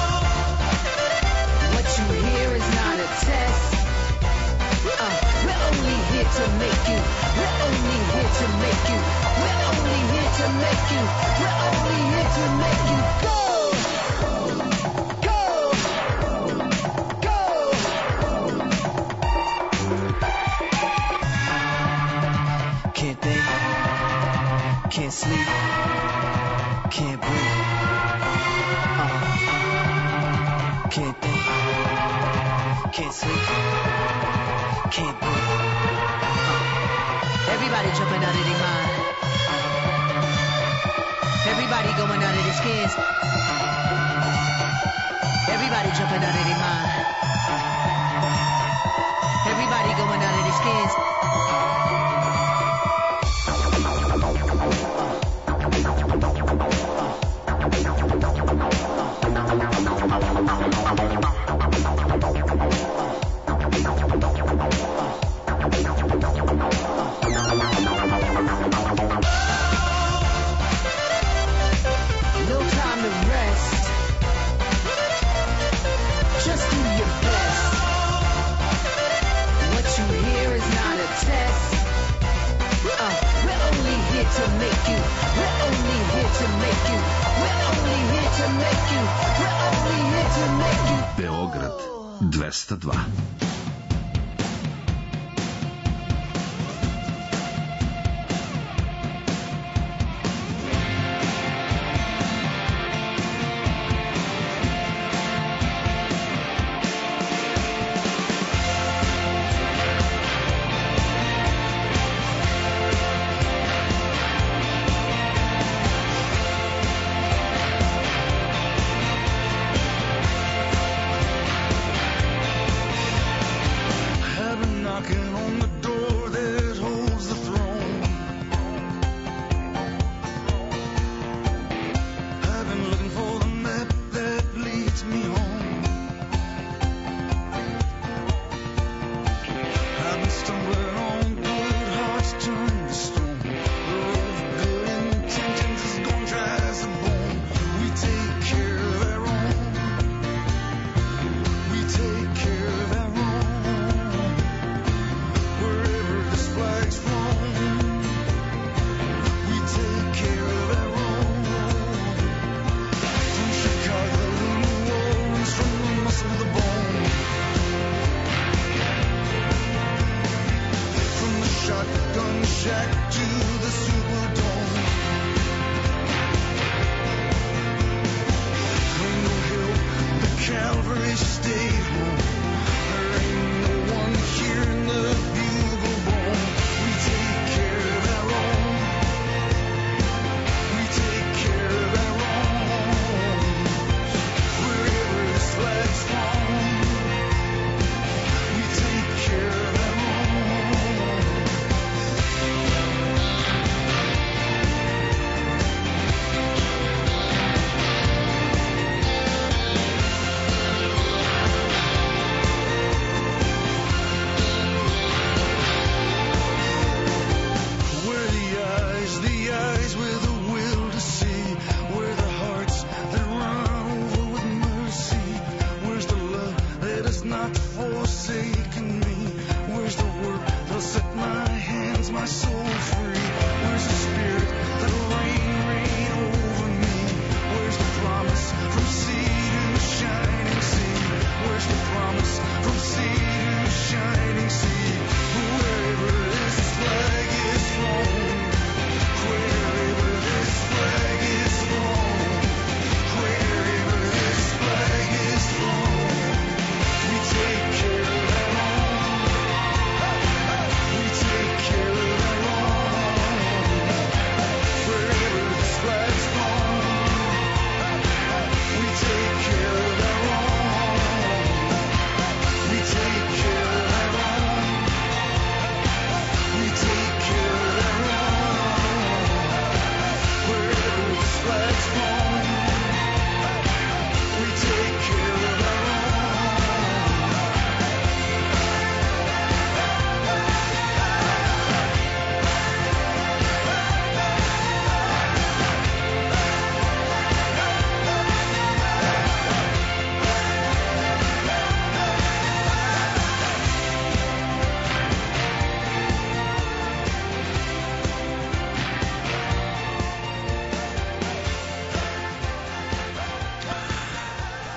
What you hear is not a test. We're only here to make you. We're only here to make you. We're only here to make you. We're only here to make you go. Go. Go. Can't think. Can't sleep. Can't breathe. Can't think. Can't sleep. Can't breathe. Everybody jumping out of their mind. Everybody going out of their skins. Everybody jumping out of their mind. Everybody going out of their skins. No time to rest. Just do your best. What you hear is not a test. We're only here to make you. We're only here to make you. We're only here to make you. We're only here to make you. Beograd 202.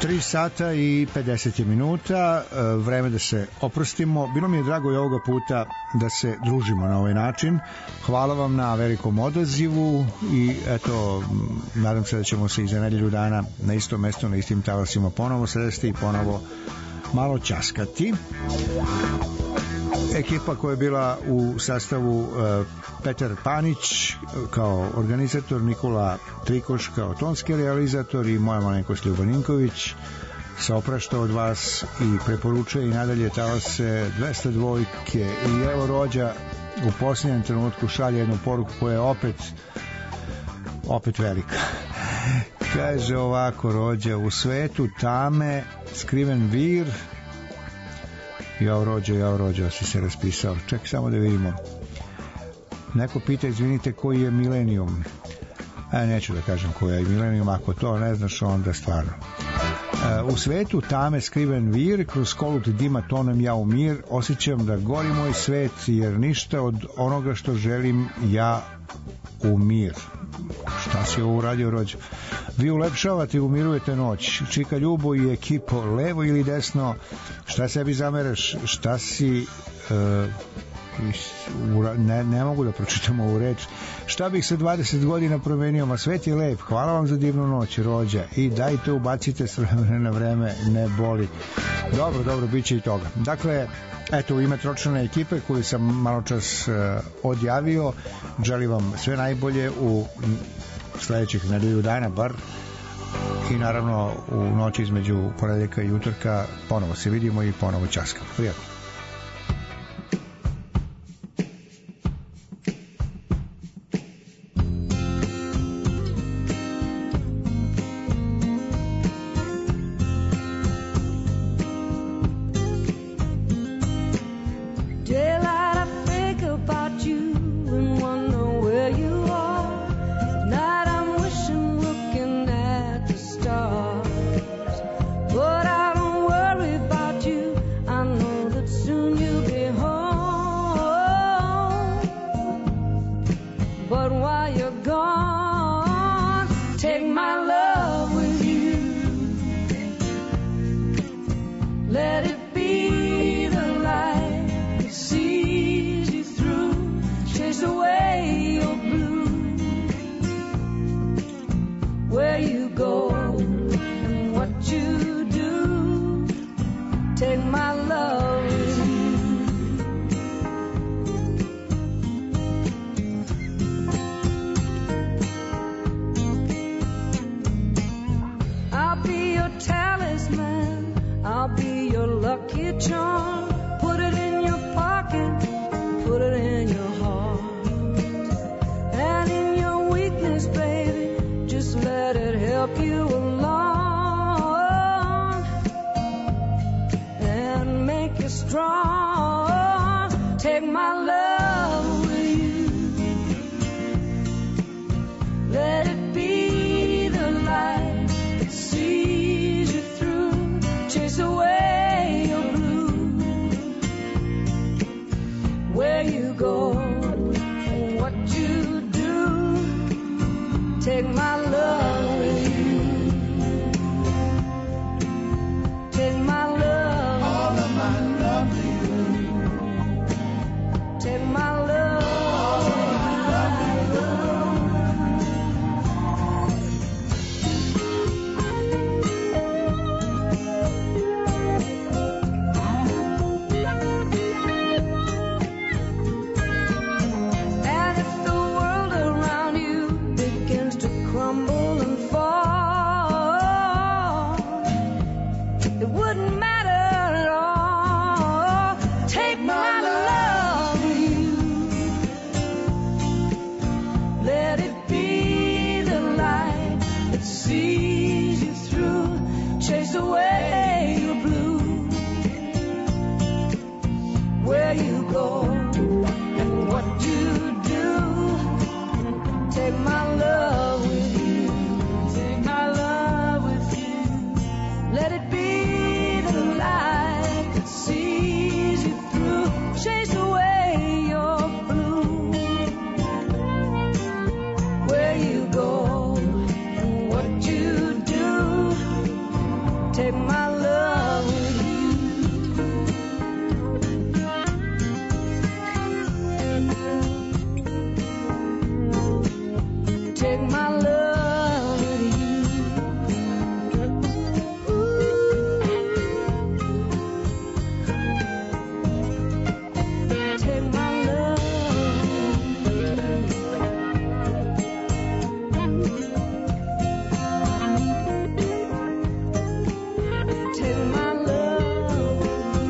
3 sata i 50 minuta, vreme da se oprostimo. Bilo mi je drago i ovoga puta da se družimo na ovaj način. Hvala vam na velikom odazivu i eto, nadam se da ćemo se i za nedelju dana na istom mestu, na istim talasima ponovo sresti i ponovo malo ćaskati. Ekipa koja je bila u sastavu Petar Panić kao organizator, Nikola Trikoš kao tonski realizator i moja malenkost Ljuba Ninković se oprašta od vas i preporučuje i nadalje talase 202 i evo Rođa u posljednjem trenutku šalje jednu poruku koja je opet velika. Kaže ovako Rođa: u svetu tame skriven vir. Jao Rođo, si se raspisao. Ček samo da vidimo. Neko pita, izvinite, koji je milenijum? Neću da kažem koji je milenijum, ako to ne znaš, onda stvarno. U svetu tame skriven vir, kroz kolut dima tonem ja u mir, osjećam da gori moj svet, jer ništa od onoga što želim ja u mir. Šta si ovo uradio, Rođo? Vi ulepšavate i umirujete noć. Čika Ljubo i ekipo, levo ili desno, šta sebi zameraš, šta si ne mogu da pročitam ovu reč. Šta bih se 20 godina promenio, ma svet je lep. Hvala vam za divnu noć, Rođa, i dajte ubacite s vremena na vreme, ne boli. Dobro, bit će i toga. Dakle, eto, u ime tročlane ekipe koju sam malo čas odjavio, želim vam sve najbolje u sledećih nedelju dana bar, i naravno u noći između ponedeljka i utorka ponovo se vidimo i ponovo ćaskamo. Prijatno. Take my love with you. Take my love. Take my love.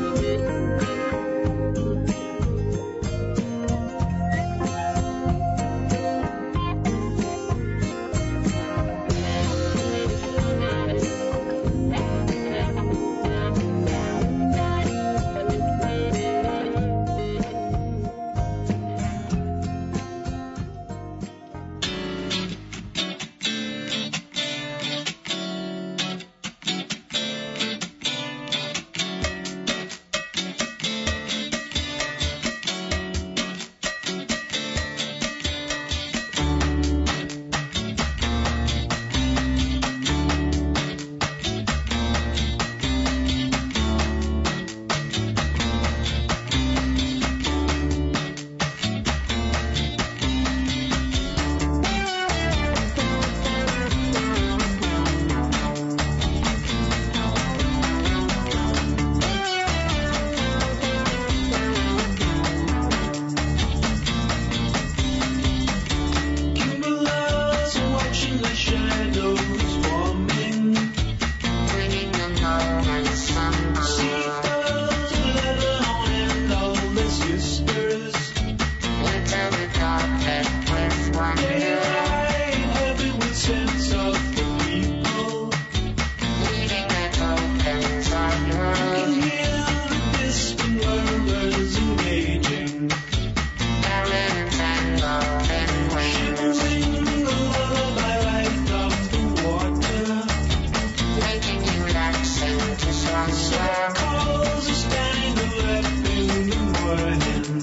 Cumulus watching the shadows forming. Seagulls let alone and all the sisters. They ride heavy with sense of the people. You can hear the distant murmurs engaging. Shivering the lullaby right off the water. Circles are standing left in the morning.